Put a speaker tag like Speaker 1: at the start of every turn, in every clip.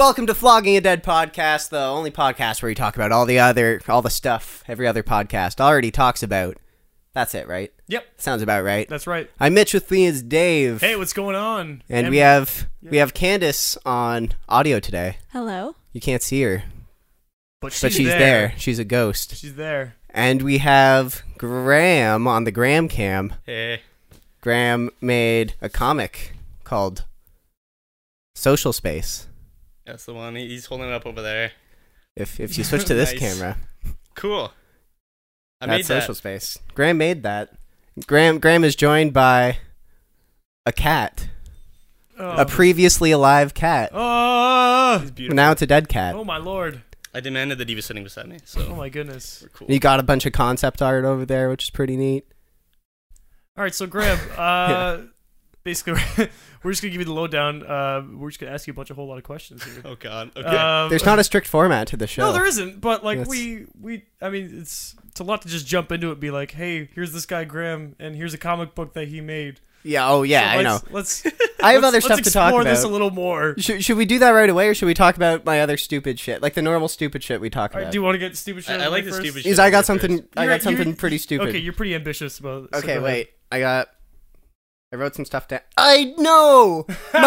Speaker 1: Welcome to Flogging a Dead Podcast, the only podcast where we talk about all the stuff every other podcast already talks about. That's it, right?
Speaker 2: Yep.
Speaker 1: Sounds about right.
Speaker 2: That's right.
Speaker 1: I'm Mitch, with me is Dave.
Speaker 2: Hey, what's going on?
Speaker 1: And we have Candace on audio today.
Speaker 3: Hello.
Speaker 1: You can't see her,
Speaker 2: but she's
Speaker 1: there. She's a ghost.
Speaker 2: She's there.
Speaker 1: And we have Graham on the Graham cam.
Speaker 4: Hey.
Speaker 1: Graham made a comic called Social Space.
Speaker 4: That's the one. He's holding it up over there.
Speaker 1: If you switch to this
Speaker 4: Nice.
Speaker 1: camera.
Speaker 4: Cool. I
Speaker 1: That's
Speaker 4: made that.
Speaker 1: Social Space. Graham made that. Graham is joined by a cat. A previously alive cat.
Speaker 2: Oh,
Speaker 4: He's beautiful.
Speaker 1: Now it's a dead cat.
Speaker 2: oh my lord.
Speaker 4: I demanded that he was sitting beside me, so
Speaker 2: Oh my goodness.
Speaker 4: we're cool.
Speaker 1: You got a bunch of concept art over there, which is pretty neat.
Speaker 2: All right, so Graham, basically, we're just gonna give you the lowdown. We're just gonna ask you a whole lot of questions here.
Speaker 4: Oh god. Okay.
Speaker 1: There's not a strict format to the show.
Speaker 2: No, there isn't. But like
Speaker 1: That's-
Speaker 2: I mean, it's a lot to just jump into it. Be like, hey, here's this guy Graham, and here's a comic book that he made.
Speaker 1: Yeah, oh yeah,
Speaker 2: So
Speaker 1: I know.
Speaker 2: Let's.
Speaker 1: I have
Speaker 2: let's-
Speaker 1: other stuff
Speaker 2: let's
Speaker 1: to talk
Speaker 2: explore
Speaker 1: about.
Speaker 2: this a little more.
Speaker 1: Should we do that right away, or should we talk about my other stupid shit? Like the normal stupid shit we talk
Speaker 2: All right,
Speaker 1: about.
Speaker 2: do you want to get stupid shit?
Speaker 4: I like the
Speaker 2: first?
Speaker 4: stupid shit.
Speaker 1: Because I got
Speaker 4: first.
Speaker 1: something
Speaker 2: You're-
Speaker 1: pretty stupid.
Speaker 2: Okay, you're pretty ambitious about it. so
Speaker 1: Okay,
Speaker 2: go ahead.
Speaker 1: wait. I wrote some stuff down. I know!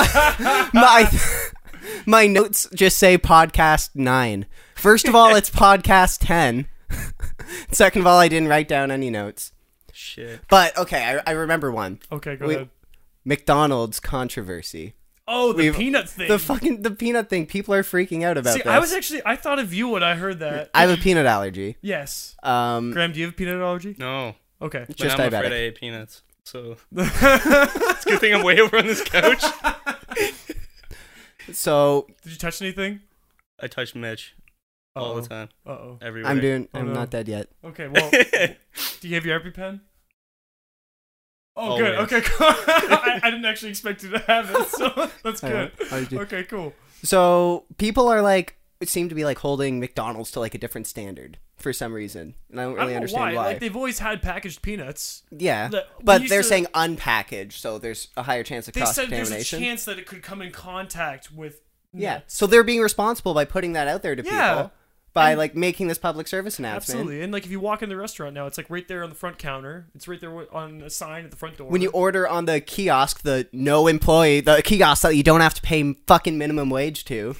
Speaker 1: My notes just say podcast 9. First of all, it's podcast 10. Second of all, I didn't write down any notes.
Speaker 4: Shit.
Speaker 1: But, okay, I remember one.
Speaker 2: Okay, go
Speaker 1: We-
Speaker 2: ahead.
Speaker 1: McDonald's controversy.
Speaker 2: Oh, the
Speaker 1: we've-
Speaker 2: peanut thing.
Speaker 1: The peanut thing. People are freaking out about
Speaker 2: See,
Speaker 1: this.
Speaker 2: I thought of you when I heard that.
Speaker 1: I have a peanut allergy.
Speaker 2: Yes.
Speaker 1: Um,
Speaker 2: Graham, do you have a peanit allergy?
Speaker 4: No.
Speaker 2: Okay.
Speaker 4: But
Speaker 1: Just
Speaker 4: I'm
Speaker 1: diabetic.
Speaker 4: afraid I ate peanuts. So it's a good thing I'm way over on this couch.
Speaker 1: so
Speaker 2: Did you touch anything?
Speaker 4: I touch Mitch all the time.
Speaker 2: Uh-oh.
Speaker 4: Everywhere.
Speaker 1: I'm
Speaker 2: no.
Speaker 1: not dead yet.
Speaker 2: Okay, well, do you have your EpiPen? Oh, good.
Speaker 4: Always.
Speaker 2: Okay, cool. I didn't actually expect you to have it, so that's good.
Speaker 1: I do.
Speaker 2: Okay, cool.
Speaker 1: So people are like, seem to be like holding McDonald's to like a different standard for some reason, and I don't
Speaker 2: I
Speaker 1: really
Speaker 2: don't know
Speaker 1: understand why.
Speaker 2: Like, they've always had packaged peanuts.
Speaker 1: Yeah,
Speaker 2: The- we
Speaker 1: but
Speaker 2: used
Speaker 1: they're
Speaker 2: to-
Speaker 1: saying unpackaged, so there's a higher chance of
Speaker 2: They
Speaker 1: cross
Speaker 2: said there's a
Speaker 1: contamination.
Speaker 2: chance that it could come in contact with
Speaker 1: Yeah,
Speaker 2: nuts.
Speaker 1: so they're being responsible by putting that out there to
Speaker 2: Yeah.
Speaker 1: people by
Speaker 2: And-
Speaker 1: like making this public service announcement.
Speaker 2: Absolutely. And like if you walk in the restaurant now, it's like right there on the front counter. It's right there on a sign at the front door.
Speaker 1: When you order on the kiosk, the kiosk that you don't have to pay fucking minimum wage to,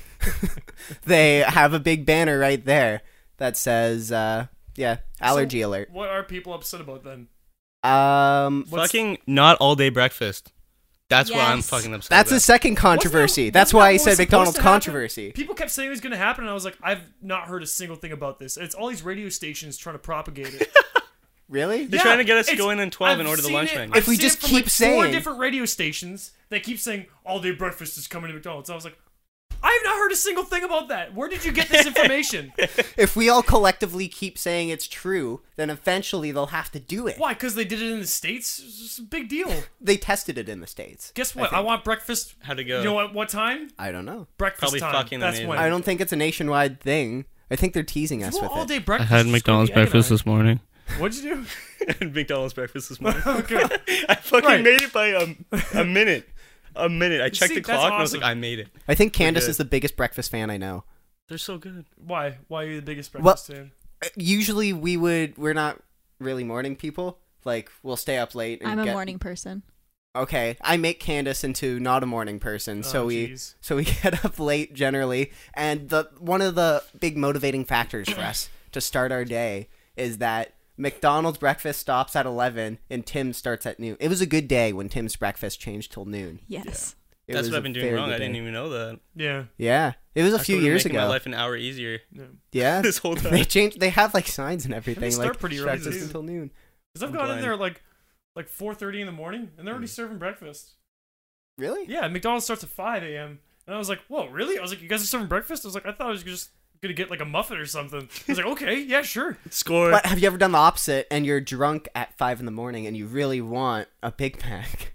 Speaker 1: they have a big banner right there that says, allergy alert.
Speaker 2: What are people upset about then?
Speaker 1: What's
Speaker 4: Fucking not all day breakfast. That's what I'm
Speaker 3: Yes.
Speaker 4: fucking upset
Speaker 1: That's
Speaker 4: about.
Speaker 1: a second controversy.
Speaker 2: Wasn't
Speaker 1: That's
Speaker 2: that
Speaker 1: why
Speaker 2: what
Speaker 1: I
Speaker 2: was
Speaker 1: said
Speaker 2: supposed
Speaker 1: McDonald's
Speaker 2: to happen?
Speaker 1: controversy.
Speaker 2: People kept saying it was going to happen, and I was like, I've not heard a single thing about this. It's all these radio stations trying to propagate it.
Speaker 1: Really?
Speaker 4: They're trying to get us to
Speaker 2: it's-
Speaker 4: go in at 12 and
Speaker 2: I've
Speaker 4: order the
Speaker 2: seen
Speaker 4: lunch
Speaker 2: it-
Speaker 4: menu.
Speaker 2: I've
Speaker 1: If we
Speaker 2: seen
Speaker 1: just
Speaker 2: it from,
Speaker 1: keep
Speaker 2: like,
Speaker 1: saying-
Speaker 2: 4 different radio stations that keep saying all day breakfast is coming to McDonald's. I was like, I have not heard a single thing about that. Where did you get this information?
Speaker 1: If we all collectively keep saying it's true, then eventually they'll have to do it.
Speaker 2: Why? Because they did it in the States? It's just a big deal.
Speaker 1: They tested it in the States.
Speaker 2: Guess what?
Speaker 1: I
Speaker 2: I,
Speaker 1: think.
Speaker 2: want breakfast.
Speaker 4: How'd it go?
Speaker 2: You know what time?
Speaker 1: I don't know.
Speaker 2: Breakfast
Speaker 4: Probably
Speaker 2: time.
Speaker 4: fucking
Speaker 2: That's
Speaker 4: amazing.
Speaker 2: when.
Speaker 1: I don't think it's a nationwide thing. I think they're teasing us with
Speaker 2: all
Speaker 1: it.
Speaker 2: day breakfast. It's gonna be agonizing.
Speaker 4: morning.
Speaker 2: What's you do?
Speaker 4: I had McDonald's breakfast this morning.
Speaker 2: Okay.
Speaker 4: I fucking
Speaker 2: Right.
Speaker 4: made it by a minute. A minute. I checked
Speaker 2: See,
Speaker 4: the
Speaker 2: that's
Speaker 4: clock and I was
Speaker 2: awesome.
Speaker 4: like, I made it.
Speaker 1: I think Candace
Speaker 4: good.
Speaker 1: is the biggest breakfast fan I know.
Speaker 4: They're so good.
Speaker 2: Why? Why are you the biggest breakfast fan?
Speaker 1: Usually we're not really morning people. Like, we'll stay up late and
Speaker 3: I'm a
Speaker 1: get...
Speaker 3: morning person.
Speaker 1: Okay, I make Candace into not a morning person, so
Speaker 2: Oh,
Speaker 1: we
Speaker 2: jeez.
Speaker 1: get up late generally, and one of the big motivating factors for us to start our day is that McDonald's breakfast stops at 11 and Tim's starts at noon. It was a good day when Tim's breakfast changed till noon.
Speaker 3: Yes.
Speaker 1: It
Speaker 4: That's
Speaker 1: was
Speaker 4: what
Speaker 1: a
Speaker 4: I've been doing
Speaker 1: very
Speaker 4: wrong.
Speaker 1: good
Speaker 4: I didn't
Speaker 1: day.
Speaker 4: even know that.
Speaker 2: Yeah.
Speaker 1: Yeah, it was a
Speaker 4: I
Speaker 1: few
Speaker 4: started
Speaker 1: years
Speaker 4: making
Speaker 1: ago.
Speaker 4: my life an hour easier
Speaker 2: Yeah.
Speaker 1: Yeah,
Speaker 4: this whole time.
Speaker 1: they changed. They have like signs and everything.
Speaker 2: start
Speaker 1: Like
Speaker 2: pretty early,
Speaker 1: breakfast
Speaker 2: too.
Speaker 1: until noon.
Speaker 2: Because I've
Speaker 4: I'm
Speaker 2: gone in
Speaker 4: blind.
Speaker 2: there like 4:30 in the morning, and they're already serving breakfast.
Speaker 1: Really?
Speaker 2: Yeah, McDonald's starts at 5 a.m. And I was like, whoa, really? I was like, you guys are serving breakfast? I was like, I thought I was just gonna get like a muffin or something. I was like, okay, yeah, sure.
Speaker 4: Score.
Speaker 1: But have you ever done the opposite and you're drunk at 5 in the morning and you really want a Big Mac?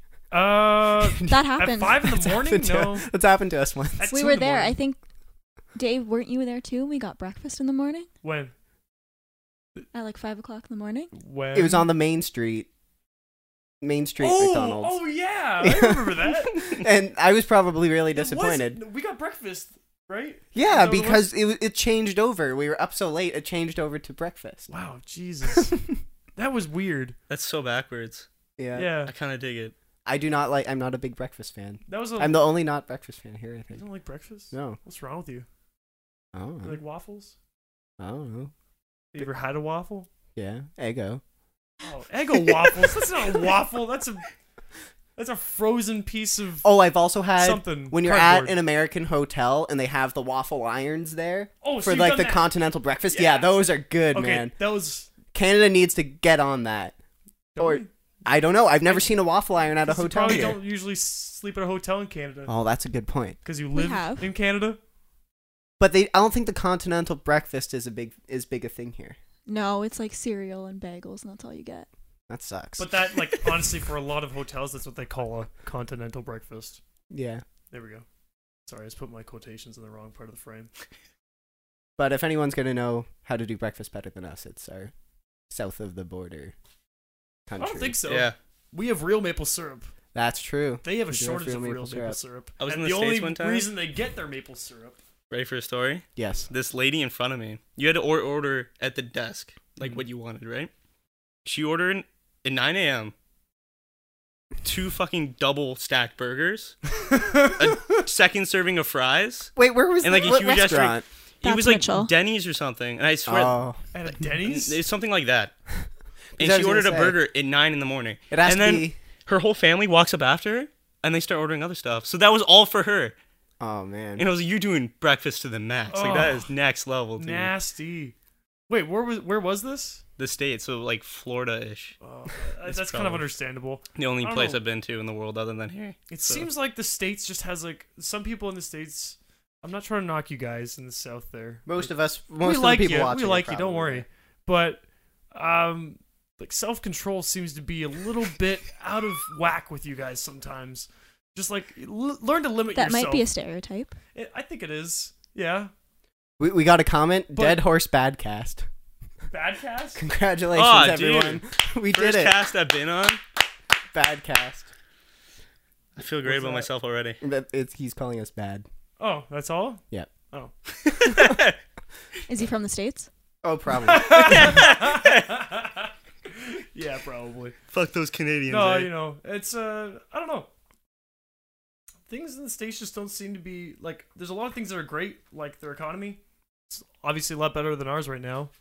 Speaker 3: That
Speaker 2: At
Speaker 3: happened.
Speaker 2: 5 in
Speaker 1: That's
Speaker 2: the morning?
Speaker 1: happened to-
Speaker 2: No.
Speaker 1: That's happened to us once.
Speaker 2: At
Speaker 3: We
Speaker 2: 2
Speaker 3: were
Speaker 2: in the
Speaker 3: there.
Speaker 2: morning.
Speaker 3: I think, Dave, weren't you there too? We got breakfast in the morning
Speaker 2: When?
Speaker 3: at like 5 o'clock in the morning.
Speaker 2: When?
Speaker 1: It was on the Main Street McDonald's.
Speaker 2: Oh yeah, I remember that.
Speaker 1: And I was probably really
Speaker 2: It was-
Speaker 1: disappointed.
Speaker 2: We got breakfast right? Is
Speaker 1: Yeah,
Speaker 2: that what it
Speaker 1: because it changed over. We were up so late, it changed over to breakfast.
Speaker 2: Wow, Jesus. That was weird.
Speaker 4: That's so backwards.
Speaker 1: Yeah.
Speaker 2: Yeah.
Speaker 4: I kind of dig it.
Speaker 1: I'm not a big breakfast fan.
Speaker 2: That was a...
Speaker 1: I'm the only not breakfast fan here, I
Speaker 2: You
Speaker 1: think.
Speaker 2: don't like breakfast?
Speaker 1: No.
Speaker 2: What's wrong with you?
Speaker 1: I don't
Speaker 2: You
Speaker 1: know.
Speaker 2: like waffles?
Speaker 1: I don't know.
Speaker 2: You ever had a waffle?
Speaker 1: Yeah. Eggo.
Speaker 2: Oh, Eggo waffles. That's not a waffle. That's a frozen piece of
Speaker 1: Oh, I've also had
Speaker 2: something.
Speaker 1: when you're
Speaker 2: Cardboard.
Speaker 1: at an American hotel and they have the waffle irons there
Speaker 2: Oh, so
Speaker 1: for
Speaker 2: you've
Speaker 1: like
Speaker 2: done
Speaker 1: the
Speaker 2: that.
Speaker 1: continental breakfast.
Speaker 2: Yeah.
Speaker 1: Yeah, those are good,
Speaker 2: Okay,
Speaker 1: man.
Speaker 2: that was...
Speaker 1: Canada needs to get on that.
Speaker 2: Don't
Speaker 1: Or-
Speaker 2: we?
Speaker 1: I don't know. I've never seen a waffle iron at a
Speaker 2: 'Cause you
Speaker 1: hotel
Speaker 2: probably
Speaker 1: here.
Speaker 2: don't usually sleep at a hotel in Canada.
Speaker 1: Oh, that's a good point.
Speaker 2: Because you
Speaker 3: We
Speaker 2: live
Speaker 3: have.
Speaker 2: in Canada?
Speaker 1: But I don't think the continental breakfast is big a thing here.
Speaker 3: No, it's like cereal and bagels, and that's all you get.
Speaker 1: That sucks.
Speaker 2: But that, like, honestly, for a lot of hotels, that's what they call a continental breakfast.
Speaker 1: Yeah.
Speaker 2: There we go. Sorry, I just put my quotations in the wrong part of the frame.
Speaker 1: But if anyone's gonna know how to do breakfast better than us, it's our south of the border
Speaker 2: I
Speaker 1: country.
Speaker 2: don't think so.
Speaker 4: Yeah.
Speaker 2: We have real maple syrup.
Speaker 1: That's true.
Speaker 2: They have a
Speaker 1: We do
Speaker 2: shortage of real maple
Speaker 1: syrup.
Speaker 2: syrup.
Speaker 4: I was
Speaker 2: and
Speaker 4: in
Speaker 2: the
Speaker 4: the
Speaker 2: only
Speaker 4: States one time.
Speaker 2: reason they get their maple syrup.
Speaker 4: Ready for a story?
Speaker 1: Yes.
Speaker 4: This lady in front of me. You had to order at the desk, like what you wanted, right? She ordered at 9 a.m. 2 fucking double stacked burgers, a second serving of fries,
Speaker 1: Wait, where was
Speaker 4: And, like, a
Speaker 1: what
Speaker 4: huge
Speaker 1: restaurant?
Speaker 4: it
Speaker 3: That's
Speaker 4: was like
Speaker 3: Mitchell.
Speaker 4: Denny's or something, and I swear
Speaker 1: Oh,
Speaker 2: At a Denny's?
Speaker 4: it's something like that.
Speaker 1: Because
Speaker 4: And
Speaker 1: I
Speaker 4: she
Speaker 1: was
Speaker 4: ordered a
Speaker 1: gonna say,
Speaker 4: burger at 9 in the morning.
Speaker 1: it has
Speaker 4: and
Speaker 1: to
Speaker 4: then
Speaker 1: be.
Speaker 4: her whole family walks up after her, and they start ordering other stuff. So that was all for her.
Speaker 1: Oh man.
Speaker 4: And I was like, "You're doing breakfast to the max. Like that
Speaker 2: Oh.
Speaker 4: is next level, dude."
Speaker 2: Nasty. Wait, where was this?
Speaker 4: The States, so like Florida-ish.
Speaker 2: Oh,
Speaker 4: It's
Speaker 2: that's kind of
Speaker 4: probably-
Speaker 2: understandable.
Speaker 4: The only
Speaker 2: I don't
Speaker 4: place
Speaker 2: know.
Speaker 4: I've been to in the world other than here.
Speaker 2: It
Speaker 4: So-
Speaker 2: seems like the States just has like some people in the States. I'm not trying to knock you guys in the South there.
Speaker 1: Most
Speaker 2: Like,
Speaker 1: of us,
Speaker 2: we
Speaker 1: most of
Speaker 2: like
Speaker 1: the people
Speaker 2: you.
Speaker 1: watching,
Speaker 2: We
Speaker 1: are
Speaker 2: like you. Don't
Speaker 1: probably
Speaker 2: worry. But like self-control seems to be a little bit out of whack with you guys sometimes. Just like learn to limit
Speaker 3: That
Speaker 2: yourself.
Speaker 3: might be a stereotype.
Speaker 2: I think it is. Yeah.
Speaker 1: We got a comment.
Speaker 2: But-
Speaker 1: Dead horse bad cast.
Speaker 2: Bad cast.
Speaker 1: Congratulations,
Speaker 4: Aw,
Speaker 1: everyone. We did
Speaker 4: First
Speaker 1: it.
Speaker 4: cast I've been on.
Speaker 1: Bad cast.
Speaker 4: I feel great
Speaker 2: What's
Speaker 4: about
Speaker 2: that?
Speaker 4: myself already.
Speaker 1: He's calling us bad.
Speaker 2: Oh, that's all.
Speaker 1: Yeah.
Speaker 2: Oh.
Speaker 3: Is he from the States?
Speaker 1: Oh, probably.
Speaker 2: Yeah, probably.
Speaker 4: Fuck those Canadians.
Speaker 2: No,
Speaker 4: eh?
Speaker 2: you know, it's I don't know. Things in the States just don't seem to be like. There's a lot of things that are great, like their economy. It's obviously a lot better than ours right now.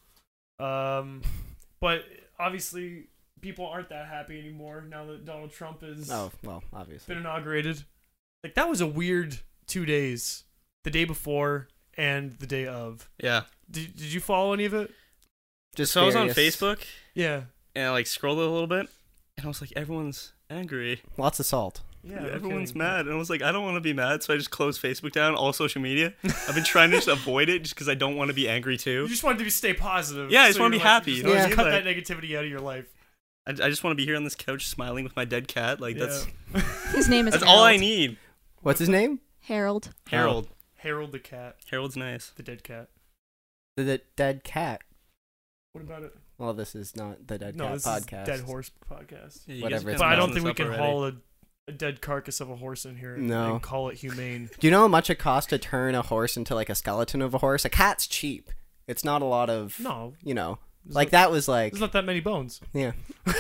Speaker 2: But obviously people aren't that happy anymore now that Donald Trump has
Speaker 1: Oh, well, obviously.
Speaker 2: been inaugurated. Like that was a weird 2 days, the day before and the day of.
Speaker 4: Yeah.
Speaker 2: Did you follow any of it?
Speaker 1: Just
Speaker 4: So I was on
Speaker 1: various-
Speaker 4: Facebook
Speaker 2: Yeah.
Speaker 4: and I like scrolled a little bit, and I was like, everyone's angry.
Speaker 1: Lots of salt.
Speaker 2: Yeah. no
Speaker 4: Everyone's
Speaker 2: kidding.
Speaker 4: mad. And I was like, I don't want to be mad, so I just closed Facebook down, all social media. I've been trying to just avoid it just because I don't want to be angry too.
Speaker 2: You just wanted to stay positive.
Speaker 4: Yeah, I just wanna
Speaker 2: you're
Speaker 4: be happy,
Speaker 2: Just,
Speaker 4: you know
Speaker 1: what I
Speaker 2: just
Speaker 4: mean?
Speaker 2: cut
Speaker 4: Like-
Speaker 2: that negativity out of your life.
Speaker 4: I just want to be here on this couch smiling with my dead cat. Like that's
Speaker 3: His name is
Speaker 4: that's
Speaker 3: Harold.
Speaker 4: all I need.
Speaker 1: What's his name?
Speaker 3: Harold.
Speaker 4: Harold.
Speaker 2: Harold the cat,
Speaker 4: Harold's nice.
Speaker 2: the dead cat.
Speaker 1: The dead cat.
Speaker 2: What about it?
Speaker 1: Well, this is not the dead
Speaker 2: No,
Speaker 1: cat
Speaker 2: this
Speaker 1: podcast.
Speaker 2: is dead horse podcast.
Speaker 4: Yeah, you
Speaker 1: Whatever
Speaker 4: guys
Speaker 1: it's
Speaker 2: But I
Speaker 1: called.
Speaker 2: don't
Speaker 4: messing
Speaker 2: think we
Speaker 4: this
Speaker 2: can
Speaker 4: up already.
Speaker 2: haul a dead carcass of a horse in here
Speaker 1: No.
Speaker 2: and call it humane.
Speaker 1: Do you know how much it costs to turn a horse into like a skeleton of a horse? A cat's cheap. It's not a lot of,
Speaker 2: No,
Speaker 1: you know,
Speaker 2: there's
Speaker 1: like
Speaker 2: not,
Speaker 1: that was like,
Speaker 2: There's not that many bones.
Speaker 1: yeah.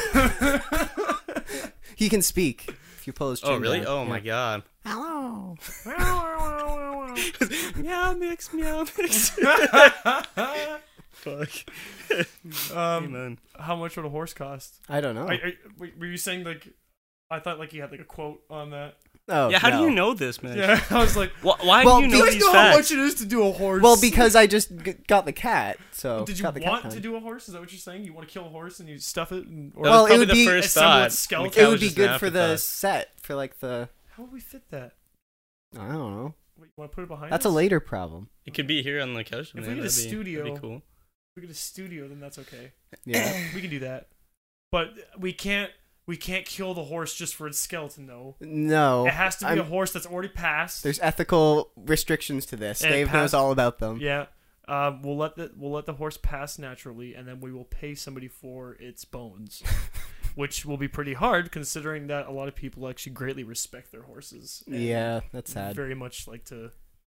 Speaker 1: He can speak if you pull his chin
Speaker 4: Oh really?
Speaker 1: down.
Speaker 4: Oh
Speaker 1: Yeah.
Speaker 4: my god.
Speaker 1: Hello.
Speaker 4: Meow mix, meow mix. Fuck. Amen.
Speaker 2: How much would a horse cost?
Speaker 1: I don't know.
Speaker 2: Were you saying like? I thought like you had like a quote on that.
Speaker 1: Oh,
Speaker 4: Yeah, how
Speaker 1: no.
Speaker 4: do you know this, man?
Speaker 2: Yeah, I was like,
Speaker 4: Why
Speaker 1: Well,
Speaker 4: do you
Speaker 1: do
Speaker 4: know
Speaker 1: you
Speaker 2: you
Speaker 4: these
Speaker 2: know how
Speaker 4: facts?
Speaker 2: much it is to do a horse?
Speaker 1: Well, because I just got the cat, so
Speaker 2: did you
Speaker 1: got the cat
Speaker 2: want
Speaker 1: time.
Speaker 2: to do a horse? Is that what you're saying? You want to kill a horse and you stuff it? And, or
Speaker 4: That
Speaker 1: Well,
Speaker 4: was
Speaker 1: it
Speaker 4: probably
Speaker 1: would
Speaker 4: the
Speaker 1: be-
Speaker 4: first
Speaker 2: assemble
Speaker 4: thought.
Speaker 2: its skeleton.
Speaker 4: The cat
Speaker 1: It would
Speaker 4: was
Speaker 1: be
Speaker 4: just an
Speaker 1: good for the
Speaker 4: afterthought.
Speaker 1: set, for like the.
Speaker 2: how would we fit that?
Speaker 1: I don't know.
Speaker 2: Wait, you want to put it behind?
Speaker 1: That's
Speaker 2: us?
Speaker 1: a later problem.
Speaker 4: It could be here on the couch.
Speaker 2: If we
Speaker 4: man.
Speaker 2: get a
Speaker 4: That'd be
Speaker 2: studio-
Speaker 4: cool.
Speaker 2: If we get a studio, then that's okay.
Speaker 1: Yeah.
Speaker 2: We can do that, but we can't. We can't kill the horse just for its skeleton, though.
Speaker 1: No.
Speaker 2: It has to be
Speaker 1: I'm-
Speaker 2: a horse that's already passed.
Speaker 1: There's ethical restrictions to this.
Speaker 2: And
Speaker 1: Dave knows
Speaker 2: past-
Speaker 1: all about them.
Speaker 2: Yeah. We'll let the horse pass naturally, and then we will pay somebody for its bones, which will be pretty hard considering that a lot of people actually greatly respect their horses. and
Speaker 1: Yeah, that's sad.
Speaker 2: Very much like to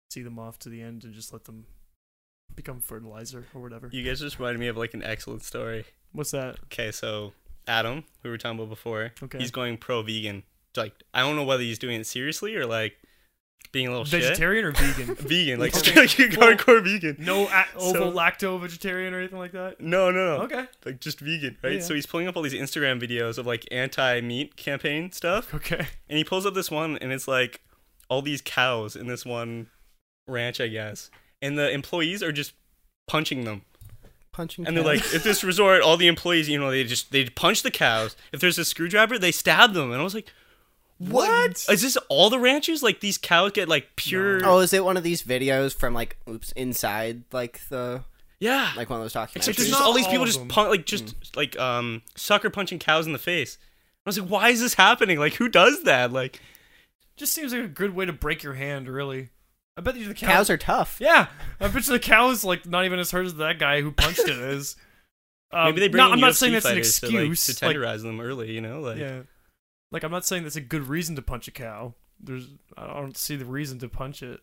Speaker 2: see them off to the end and just let them become fertilizer or whatever.
Speaker 4: You guys just reminded me of like an excellent story.
Speaker 2: What's that?
Speaker 4: Okay, so Adam, who we were talking about before,
Speaker 2: Okay.
Speaker 4: he's going pro-vegan. Like, I don't know whether he's doing it seriously or like being a little
Speaker 2: Vegetarian or vegan?
Speaker 4: shit. Vegan, like
Speaker 2: Okay.
Speaker 4: like hardcore vegan.
Speaker 2: No
Speaker 4: So-
Speaker 2: lacto vegetarian or anything like that?
Speaker 4: No.
Speaker 2: Okay.
Speaker 4: Like just vegan, right?
Speaker 2: Yeah.
Speaker 4: So he's pulling up all these Instagram videos of like anti-meat campaign stuff,
Speaker 2: Okay.
Speaker 4: and he pulls up this one, and it's like all these cows in this one ranch, I guess, and the employees are just punching them.
Speaker 1: Punching.
Speaker 4: And they're
Speaker 1: cows.
Speaker 4: like, at this resort, all the employees, you know, they punch the cows. If there's a screwdriver, they stab them. And I was like, what? Is this all the ranches? Like these cows get like pure.
Speaker 1: Oh, is it one of these videos from like inside like the
Speaker 4: Yeah.
Speaker 1: like one of those documentaries?
Speaker 4: Except
Speaker 2: It's
Speaker 4: there's just
Speaker 2: not
Speaker 4: all these
Speaker 2: all
Speaker 4: people
Speaker 2: of
Speaker 4: just
Speaker 2: them.
Speaker 4: sucker punching cows in the face. I was like, why is this happening? Like, who does that? Like,
Speaker 2: Just seems like a good way to break your hand, really. I bet you the
Speaker 1: Cows are tough.
Speaker 2: Yeah, I bet you the cow is like not even as hurt as that guy who punched it is.
Speaker 4: maybe they bring
Speaker 2: no,
Speaker 4: in
Speaker 2: I'm not
Speaker 4: UFC
Speaker 2: saying that's an
Speaker 4: fighters
Speaker 2: excuse.
Speaker 4: to tenderize them early, you know? Like,
Speaker 2: yeah, like I'm not saying that's a good reason to punch a cow. I don't see the reason to punch it.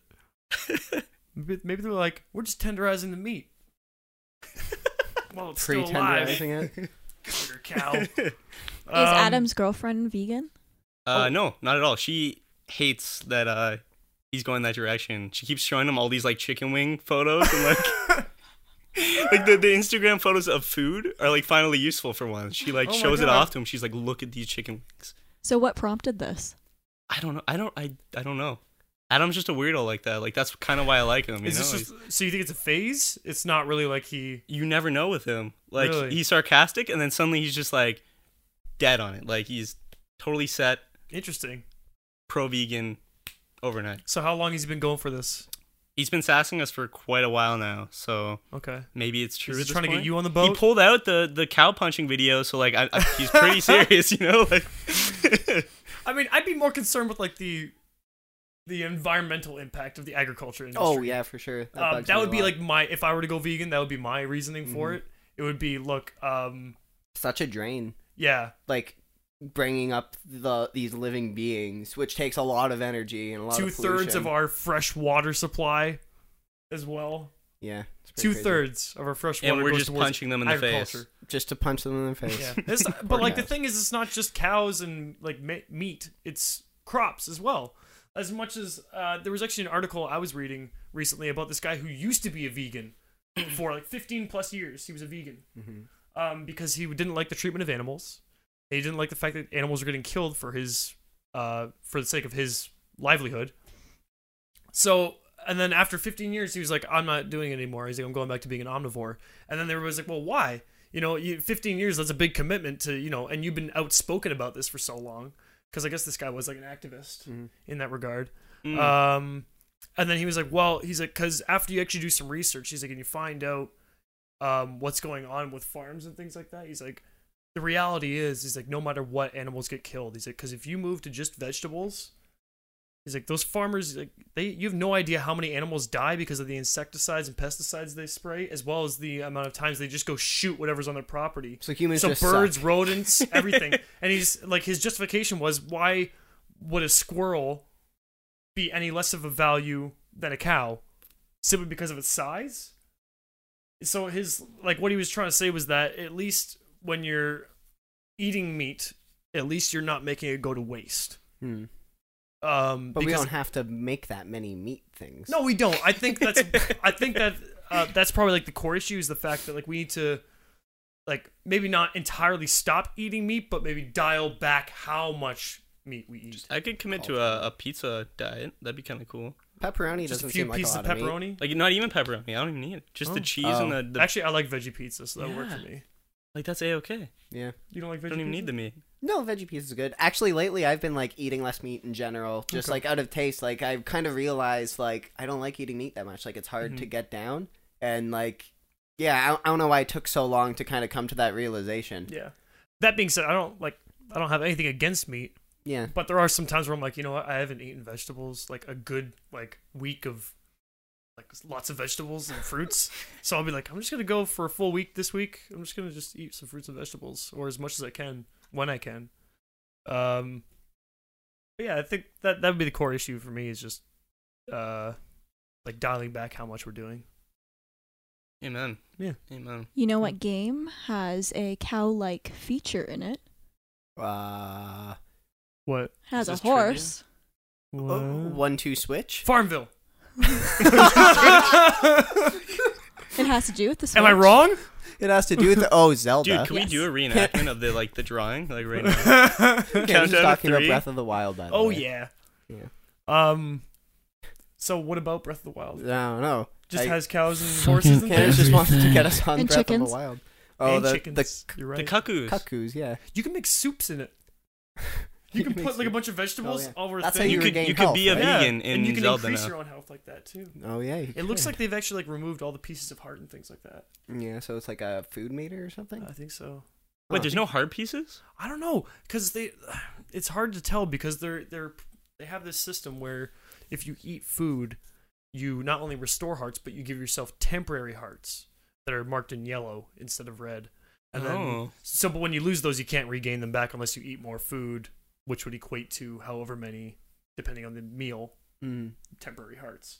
Speaker 2: Maybe they're like, we're just tenderizing the meat. Well, it's still alive.
Speaker 1: Pre-tenderizing it.
Speaker 2: Your cow.
Speaker 3: Is Adam's girlfriend vegan?
Speaker 4: No, not at all. She hates that he's going that direction. She keeps showing him all these like chicken wing photos and like like the Instagram photos of food are like finally useful for once. She like
Speaker 2: Oh my
Speaker 4: shows it
Speaker 2: God.
Speaker 4: off to him. She's like, look at these chicken wings.
Speaker 3: So what prompted this?
Speaker 4: I don't know. I don't know. Adam's just a weirdo like that. Like that's kind of why I like him. You
Speaker 2: Is
Speaker 4: know,
Speaker 2: this just, so you think it's a phase? It's not really like
Speaker 4: you never know with him. Like
Speaker 2: Really?
Speaker 4: he's sarcastic and then suddenly he's just like dead on it. Like he's totally set
Speaker 2: interesting.
Speaker 4: pro-vegan overnight.
Speaker 2: So how long has he been going for this?
Speaker 4: He's been sassing us for quite a while now, so
Speaker 2: Okay.
Speaker 4: maybe it's true.
Speaker 2: Is he
Speaker 4: at this
Speaker 2: trying to get
Speaker 4: point.
Speaker 2: you on the
Speaker 4: He
Speaker 2: boat?
Speaker 4: pulled out the cow punching video, so like he's pretty serious, you know. Like,
Speaker 2: I mean, I'd be more concerned with like the environmental impact of the agriculture industry.
Speaker 1: Oh yeah, for sure. bugs
Speaker 2: That
Speaker 1: me
Speaker 2: would
Speaker 1: a
Speaker 2: be
Speaker 1: lot.
Speaker 2: like if I were to go vegan, that would be my reasoning for
Speaker 1: Mhm.
Speaker 2: it. It would be, look,
Speaker 1: such a drain.
Speaker 2: yeah,
Speaker 1: Like bringing up these living beings, which takes a lot of energy and a lot of
Speaker 2: 2/3
Speaker 1: pollution.
Speaker 2: of our fresh water supply as well.
Speaker 1: Yeah, it's pretty crazy.
Speaker 2: 2/3 of our fresh water
Speaker 4: and we're
Speaker 2: goes
Speaker 4: just
Speaker 2: towards
Speaker 4: punching them in the face.
Speaker 2: agriculture.
Speaker 1: Just to punch them in the face.
Speaker 2: Yeah, but
Speaker 1: Poor
Speaker 2: like the
Speaker 1: cows.
Speaker 2: thing is, it's not just cows and like meat; it's crops as well. As much as there was actually an article I was reading recently about this guy who used to be a vegan for like 15 plus years. He was a vegan because he didn't like the treatment of animals. He didn't like the fact that animals were getting killed for the sake of his livelihood. So, and then after 15 years, he was like, I'm not doing it anymore. He's like, I'm going back to being an omnivore. And then there was like, well, why? 15 years, that's a big commitment to, and you've been outspoken about this for so long. Because I guess this guy was like an activist in that regard. And then he was like, well, he's like, because after you actually do some research, he's like, and you find out what's going on with farms and things like that, he's like, the reality is, he's like, no matter what, animals get killed. He's like, because if you move to just vegetables, he's like, those farmers, like, you have no idea how many animals die because of the insecticides and pesticides they spray, as well as the amount of times they just go shoot whatever's on their property.
Speaker 1: So humans
Speaker 2: So
Speaker 1: just
Speaker 2: birds,
Speaker 1: suck.
Speaker 2: rodents, everything. And he's like, his justification was, why would a squirrel be any less of a value than a cow? Simply because of its size? So what he was trying to say was that at least when you're eating meat, at least you're not making it go to waste.
Speaker 1: But we
Speaker 2: Because
Speaker 1: don't have to make that many meat things.
Speaker 2: no, we don't. I think that's probably like the core issue is the fact that like we need to like maybe not entirely stop eating meat, but maybe dial back how much meat we eat.
Speaker 4: I could commit to a pizza diet. That'd be kind of cool.
Speaker 1: Pepperoni
Speaker 2: Just a
Speaker 1: doesn't
Speaker 2: few
Speaker 1: seem like a
Speaker 2: pieces
Speaker 1: lot
Speaker 2: of
Speaker 1: meat.
Speaker 2: pepperoni.
Speaker 4: Like not even pepperoni. I don't even need it. Just the cheese and the
Speaker 2: Actually, I like veggie pizza, so that'll work for
Speaker 4: Yeah.
Speaker 2: me.
Speaker 4: like that's a-okay.
Speaker 1: Yeah.
Speaker 2: You don't like veggie
Speaker 4: I don't even
Speaker 2: pizza?
Speaker 4: need the meat.
Speaker 1: No, veggie pizza is good. Actually, lately I've been like eating less meat in general, just
Speaker 2: Okay.
Speaker 1: like out of taste. Like I've kind of realized like I don't like eating meat that much. Like it's hard to get down, and like yeah, I don't know why it took so long to kind of come to that realization.
Speaker 2: Yeah. That being said, I don't have anything against meat,
Speaker 1: Yeah.
Speaker 2: but there are some times where I'm like, you know what, I haven't eaten vegetables like a good like week of like lots of vegetables and fruits. So I'll be like, I'm just gonna go for a full week this week. I'm just gonna just eat some fruits and vegetables, or as much as I can when I can. But yeah, I think that would be the core issue for me is just like dialing back how much we're doing.
Speaker 4: Amen.
Speaker 2: Yeah.
Speaker 4: Amen.
Speaker 3: You know what game has a cow-like feature in it?
Speaker 2: What?
Speaker 3: Has a
Speaker 4: this trivia?
Speaker 3: horse.
Speaker 2: What?
Speaker 1: 1-2 switch.
Speaker 2: Farmville.
Speaker 3: It has to do with the Switch.
Speaker 2: Am I wrong?
Speaker 1: It has to do with Zelda.
Speaker 4: Dude, can we
Speaker 3: Yes.
Speaker 4: do a reenactment of the drawing like right now?
Speaker 1: Okay, I'm
Speaker 4: Countdown
Speaker 1: just
Speaker 4: to
Speaker 1: talking about
Speaker 4: 3.
Speaker 1: Breath of the Wild. By the
Speaker 2: Oh
Speaker 1: way.
Speaker 2: yeah.
Speaker 1: Yeah.
Speaker 2: So what about Breath of the Wild?
Speaker 1: I don't know.
Speaker 2: Just
Speaker 1: I-
Speaker 2: has cows and horses and
Speaker 1: Candace
Speaker 2: things.
Speaker 1: just wants to get us on
Speaker 3: And
Speaker 1: Breath
Speaker 3: chickens.
Speaker 1: of the Wild. Oh,
Speaker 2: And
Speaker 1: the
Speaker 2: chickens. You're right.
Speaker 4: The cuckoos.
Speaker 1: cuckoos, yeah.
Speaker 2: You can make soups in it. You
Speaker 1: You
Speaker 2: can
Speaker 1: can
Speaker 2: put
Speaker 1: make
Speaker 2: like a
Speaker 1: soup.
Speaker 2: bunch of vegetables
Speaker 1: Oh, yeah.
Speaker 2: over a
Speaker 1: That's how
Speaker 2: thing.
Speaker 4: You could
Speaker 1: regain
Speaker 4: you could
Speaker 1: health,
Speaker 4: be a
Speaker 1: right?
Speaker 4: vegan
Speaker 2: and
Speaker 4: in
Speaker 2: you can
Speaker 4: Zelda
Speaker 2: increase
Speaker 4: now.
Speaker 2: your own health like that too.
Speaker 1: Oh yeah. You
Speaker 2: It looks
Speaker 1: could.
Speaker 2: like they've actually like removed all the pieces of heart and things like that.
Speaker 1: Yeah, so it's like a food meter or something.
Speaker 2: I think so.
Speaker 4: Wait, there's no hard pieces?
Speaker 2: I don't know because it's hard to tell because they have this system where if you eat food, you not only restore hearts but you give yourself temporary hearts that are marked in yellow instead of red. And then but when you lose those, you can't regain them back unless you eat more food, which would equate to however many, depending on the meal, temporary hearts.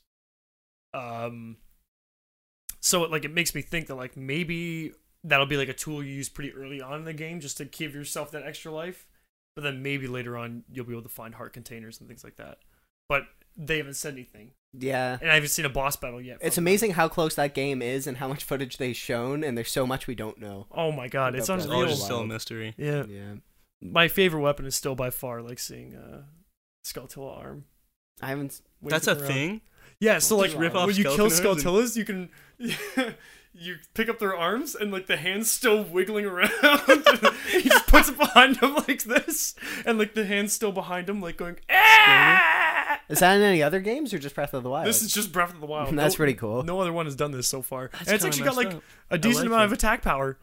Speaker 2: So it makes me think that like maybe that'll be like a tool you use pretty early on in the game just to give yourself that extra life, but then maybe later on you'll be able to find heart containers and things like that. But they haven't said anything,
Speaker 1: Yeah.
Speaker 2: and I haven't seen a boss battle yet.
Speaker 1: It's
Speaker 2: from
Speaker 1: amazing how close that game is and how much footage they've shown, and there's so much we don't know.
Speaker 2: them. Oh my god, it's
Speaker 1: About
Speaker 4: It's
Speaker 1: that.
Speaker 4: all
Speaker 2: unreal.
Speaker 4: just still a mystery.
Speaker 2: Yeah,
Speaker 1: Yeah.
Speaker 2: my favorite weapon is still by far like seeing Skulltula arm.
Speaker 1: I haven't.
Speaker 4: That's a
Speaker 2: waving around.
Speaker 4: thing?
Speaker 2: Yeah, so like
Speaker 1: Just rip off
Speaker 2: when you kill
Speaker 4: skeleton arms
Speaker 2: Skulltulas, you can you pick up their arms and like the hand's still wiggling around. He just puts it behind him like this, and like the hand's still behind him, like going. Ah!
Speaker 1: Is that in any other games or just Breath of the Wild?
Speaker 2: This is just Breath of the Wild.
Speaker 1: That's
Speaker 2: No-
Speaker 1: pretty cool.
Speaker 2: No other one has done this so far,
Speaker 4: That's
Speaker 2: and it's
Speaker 4: kinda
Speaker 2: actually got like
Speaker 4: messed up.
Speaker 2: a decent
Speaker 4: like
Speaker 2: amount
Speaker 4: it.
Speaker 2: of attack power.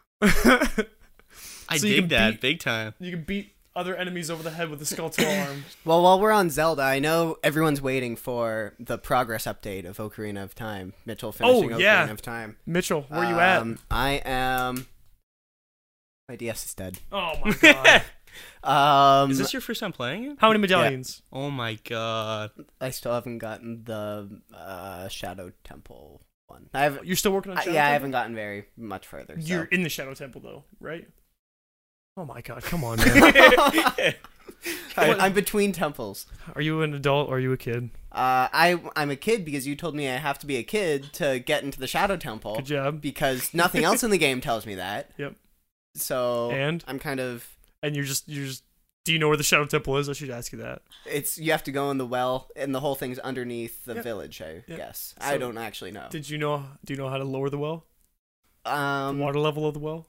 Speaker 4: I
Speaker 2: So you
Speaker 4: dig
Speaker 2: can
Speaker 4: that
Speaker 2: beat-
Speaker 4: big time.
Speaker 2: You can beat other enemies over the head with the Skulltula arm.
Speaker 1: Well, while we're on Zelda, I know everyone's waiting for the progress update of Ocarina of Time. Mitchell finishing
Speaker 2: yeah.
Speaker 1: Ocarina of Time.
Speaker 2: Mitchell, where you at?
Speaker 1: I am. My DS is dead.
Speaker 2: Oh my god!
Speaker 4: Is this your first time playing it?
Speaker 2: How many medallions?
Speaker 4: Oh my god.
Speaker 1: I still haven't gotten the Shadow Temple one. I have.
Speaker 2: You're still working on Shadow
Speaker 1: Yeah, I
Speaker 2: Temple?
Speaker 1: haven't gotten very much further. so.
Speaker 2: You're in the Shadow Temple though, right? Oh my god, come on, man.
Speaker 1: I'm between temples.
Speaker 2: Are you an adult or are you a kid?
Speaker 1: I'm a kid because you told me I have to be a kid to get into the Shadow Temple.
Speaker 2: Good job.
Speaker 1: Because nothing else in the game tells me that.
Speaker 2: Yep.
Speaker 1: So
Speaker 2: And?
Speaker 1: I'm kind of.
Speaker 2: And you're just do you know where the Shadow Temple is? I should ask you that.
Speaker 1: You have to go in the well, and the whole thing's underneath the
Speaker 2: Yep.
Speaker 1: village. I
Speaker 2: Yep.
Speaker 1: guess
Speaker 2: So,
Speaker 1: I don't actually know.
Speaker 2: Do you know how to lower the well? The water level of the well?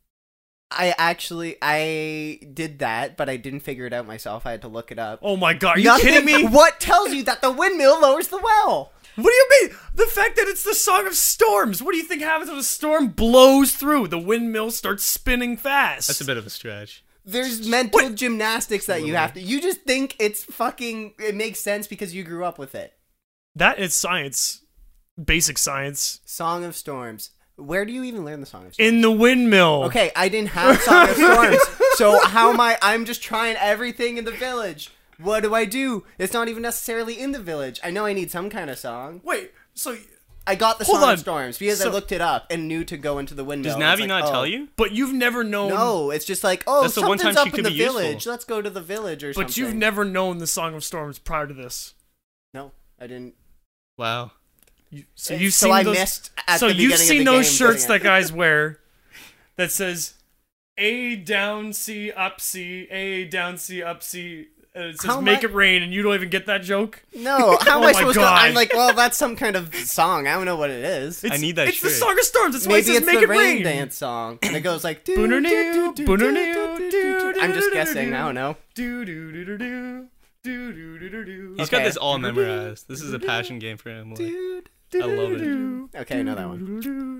Speaker 1: I did that, but I didn't figure it out myself. I had to look it up.
Speaker 2: Oh my god, are you
Speaker 1: Nothing-
Speaker 2: kidding me?
Speaker 1: What tells you that the windmill lowers the well?
Speaker 2: What do you mean? The fact that it's the Song of Storms. What do you think happens when a storm blows through? The windmill starts spinning fast.
Speaker 4: That's a bit of a stretch.
Speaker 1: There's mental
Speaker 2: What?
Speaker 1: gymnastics that you have to. You just think it's fucking. It makes sense because you grew up with it.
Speaker 2: That is science. Basic science.
Speaker 1: Song of Storms. Where do you even learn the Song of Storms?
Speaker 2: In the windmill.
Speaker 1: Okay, I didn't have Song of Storms, so how am I? I'm just trying everything in the village. What do I do? It's not even necessarily in the village. I know I need some kind of song.
Speaker 2: Wait, so
Speaker 1: I got the
Speaker 2: Hold
Speaker 1: Song
Speaker 2: on.
Speaker 1: of Storms because I
Speaker 2: So-
Speaker 1: looked it up and knew to go into the windmill.
Speaker 4: Does
Speaker 1: It's
Speaker 4: Navi
Speaker 1: like,
Speaker 4: not
Speaker 1: oh.
Speaker 4: tell you?
Speaker 2: but you've never known
Speaker 1: No, it's just like, oh,
Speaker 4: That's the one
Speaker 1: something's
Speaker 4: time she
Speaker 1: up in
Speaker 4: could
Speaker 1: the
Speaker 4: be useful.
Speaker 1: village. Let's go to the village or something.
Speaker 2: But you've never known the Song of Storms prior to this.
Speaker 1: No, I didn't.
Speaker 4: Wow.
Speaker 2: So you've
Speaker 1: so
Speaker 2: seen
Speaker 1: I
Speaker 2: those.
Speaker 1: missed at
Speaker 2: So
Speaker 1: the
Speaker 2: you've
Speaker 1: beginning of
Speaker 2: seen
Speaker 1: the
Speaker 2: those
Speaker 1: game
Speaker 2: shirts
Speaker 1: getting
Speaker 2: that
Speaker 1: it.
Speaker 2: guys wear that says A down C up C, A down C up C. It says
Speaker 1: How am
Speaker 2: make
Speaker 1: I-
Speaker 2: it rain, and you don't even get that joke.
Speaker 1: No, how am
Speaker 2: Oh
Speaker 1: I
Speaker 2: my
Speaker 1: supposed
Speaker 2: God.
Speaker 1: to? I'm like, well, that's some kind of song. I don't know what it is.
Speaker 2: It's,
Speaker 4: need that
Speaker 2: It's the
Speaker 4: shirt.
Speaker 2: Song of Storms. That's why it
Speaker 1: Maybe
Speaker 2: says
Speaker 1: it's
Speaker 2: make
Speaker 1: the
Speaker 2: it
Speaker 1: rain
Speaker 2: rain.
Speaker 1: dance song, and it goes like. doo,
Speaker 2: Booneroo,
Speaker 1: doo, doo,
Speaker 2: booneroo,
Speaker 1: doo, doo, doo. I'm just
Speaker 2: doo,
Speaker 1: guessing.
Speaker 2: doo,
Speaker 1: I don't know.
Speaker 2: Do do do do do do do do do do.
Speaker 4: He's got
Speaker 1: Okay.
Speaker 4: this all memorized. This is a passion game for him. Like, I love it.
Speaker 1: Okay, I know that one.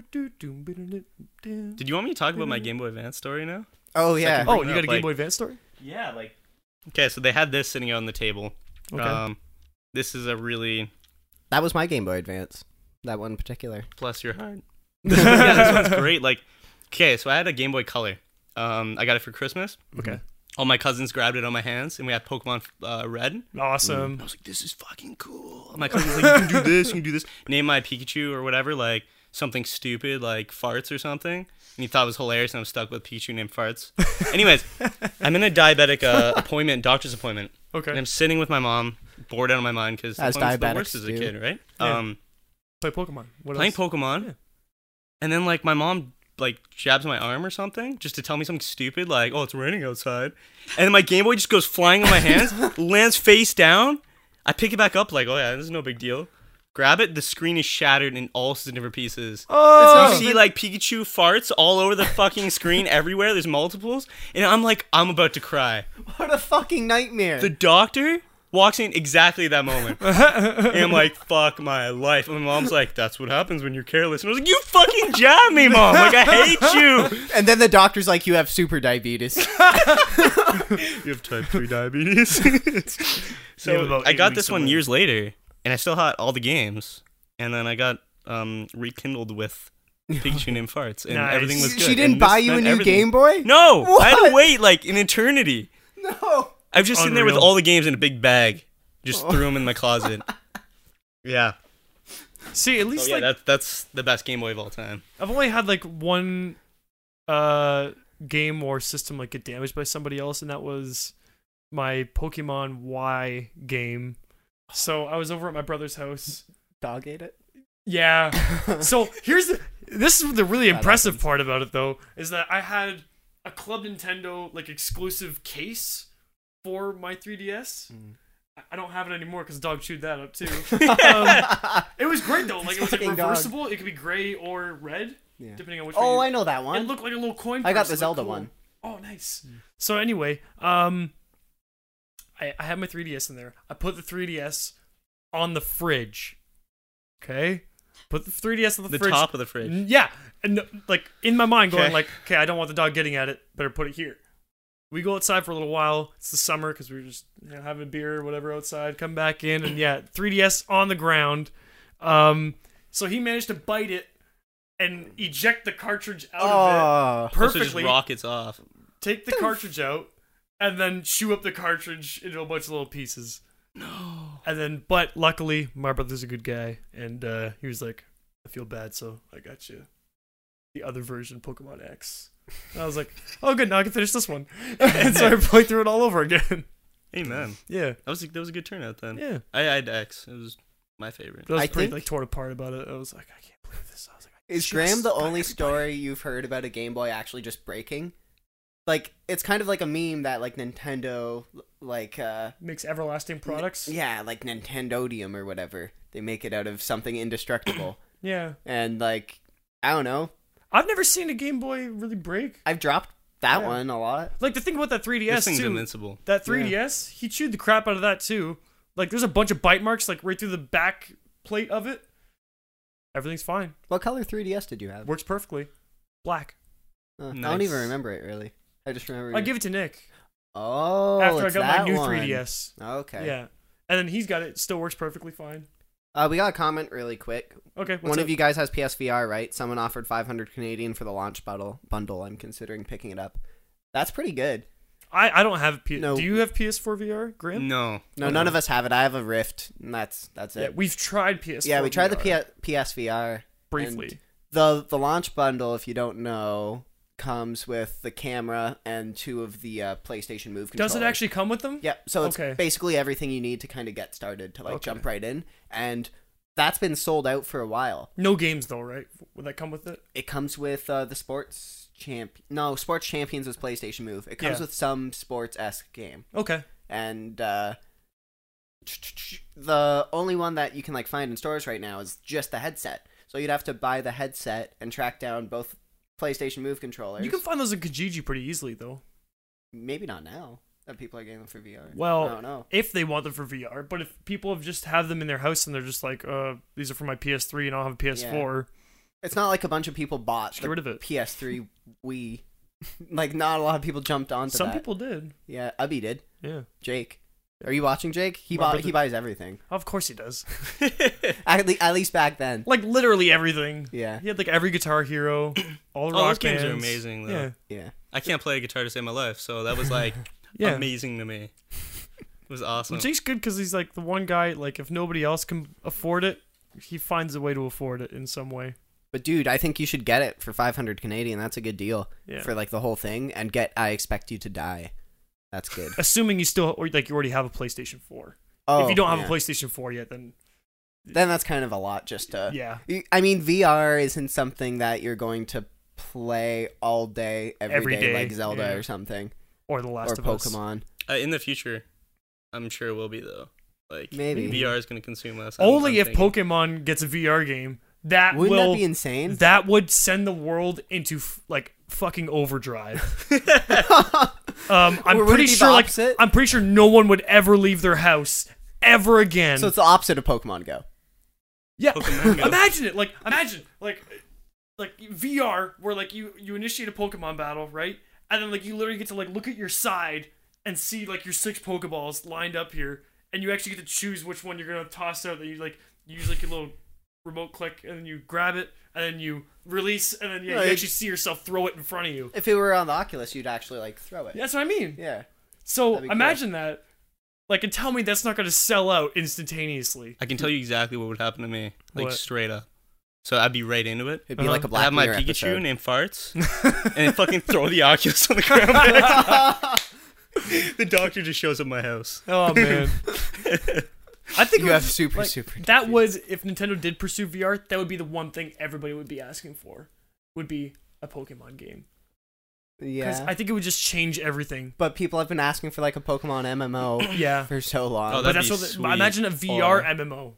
Speaker 4: Did you want me to talk about my Game Boy Advance story now?
Speaker 1: Oh yeah.
Speaker 4: Second-
Speaker 2: Oh,
Speaker 4: bring
Speaker 2: you
Speaker 4: it
Speaker 2: got
Speaker 4: up,
Speaker 2: a Game
Speaker 4: like-
Speaker 2: Boy Advance story?
Speaker 4: Yeah, like. Okay, so they had this sitting out on the table.
Speaker 2: Okay.
Speaker 4: This is a really
Speaker 1: That was my Game Boy Advance. That one in particular.
Speaker 4: bless your heart. Yeah, this one's great. Like, okay, so I had a Game Boy Color. I got it for Christmas.
Speaker 2: Okay.
Speaker 4: all my cousins grabbed it on my hands, and we had Pokemon Red.
Speaker 2: Awesome.
Speaker 4: I was like, this is fucking cool. My cousin's like, you can do this, you can do this. Name my Pikachu or whatever, like something stupid, like farts or something. And he thought it was hilarious, and I was stuck with Pikachu named Farts. Anyways, I'm in a diabetic doctor's appointment.
Speaker 2: Okay.
Speaker 4: And I'm sitting with my mom, bored out of my mind, because
Speaker 1: As
Speaker 4: the
Speaker 1: diabetics
Speaker 4: worst as a
Speaker 1: do.
Speaker 4: kid, right?
Speaker 2: Yeah. Play Pokemon. What
Speaker 4: Playing
Speaker 2: else?
Speaker 4: Pokemon.
Speaker 2: Yeah.
Speaker 4: And then, like, my mom, like, jabs my arm or something just to tell me something stupid, like, oh, it's raining outside. And then my Game Boy just goes flying on my hands, lands face down. I pick it back up, like, oh, yeah, this is no big deal. Grab it, the screen is shattered in all sorts of different pieces.
Speaker 2: Oh,
Speaker 4: You see, like, Pikachu farts all over the fucking screen everywhere. There's multiples. And I'm like, I'm about to cry.
Speaker 1: What a fucking nightmare.
Speaker 4: The doctor walks in exactly at that moment. And I'm like, fuck my life. And my mom's like, that's what happens when you're careless. And I was like, you fucking jabbed me, Mom. Like, I hate you.
Speaker 1: And then the doctor's like, you have super diabetes.
Speaker 4: You have type 3 diabetes.
Speaker 2: You have
Speaker 4: So
Speaker 2: about
Speaker 4: I
Speaker 2: 8
Speaker 4: got
Speaker 2: weeks
Speaker 4: this
Speaker 2: to
Speaker 4: one
Speaker 2: live.
Speaker 4: years later, and I still had all the games. And then I got rekindled with Pikachu named Farts, and
Speaker 2: Nice.
Speaker 4: everything was good.
Speaker 1: She didn't
Speaker 4: And this
Speaker 1: buy you a
Speaker 4: meant
Speaker 1: new
Speaker 4: everything.
Speaker 1: Game Boy?
Speaker 4: No, I had
Speaker 1: What?
Speaker 4: to wait like an eternity.
Speaker 1: No.
Speaker 4: I was just sitting there with
Speaker 2: Unreal.
Speaker 4: all the games in a big bag. Just threw them in my closet. Yeah.
Speaker 2: See, at least
Speaker 4: So yeah,
Speaker 2: like
Speaker 4: that's the best Game Boy of all time.
Speaker 2: I've only had like one game or system like get damaged by somebody else, and that was my Pokemon Y game. So I was over at my brother's house.
Speaker 1: Dog ate it?
Speaker 2: Yeah. So this is the really
Speaker 1: That
Speaker 2: impressive
Speaker 1: happens.
Speaker 2: part about it though, is that I had a Club Nintendo like exclusive case for my 3DS. I don't have it anymore because the dog chewed that up too. It was great though. Like it was like
Speaker 1: Fucking dog.
Speaker 2: reversible. It could be gray or red,
Speaker 1: Yeah.
Speaker 2: depending on which.
Speaker 1: Oh,
Speaker 2: way
Speaker 1: I know that
Speaker 2: It
Speaker 1: one.
Speaker 2: looked like a little coin.
Speaker 1: I got
Speaker 2: purse.
Speaker 1: the
Speaker 2: It looked
Speaker 1: Zelda
Speaker 2: cool.
Speaker 1: one.
Speaker 2: Oh, nice. So anyway, I have my 3DS in there. I put the 3DS on the fridge. Okay, put the 3DS on the
Speaker 4: The
Speaker 2: fridge.
Speaker 4: top of the fridge.
Speaker 2: Yeah, and like in my mind, going
Speaker 4: Okay.
Speaker 2: like, okay, I don't want the dog getting at it. Better put it here. We go outside for a little while. It's the summer because we were just having a beer or whatever outside. Come back in and yeah, 3DS on the ground. So he managed to bite it and eject the cartridge out of it
Speaker 1: Oh.
Speaker 4: Also just
Speaker 2: perfectly.
Speaker 4: rockets off.
Speaker 2: Take the cartridge out and then chew up the cartridge into a bunch of little pieces.
Speaker 4: No.
Speaker 2: And then, but luckily, my brother's a good guy, and he was like, "I feel bad, so I got you the other version, Pokemon X." And I was like, "Oh, good, now I can finish this one." And so I played through it all over again.
Speaker 4: Amen.
Speaker 2: Yeah,
Speaker 4: That was a good turnout then.
Speaker 2: yeah.
Speaker 4: I had X. It was my favorite.
Speaker 2: But I was
Speaker 1: I
Speaker 2: pretty
Speaker 1: think-
Speaker 2: like torn apart about it. I was like, I can't believe this. I was like, I
Speaker 1: Is
Speaker 2: just
Speaker 1: Graham the
Speaker 2: got
Speaker 1: only
Speaker 2: everybody.
Speaker 1: story you've heard about a Game Boy actually just breaking? Like, it's kind of like a meme that, like, Nintendo, like,
Speaker 2: Makes everlasting products?
Speaker 1: yeah, like Nintendodium or whatever. They make it out of something indestructible.
Speaker 2: Yeah.
Speaker 1: And, like, I don't know.
Speaker 2: I've never seen a Game Boy really break.
Speaker 1: I've dropped that
Speaker 2: Yeah.
Speaker 1: one a lot.
Speaker 2: Like, the thing about that 3DS,
Speaker 4: This thing's
Speaker 2: too,
Speaker 4: invincible.
Speaker 2: that 3DS, he chewed the crap out of that, too. Like, there's a bunch of bite marks, like, right through the back plate of it. Everything's fine.
Speaker 1: What color 3DS did you have?
Speaker 2: Works perfectly. Black.
Speaker 1: I don't
Speaker 4: Nice.
Speaker 1: even remember it, really. I just remember...
Speaker 2: I give it to Nick
Speaker 1: Oh,
Speaker 2: after I
Speaker 1: it's
Speaker 2: got my
Speaker 1: that
Speaker 2: new
Speaker 1: one.
Speaker 2: 3DS.
Speaker 1: Okay.
Speaker 2: Yeah. And then he's got it. Still works perfectly fine.
Speaker 1: We got a comment really quick.
Speaker 2: Okay. What's
Speaker 1: One
Speaker 2: up?
Speaker 1: of you guys has PSVR, right? Someone offered 500 Canadian for the launch bundle. I'm considering picking it up. That's pretty good.
Speaker 2: I don't have
Speaker 1: No.
Speaker 2: Do you have PS4 VR, Graham?
Speaker 4: No.
Speaker 1: No, none of us have it. I have a Rift, and that's
Speaker 2: Yeah,
Speaker 1: it.
Speaker 2: we've tried PS4.
Speaker 1: Yeah, we tried the
Speaker 2: VR
Speaker 1: PSVR.
Speaker 2: briefly.
Speaker 1: The launch bundle, if you don't know, comes with the camera and 2 of the PlayStation Move controllers.
Speaker 2: Does it actually come with them?
Speaker 1: Yeah, so it's
Speaker 2: Okay.
Speaker 1: basically everything you need to kind of get started to like
Speaker 2: Okay.
Speaker 1: jump right in, and that's been sold out for a while.
Speaker 2: No games though, right? Would that come with it?
Speaker 1: It comes with the Sports Champions is PlayStation Move. It comes
Speaker 2: Yeah.
Speaker 1: with some sports-esque game,
Speaker 2: Okay.
Speaker 1: and the only one that you can like find in stores right now is just the headset. So you'd have to buy the headset and track down both PlayStation Move controllers.
Speaker 2: You can find those in Kijiji pretty easily though.
Speaker 1: Maybe not now that people are getting them for VR.
Speaker 2: Well,
Speaker 1: I don't know.
Speaker 2: if they want them for VR, but if people have just have them in their house and they're just like, these are for my PS3 and I'll have a PS4,
Speaker 1: It's not like a bunch of people bought
Speaker 2: just
Speaker 1: the
Speaker 2: get rid of it.
Speaker 1: PS3 Wii. Like, not a lot of people jumped onto
Speaker 2: Some
Speaker 1: that.
Speaker 2: people did.
Speaker 1: Yeah, Ubby did.
Speaker 2: Yeah.
Speaker 1: Jake. Are you watching, Jake? He
Speaker 2: My brother-
Speaker 1: buys everything.
Speaker 2: Of course he does.
Speaker 1: At least back then.
Speaker 2: Like literally everything.
Speaker 1: Yeah.
Speaker 2: He had like every Guitar Hero, all the
Speaker 4: Oh,
Speaker 2: rock
Speaker 4: those games are
Speaker 2: bands.
Speaker 4: amazing, though.
Speaker 2: Yeah.
Speaker 1: Yeah.
Speaker 4: I can't play a guitar to save my life, so that was like
Speaker 2: Yeah.
Speaker 4: amazing to me. It was awesome.
Speaker 2: Jake's good because he's like the one guy. Like if nobody else can afford it, he finds a way to afford it in some way.
Speaker 1: But dude, I think you should get it for 500 Canadian. That's a good deal
Speaker 2: Yeah.
Speaker 1: for like the whole thing. And get I Expect You to Die. That's good.
Speaker 2: Assuming you still or like you already have a PlayStation 4.
Speaker 1: Oh,
Speaker 2: If you don't have
Speaker 1: yeah.
Speaker 2: a PlayStation 4 yet, then
Speaker 1: Then that's kind of a lot just to...
Speaker 2: yeah.
Speaker 1: I mean, VR isn't something that you're going to play all day, every day, like Zelda
Speaker 2: yeah.
Speaker 1: or something.
Speaker 2: Or The Last
Speaker 1: Or
Speaker 2: of Us.
Speaker 1: Pokemon.
Speaker 4: In the future, I'm sure it will be though. Like
Speaker 1: Maybe.
Speaker 4: VR is going to consume us.
Speaker 2: Only if
Speaker 4: thinking.
Speaker 2: Pokemon gets a VR game. That
Speaker 1: Wouldn't
Speaker 2: will
Speaker 1: that be insane?
Speaker 2: that would send the world into like fucking overdrive. I'm
Speaker 1: Or would
Speaker 2: pretty
Speaker 1: it be the
Speaker 2: sure like
Speaker 1: opposite?
Speaker 2: I'm pretty sure no one would ever leave their house ever again.
Speaker 1: So it's the opposite of Pokemon Go.
Speaker 2: Yeah,
Speaker 4: Pokemon Go.
Speaker 2: imagine like VR where like you initiate a Pokemon battle, right? And then like you literally get to like look at your side and see like your 6 Pokeballs lined up here, and you actually get to choose which one you're gonna toss out. That you use like your little remote click, and then you grab it, and then you release, and then you
Speaker 1: Right.
Speaker 2: actually see yourself throw it in front of you.
Speaker 1: If it were on the Oculus, you'd actually like throw it.
Speaker 2: That's what I mean.
Speaker 1: Yeah.
Speaker 2: So
Speaker 1: That'd be cool.
Speaker 2: imagine that, like, and tell me that's not gonna sell out instantaneously.
Speaker 4: I can tell you exactly what would happen to me, like
Speaker 2: What?
Speaker 4: straight up. So I'd be right into it.
Speaker 1: It'd be
Speaker 2: Uh-huh.
Speaker 1: like a
Speaker 4: I'd
Speaker 1: Black
Speaker 4: have my
Speaker 1: Mirror
Speaker 4: Pikachu
Speaker 1: episode.
Speaker 4: named Farts, and then fucking throw the Oculus on the ground. The doctor just shows up at my house.
Speaker 2: Oh man. I think
Speaker 1: You
Speaker 2: it
Speaker 1: have
Speaker 2: would-
Speaker 1: super,
Speaker 2: like,
Speaker 1: super...
Speaker 2: that was if Nintendo did pursue VR, that would be the one thing everybody would be asking for. Would be a Pokemon game. Because
Speaker 1: Yeah.
Speaker 2: I think it would just change everything.
Speaker 1: But people have been asking for like a Pokemon MMO
Speaker 2: Yeah.
Speaker 1: for so long.
Speaker 4: Oh,
Speaker 2: But
Speaker 4: that'd
Speaker 2: that's
Speaker 4: be
Speaker 2: what the,
Speaker 4: sweet.
Speaker 2: imagine a VR
Speaker 4: Or-
Speaker 2: MMO.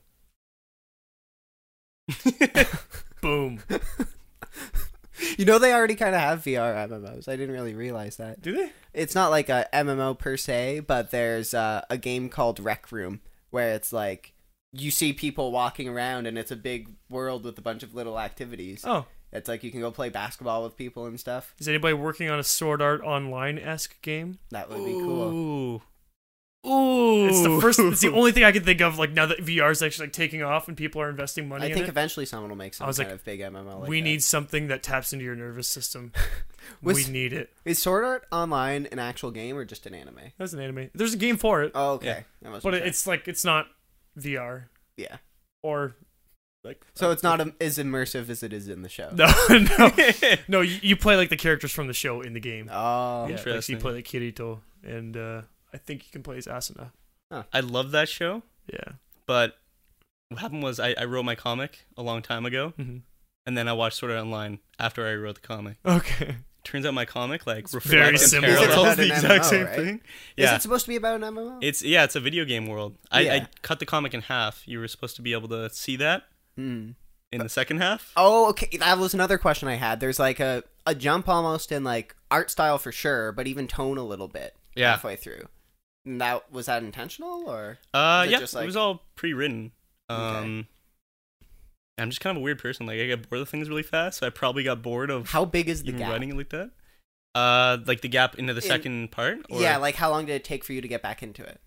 Speaker 2: Boom.
Speaker 1: You know, they already kind of have VR MMOs. I didn't really realize that.
Speaker 2: Do they?
Speaker 1: It's not like a MMO per se, but there's a game called Rec Room where it's like you see people walking around and it's a big world with a bunch of little activities.
Speaker 2: Oh.
Speaker 1: It's like you can go play basketball with people and stuff.
Speaker 2: Is anybody working on a Sword Art Online-esque game?
Speaker 1: That would be cool.
Speaker 4: Ooh. Ooh.
Speaker 2: It's the first. It's the only thing I can think of. Like now that VR is actually like taking off and people are investing money
Speaker 1: I
Speaker 2: in
Speaker 1: think
Speaker 2: it.
Speaker 1: eventually someone will make some
Speaker 2: I was
Speaker 1: kind
Speaker 2: like,
Speaker 1: of big MMO like
Speaker 2: we
Speaker 1: that.
Speaker 2: need something that taps into your nervous system.
Speaker 1: Was-
Speaker 2: We need it.
Speaker 1: Is Sword Art Online an actual game or just an anime?
Speaker 2: That's an anime. There's a game for it,
Speaker 1: Oh, okay.
Speaker 4: Yeah.
Speaker 1: That must
Speaker 2: but
Speaker 1: be fair.
Speaker 2: it's like it's not VR
Speaker 1: yeah.
Speaker 2: or like.
Speaker 1: So it's not as immersive as it is in the show.
Speaker 2: No, no. You play like the characters from the show in the game.
Speaker 1: Oh,
Speaker 2: Yeah, like, so you
Speaker 4: Interesting.
Speaker 2: play like Kirito, and I think you can play as Asuna.
Speaker 4: I love that show,
Speaker 2: Yeah.
Speaker 4: but what happened was I wrote my comic a long time ago,
Speaker 2: Mm-hmm.
Speaker 4: and then I watched Sword Art Online after I wrote the comic.
Speaker 2: Okay.
Speaker 4: Turns out my comic like reflects
Speaker 2: very
Speaker 4: and
Speaker 2: similar.
Speaker 4: parallels
Speaker 1: It's
Speaker 4: the
Speaker 1: about an
Speaker 4: exact
Speaker 1: MMO,
Speaker 4: same
Speaker 1: right?
Speaker 4: thing.
Speaker 1: Is
Speaker 4: Yeah,
Speaker 1: it supposed to be about an MMO?
Speaker 4: it's a video game world. I
Speaker 1: Yeah.
Speaker 4: cut the comic in half. You were supposed to be able to see that
Speaker 1: Hmm.
Speaker 4: in the second half.
Speaker 1: Oh, okay. That was another question I had. There's like a jump almost in like art style for sure, but even tone a little bit
Speaker 4: Yeah.
Speaker 1: halfway through. And was that intentional or? Is it
Speaker 4: Yeah,
Speaker 1: just,
Speaker 4: it
Speaker 1: like-
Speaker 4: was all pre-written.
Speaker 1: Okay.
Speaker 4: I'm just kind of a weird person. Like I get bored of things really fast, so I probably got bored of
Speaker 1: How big is the
Speaker 4: even
Speaker 1: gap?
Speaker 4: writing it like that. Like the gap into the
Speaker 1: In-
Speaker 4: second part. Or,
Speaker 1: Yeah, like how long did it take for you to get back into it?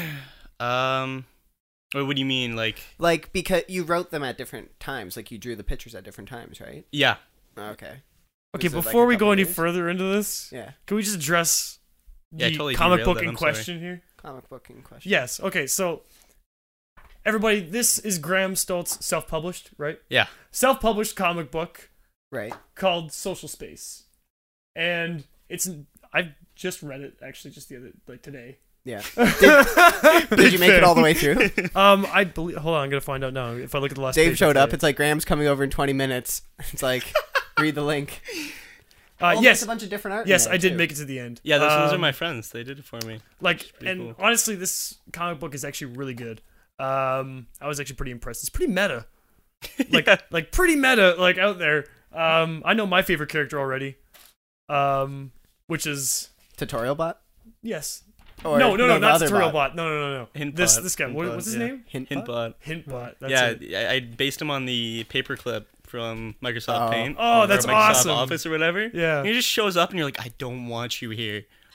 Speaker 4: What do you mean? Like,
Speaker 1: Like because you wrote them at different times, like you drew the pictures at different times, right?
Speaker 4: yeah,
Speaker 1: Okay.
Speaker 2: Okay.
Speaker 1: Was it, like,
Speaker 2: Before
Speaker 1: a
Speaker 2: we go
Speaker 1: couple
Speaker 2: any
Speaker 1: years?
Speaker 2: further into this,
Speaker 1: Yeah.
Speaker 2: can we just address
Speaker 4: Yeah, I
Speaker 2: the
Speaker 4: totally
Speaker 2: comic
Speaker 4: derailed
Speaker 2: book
Speaker 4: that,
Speaker 2: in
Speaker 4: I'm sorry.
Speaker 2: question here?
Speaker 1: Comic book in question.
Speaker 2: Yes. Okay. So, everybody, this is Graham Stoltz self-published, right?
Speaker 4: yeah.
Speaker 2: Self-published comic book
Speaker 1: Right.
Speaker 2: called Social Space, and I just read it actually just the other like today.
Speaker 1: Yeah. Did you make it all the way through?
Speaker 2: I believe. Hold on, I'm gonna find out now. If I look at the last.
Speaker 1: Dave
Speaker 2: page,
Speaker 1: showed
Speaker 2: I'll
Speaker 1: up.
Speaker 2: tell
Speaker 1: It's like Graham's coming over in 20 minutes. It's like read the link.
Speaker 2: you.
Speaker 1: Oh,
Speaker 2: Yes.
Speaker 1: there's a bunch of different art. in
Speaker 2: Yes,
Speaker 1: there,
Speaker 2: I did
Speaker 1: too.
Speaker 2: make it to the end.
Speaker 4: Yeah, those are
Speaker 2: Um,
Speaker 4: my friends. They did it for me.
Speaker 2: Like,
Speaker 4: pretty
Speaker 2: and
Speaker 4: cool.
Speaker 2: honestly, this comic book is actually really good. I was actually pretty impressed. It's pretty meta, like
Speaker 4: Yeah.
Speaker 2: like pretty meta, like out there. I know my favorite character already, which is
Speaker 1: Tutorial bot.
Speaker 2: yes.
Speaker 1: Or
Speaker 2: No, not
Speaker 1: other
Speaker 2: Tutorial Bot. No. This
Speaker 4: Hintbot.
Speaker 2: guy.
Speaker 4: Hintbot,
Speaker 2: What's his
Speaker 4: yeah.
Speaker 2: name?
Speaker 4: Hintbot.
Speaker 2: Hintbot. That's
Speaker 4: Yeah,
Speaker 2: it.
Speaker 4: I based him on the paperclip from Microsoft
Speaker 1: Oh.
Speaker 4: Paint.
Speaker 2: Oh,
Speaker 4: or
Speaker 2: that's
Speaker 4: Microsoft
Speaker 2: awesome.
Speaker 4: Office or whatever.
Speaker 2: Yeah.
Speaker 4: And he just shows up and you're like, I don't want you here.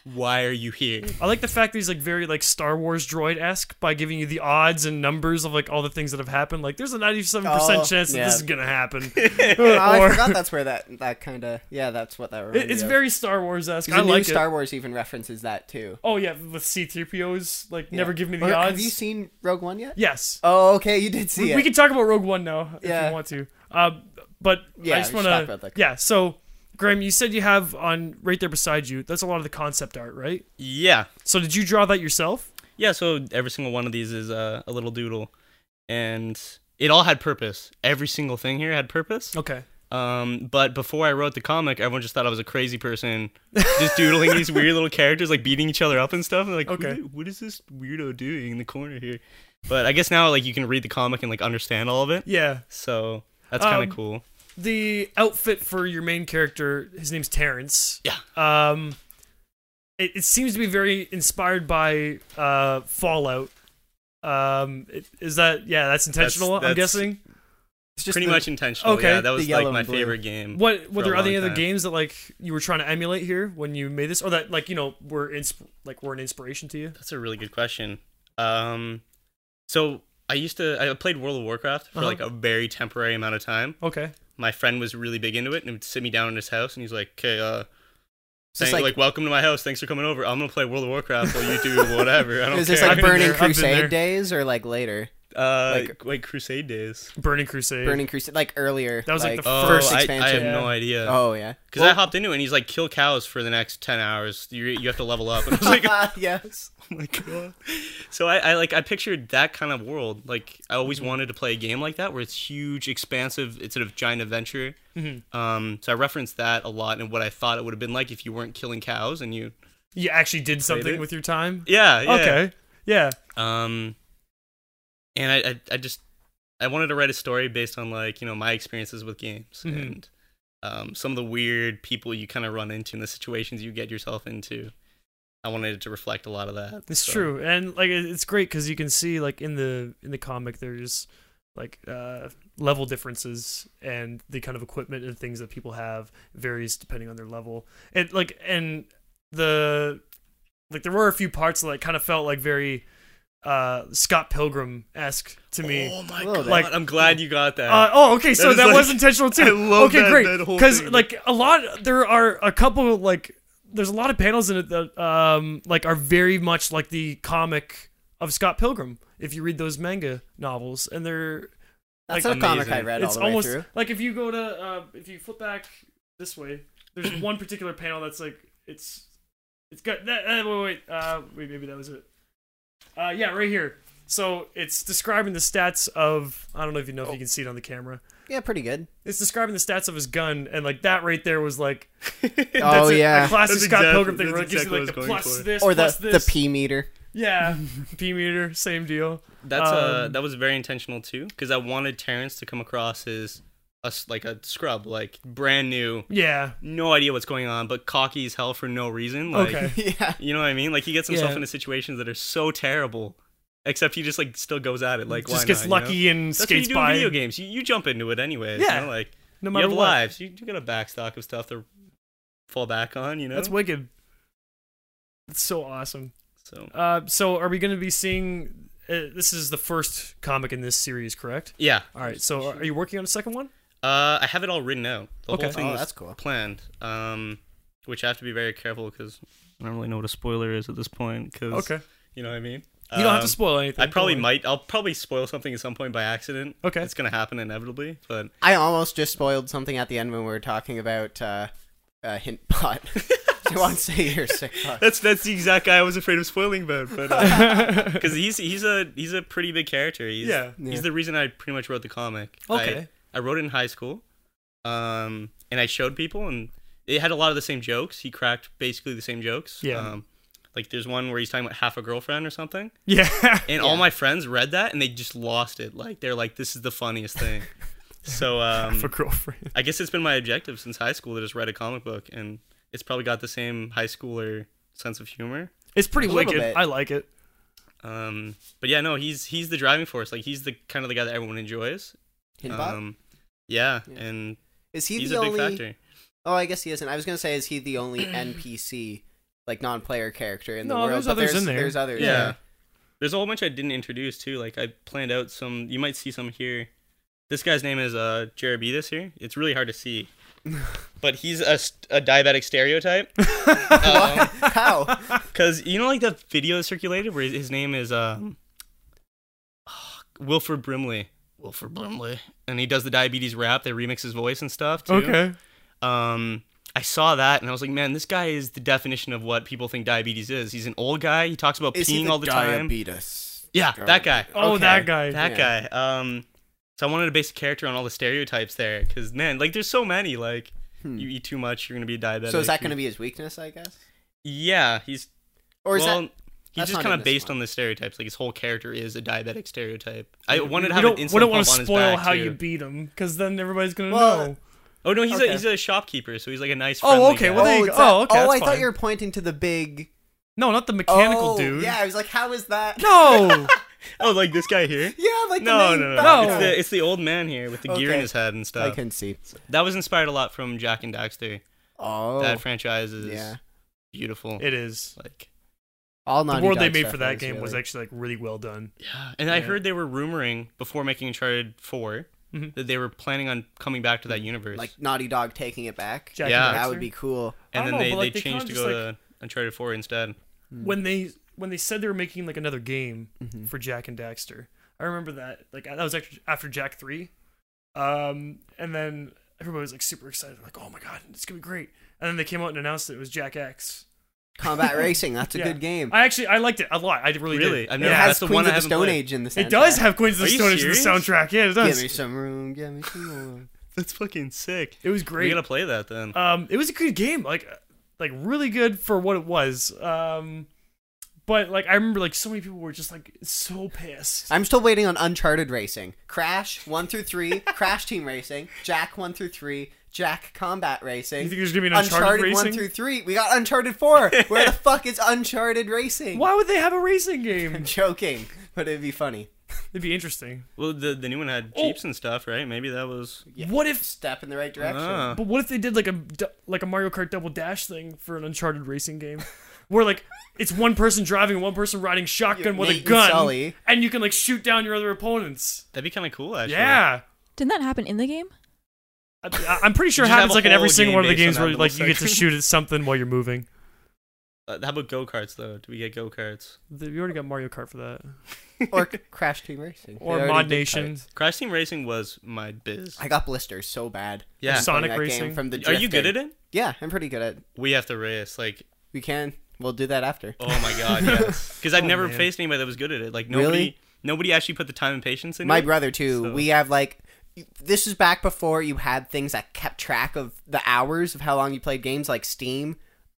Speaker 4: Why are you here?
Speaker 2: I like the fact that he's like very like Star Wars droid-esque by giving you the odds and numbers of like all the things that have happened. Like there's a 97% chance that this is gonna happen.
Speaker 1: Oh, I forgot that's where that kind of that's what that reminded
Speaker 2: It's
Speaker 1: me of.
Speaker 2: very Star Wars-esque. I
Speaker 1: The new
Speaker 2: like
Speaker 1: Star
Speaker 2: it.
Speaker 1: Wars even references that too.
Speaker 2: Oh yeah, with C-3PO's like never give me the
Speaker 1: Or,
Speaker 2: odds.
Speaker 1: Have you seen Rogue One yet?
Speaker 2: Yes.
Speaker 1: Oh, okay, you did see it.
Speaker 2: We can talk about Rogue One now if
Speaker 1: Yeah.
Speaker 2: you want to. But
Speaker 1: Yeah,
Speaker 2: I just
Speaker 1: we
Speaker 2: want
Speaker 1: should talk
Speaker 2: to.
Speaker 1: about that.
Speaker 2: Yeah. So, Graham, you said you have on right there beside you. That's a lot of the concept art, right?
Speaker 4: Yeah.
Speaker 2: So did you draw that yourself?
Speaker 4: Yeah, so every single one of these is a little doodle. And it all had purpose. Every single thing here had purpose.
Speaker 2: Okay.
Speaker 4: But before I wrote the comic, everyone just thought I was a crazy person, just doodling these weird little characters, like beating each other up and stuff. And like,
Speaker 2: Okay.
Speaker 4: what is this weirdo doing in the corner here? But I guess now, like, you can read the comic and like understand all of it.
Speaker 2: Yeah.
Speaker 4: So that's kind of cool.
Speaker 2: The outfit for your main character, his name's Terrence.
Speaker 4: Yeah.
Speaker 2: It seems to be very inspired by Fallout. Is that that's intentional? I'm
Speaker 4: That's-
Speaker 2: guessing.
Speaker 1: It's just
Speaker 4: Pretty
Speaker 1: the-
Speaker 4: much intentional.
Speaker 2: Okay.
Speaker 4: Yeah, that was
Speaker 1: The yellow
Speaker 4: like my
Speaker 1: and blue.
Speaker 4: favorite game.
Speaker 2: What were
Speaker 4: for a
Speaker 2: there any
Speaker 4: long
Speaker 2: other
Speaker 4: time.
Speaker 2: games that like you were trying to emulate here when you made this, or that like were an inspiration to you?
Speaker 4: That's a really good question. So I played World of Warcraft for like a very temporary amount of time.
Speaker 2: Okay.
Speaker 4: My friend was really big into it and would sit me down in his house and he's like, okay,
Speaker 1: Just
Speaker 4: like welcome to my house. Thanks for coming over. I'm gonna play World of Warcraft while you do whatever. I don't
Speaker 1: Is
Speaker 4: care.
Speaker 1: this like
Speaker 2: I've been
Speaker 1: Burning
Speaker 2: there, I've been there.
Speaker 1: Crusade days or like later?
Speaker 4: like Crusade days.
Speaker 2: Burning Crusade.
Speaker 1: Burning Crusade, like earlier.
Speaker 2: That was, like, the
Speaker 4: Oh,
Speaker 1: first
Speaker 4: I
Speaker 1: expansion.
Speaker 4: have no idea.
Speaker 1: Oh yeah.
Speaker 4: Because I hopped into it and he's like, kill cows for the next 10 hours. You have to level up. And I was like, oh
Speaker 1: yes.
Speaker 4: my god. So I pictured that kind of world. Like I always wanted to play a game like that where it's huge, expansive, it's sort of giant adventure. So I referenced that a lot and what I thought it would have been like if you weren't killing cows and you.
Speaker 2: You actually did something
Speaker 4: it?
Speaker 2: with your time.
Speaker 4: Yeah.
Speaker 2: Okay. Yeah.
Speaker 4: And I wanted to write a story based on like my experiences with games and some of the weird people you kind of run into and the situations you get yourself into. I wanted it to reflect a lot of that.
Speaker 2: It's true, and like it's great because you can see like in the comic there's like level differences and the kind of equipment and things that people have varies depending on their level. And there were a few parts that like kind of felt like very Scott Pilgrim-esque to me.
Speaker 4: Oh my
Speaker 1: Little
Speaker 4: god!
Speaker 1: bit.
Speaker 2: Like-
Speaker 4: I'm glad you got that.
Speaker 2: Okay, so
Speaker 4: is,
Speaker 2: that
Speaker 4: like-
Speaker 2: was intentional too.
Speaker 4: I love
Speaker 2: okay,
Speaker 4: that-
Speaker 2: great.
Speaker 4: that whole
Speaker 2: Because
Speaker 4: thing.
Speaker 2: like there are a couple like there's a lot of panels in it that like are very much like the comic of Scott Pilgrim. If you read those manga novels, and they're
Speaker 1: That's
Speaker 2: like,
Speaker 1: a comic I
Speaker 4: amazing.
Speaker 1: read all
Speaker 2: it's
Speaker 1: the way
Speaker 2: almost
Speaker 1: through.
Speaker 2: like if you go to if you flip back this way, there's one particular panel that's like it's got that. Wait, maybe that was it. Yeah, right here. So it's describing the stats of I don't know if you can see it on the camera.
Speaker 1: Yeah, pretty good.
Speaker 2: It's describing the stats of his gun, and like that right there was like
Speaker 1: Oh
Speaker 2: a
Speaker 1: yeah.
Speaker 2: classic
Speaker 4: That's
Speaker 2: Scott
Speaker 4: exactly-
Speaker 2: Pilgrim thing
Speaker 4: that's
Speaker 2: where it gives
Speaker 4: exactly
Speaker 2: you like the
Speaker 4: what I was
Speaker 2: plus
Speaker 4: going for.
Speaker 2: this
Speaker 1: Or
Speaker 2: plus
Speaker 1: the
Speaker 2: this.
Speaker 1: P meter.
Speaker 2: Yeah, P meter, same deal.
Speaker 4: That's
Speaker 2: Um,
Speaker 4: that was very intentional too, because I wanted Terrence to come across as like a scrub, like brand new,
Speaker 2: Yeah.
Speaker 4: no idea what's going on, but cocky as hell for no reason. Like,
Speaker 2: Okay.
Speaker 1: Yeah.
Speaker 4: you know what I mean? Like he gets himself
Speaker 2: Yeah.
Speaker 4: into situations that are so terrible, except he just like still goes at it. Like
Speaker 2: Just
Speaker 4: why
Speaker 2: gets
Speaker 4: not,
Speaker 2: lucky
Speaker 4: you know?
Speaker 2: and
Speaker 4: That's what
Speaker 2: skates
Speaker 4: you do in
Speaker 2: by.
Speaker 4: video games. You jump into it anyways.
Speaker 2: Yeah.
Speaker 4: You know? Like
Speaker 2: No
Speaker 4: you
Speaker 2: matter
Speaker 4: have
Speaker 2: what.
Speaker 4: lives. You got a backstock of stuff to fall back on. You know.
Speaker 2: That's wicked. It's so awesome.
Speaker 4: So
Speaker 2: So are we going to be seeing? This is the first comic in this series, correct?
Speaker 4: yeah.
Speaker 2: All right. So are you working on a second one?
Speaker 4: I have it all written out. The
Speaker 2: Okay.
Speaker 4: whole thing
Speaker 1: Oh,
Speaker 4: was
Speaker 1: that's cool.
Speaker 4: planned. Which I have to be very careful because I don't really know what a spoiler is at this point. Cause,
Speaker 2: Okay.
Speaker 4: You know what I mean?
Speaker 2: You don't have to spoil anything.
Speaker 4: I probably
Speaker 2: don't worry.
Speaker 4: might. I'll probably spoil something at some point by accident.
Speaker 2: Okay.
Speaker 4: It's gonna happen inevitably, but
Speaker 1: I almost just spoiled something at the end when we were talking about hint pot. I won't say you're sick pot.
Speaker 4: that's the exact guy I was afraid of spoiling about. But because he's a pretty big character.
Speaker 2: Yeah.
Speaker 4: He's the reason I pretty much wrote the comic.
Speaker 2: Okay.
Speaker 4: I wrote it in high school, and I showed people, and it had a lot of the same jokes. He cracked basically the same jokes.
Speaker 2: Yeah.
Speaker 4: Like there's one where he's talking about half a girlfriend or something,
Speaker 2: Yeah.
Speaker 4: and all my friends read that and they just lost it. Like they're like, "This is the funniest thing." So
Speaker 2: For girlfriend.
Speaker 4: I guess it's been my objective since high school to just write a comic book, and it's probably got the same high schooler sense of humor.
Speaker 2: It's pretty
Speaker 1: A little
Speaker 2: wicked.
Speaker 1: bit.
Speaker 2: I like it.
Speaker 4: But yeah, no, he's the driving force. Like he's the kind of the guy that everyone enjoys.
Speaker 1: Hint pot?
Speaker 4: Yeah,
Speaker 1: Yeah.
Speaker 4: and
Speaker 1: Is he
Speaker 4: he's
Speaker 1: the
Speaker 4: a big
Speaker 1: only?
Speaker 4: factor.
Speaker 1: Oh, I guess he isn't. I was gonna say, is he the only NPC like non-player character in the
Speaker 2: No,
Speaker 1: world.
Speaker 2: there's
Speaker 1: but
Speaker 2: others in there.
Speaker 1: There's others.
Speaker 4: Yeah. There's a whole bunch I didn't introduce too. Like I planned out some. You might see some here. This guy's name is Jerebitis here. It's really hard to see, but he's a diabetic stereotype.
Speaker 1: How?
Speaker 4: Because you know, like the video circulated where his name is Wilford Brimley. Wilford Brimley, and he does the diabetes rap. They remix his voice and stuff too.
Speaker 2: Okay.
Speaker 4: I saw that and I was like, man, this guy is the definition of what people think diabetes is. He's an old guy. He talks about
Speaker 1: Is he
Speaker 4: peeing all the time.
Speaker 1: diabetes?
Speaker 4: Yeah, that guy.
Speaker 2: Oh,
Speaker 1: Okay.
Speaker 2: that guy.
Speaker 4: That
Speaker 1: Yeah.
Speaker 4: guy. So I wanted to base a character on all the stereotypes there, because man, like there's so many. Like
Speaker 1: Hmm.
Speaker 4: you eat too much, you're gonna be diabetic.
Speaker 1: So is that going to be his weakness, I guess?
Speaker 4: Yeah, he's
Speaker 1: Or is
Speaker 4: well.
Speaker 1: that?
Speaker 4: He's
Speaker 1: that's
Speaker 4: just
Speaker 1: not
Speaker 4: kind
Speaker 1: in
Speaker 4: of
Speaker 1: this
Speaker 4: based
Speaker 1: one.
Speaker 4: on the stereotypes. Like his whole character is a diabetic stereotype. I wanted to
Speaker 2: we
Speaker 4: have an
Speaker 2: don't
Speaker 4: instant
Speaker 2: want
Speaker 4: pump
Speaker 2: to
Speaker 4: on his
Speaker 2: spoil
Speaker 4: back
Speaker 2: how
Speaker 4: too.
Speaker 2: you beat him, because then everybody's gonna
Speaker 1: Well,
Speaker 2: know.
Speaker 4: Oh no, he's
Speaker 1: Okay.
Speaker 4: he's a shopkeeper, so he's like a nice.
Speaker 2: Oh,
Speaker 4: friendly
Speaker 2: okay,
Speaker 4: guy.
Speaker 2: well, there you
Speaker 1: it's
Speaker 2: go.
Speaker 1: that-
Speaker 2: Oh, okay,
Speaker 1: I
Speaker 2: that's
Speaker 1: thought
Speaker 2: fine.
Speaker 1: you were pointing to the big
Speaker 2: No, not the mechanical
Speaker 1: oh,
Speaker 2: dude.
Speaker 1: Yeah, I was like, how is that?
Speaker 2: No.
Speaker 4: Oh, like this guy here.
Speaker 1: Yeah, like
Speaker 4: No,
Speaker 1: the
Speaker 4: no,
Speaker 1: main
Speaker 4: no,
Speaker 1: bad
Speaker 2: No.
Speaker 1: guy.
Speaker 4: It's the old man here with the gear in
Speaker 1: Okay.
Speaker 4: his head and
Speaker 1: I
Speaker 4: stuff.
Speaker 1: can see.
Speaker 4: That was inspired a lot from Jack and Daxter.
Speaker 1: Oh,
Speaker 4: That franchise is
Speaker 1: yeah.
Speaker 4: beautiful.
Speaker 2: It is.
Speaker 4: Like
Speaker 1: All
Speaker 2: The
Speaker 1: Naughty
Speaker 2: world they
Speaker 1: Dog
Speaker 2: made
Speaker 1: stuff
Speaker 2: for that
Speaker 1: is
Speaker 2: game was
Speaker 1: really-
Speaker 2: actually like really well done.
Speaker 4: yeah, and I
Speaker 2: Yeah.
Speaker 4: heard they were rumoring before making Uncharted 4
Speaker 2: Mhm.
Speaker 4: that they were planning on coming back to that universe.
Speaker 1: like Naughty Dog taking it back.
Speaker 2: Jack
Speaker 4: Yeah.
Speaker 2: and
Speaker 1: That
Speaker 2: Daxter.
Speaker 1: would be cool.
Speaker 2: I
Speaker 4: and
Speaker 2: don't
Speaker 4: then
Speaker 2: know, but,
Speaker 4: they
Speaker 2: like, they
Speaker 4: changed to
Speaker 2: kinda
Speaker 4: go
Speaker 2: just,
Speaker 4: to Uncharted 4 instead.
Speaker 2: when they said they were making like another game
Speaker 1: Mhm.
Speaker 2: for Jack and Daxter. I remember that. Like that was actually after Jak 3. And then everybody was like super excited, like, "Oh my god, it's going to be great." And then they came out and announced that it was Jak X.
Speaker 1: Combat Racing. That's a
Speaker 2: Yeah.
Speaker 1: good game.
Speaker 2: I liked it a lot. I really
Speaker 4: Really?
Speaker 2: did.
Speaker 4: I've
Speaker 1: It
Speaker 4: never-
Speaker 1: has
Speaker 4: that's the
Speaker 1: Queens
Speaker 4: one I
Speaker 1: of the
Speaker 4: haven't
Speaker 1: Stone
Speaker 4: played.
Speaker 1: Age in the soundtrack.
Speaker 2: It does have Queens of the
Speaker 4: Are you
Speaker 2: Stone Age in the
Speaker 4: serious?
Speaker 2: soundtrack. Yeah, it
Speaker 1: Give
Speaker 2: does.
Speaker 1: me some room. Give me some more.
Speaker 4: That's fucking sick.
Speaker 2: It was
Speaker 4: We
Speaker 2: great.
Speaker 4: gotta play that then.
Speaker 2: It was a good game, like really good for what it was. But like I remember, like so many people were just like so pissed.
Speaker 1: I'm still waiting on Uncharted Racing. Crash 1 through 3, Crash Team Racing, Jack 1 through 3, Jack Combat Racing.
Speaker 2: You think there's gonna be an Uncharted
Speaker 1: Uncharted 1
Speaker 2: Racing?
Speaker 1: through 3. We got Uncharted 4. Where the fuck is Uncharted Racing?
Speaker 2: Why would they have a racing
Speaker 1: I'm
Speaker 2: game?
Speaker 1: joking, but it'd be funny.
Speaker 2: It'd be interesting.
Speaker 4: Well, the new one had
Speaker 2: Oh.
Speaker 4: Jeeps and stuff, right? Maybe that was.
Speaker 1: Yeah.
Speaker 2: What if?
Speaker 1: Step in the right direction.
Speaker 4: Ah.
Speaker 2: But what if they did like a Mario Kart Double Dash thing for an Uncharted racing game, where like it's one person driving, and one person riding shotgun with
Speaker 1: Nate
Speaker 2: a
Speaker 1: and
Speaker 2: gun,
Speaker 1: Sully.
Speaker 2: and you can like shoot down your other opponents.
Speaker 4: That'd be kind of cool, actually.
Speaker 2: Yeah.
Speaker 3: Didn't that happen in the game?
Speaker 2: I'm pretty sure it
Speaker 4: Just have
Speaker 2: happens
Speaker 4: a
Speaker 2: like in every
Speaker 4: whole
Speaker 2: single
Speaker 4: game
Speaker 2: one of the
Speaker 4: based on
Speaker 2: games
Speaker 4: that
Speaker 2: where
Speaker 4: little
Speaker 2: like you get to
Speaker 4: section.
Speaker 2: shoot at something while you're moving.
Speaker 4: How about go karts though? Do we get go karts?
Speaker 2: We already got Mario Kart for that.
Speaker 1: Or Crash Team Racing.
Speaker 2: Or
Speaker 1: They already
Speaker 2: Mod
Speaker 1: did
Speaker 2: Nation.
Speaker 1: karts.
Speaker 4: Crash Team Racing was my biz.
Speaker 1: I got blisters so bad.
Speaker 4: Yeah.
Speaker 2: Sonic
Speaker 1: Playing that game
Speaker 2: Racing.
Speaker 1: From the
Speaker 4: Are you good
Speaker 1: drifting.
Speaker 4: at it?
Speaker 1: Yeah, I'm pretty good at it.
Speaker 4: We have to race. Like,
Speaker 1: We can. We'll do that after.
Speaker 4: oh my god, yes. Because I've
Speaker 2: Oh,
Speaker 4: never
Speaker 2: man.
Speaker 4: faced anybody that was good at it. Like
Speaker 1: Really?
Speaker 4: nobody actually put the time and patience in
Speaker 1: My
Speaker 4: it.
Speaker 1: brother too.
Speaker 4: So-
Speaker 1: We have like this is back before you had things that kept track of the hours of how long you played games like Steam.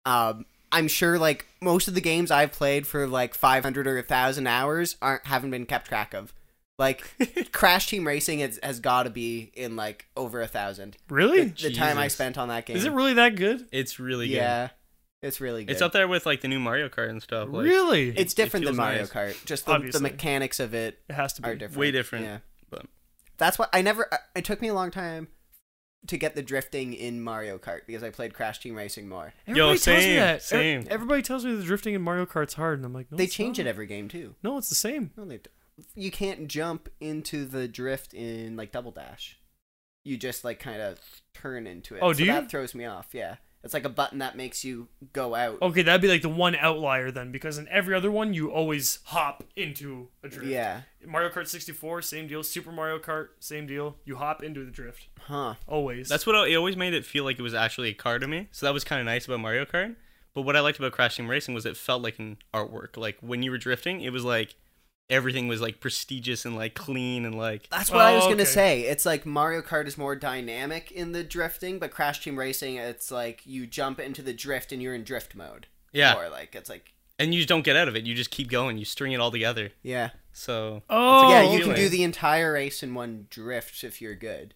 Speaker 1: I'm sure like most of the games I've played for like 500 or 1,000 hours haven't been kept track of. Like Crash Team Racing has got to be in like over 1,000.
Speaker 2: Really?
Speaker 1: The time I
Speaker 4: Jesus.
Speaker 1: spent on that game.
Speaker 2: Is it really that good?
Speaker 4: It's really good.
Speaker 1: Yeah, it's really good.
Speaker 4: It's up there with like the new Mario Kart and stuff. Like,
Speaker 2: Really?
Speaker 1: It's different than
Speaker 4: feels
Speaker 1: Mario
Speaker 4: nice.
Speaker 1: Kart. Just the
Speaker 2: Obviously.
Speaker 1: mechanics of it
Speaker 2: It has to be.
Speaker 1: are different.
Speaker 4: Way different,
Speaker 1: Yeah.
Speaker 4: but-
Speaker 1: That's what I never. It took me a long time to get the drifting in Mario Kart because I played Crash Team Racing more.
Speaker 2: Everybody tells me
Speaker 4: same,
Speaker 2: that.
Speaker 4: same.
Speaker 2: Everybody tells me the drifting in Mario Kart's hard, and I'm like, no,
Speaker 1: They
Speaker 2: it's
Speaker 1: change
Speaker 2: not.
Speaker 1: it every game too.
Speaker 2: No, it's the same.
Speaker 1: No, you can't jump into the drift in like Double Dash. You just like kind of turn into it.
Speaker 2: Oh,
Speaker 1: so
Speaker 2: do you?
Speaker 1: That throws me off. Yeah, it's like a button that makes you go out.
Speaker 2: Okay, that'd be like the one outlier then, because in every other one you always hop into a drift.
Speaker 1: Yeah.
Speaker 2: Mario Kart 64, same deal. Super Mario Kart, same deal. You hop into the drift.
Speaker 1: Huh.
Speaker 2: Always.
Speaker 4: That's what it always made it feel like it was actually a car to me. So that was kind of nice about Mario Kart. But what I liked about Crash Team Racing was it felt like an artwork. Like when you were drifting, it was like everything was like prestigious and like clean and like.
Speaker 1: That's what I was
Speaker 2: Oh,
Speaker 1: gonna
Speaker 2: okay.
Speaker 1: say. It's like Mario Kart is more dynamic in the drifting, but Crash Team Racing, it's like you jump into the drift and you're in drift mode.
Speaker 4: Yeah.
Speaker 1: Or like it's like
Speaker 4: And you just don't get out of it. You just keep going. You string it all together.
Speaker 1: yeah.
Speaker 4: So
Speaker 2: Oh,
Speaker 1: Yeah, you
Speaker 2: okay.
Speaker 1: can do the entire race in one drift if you're good.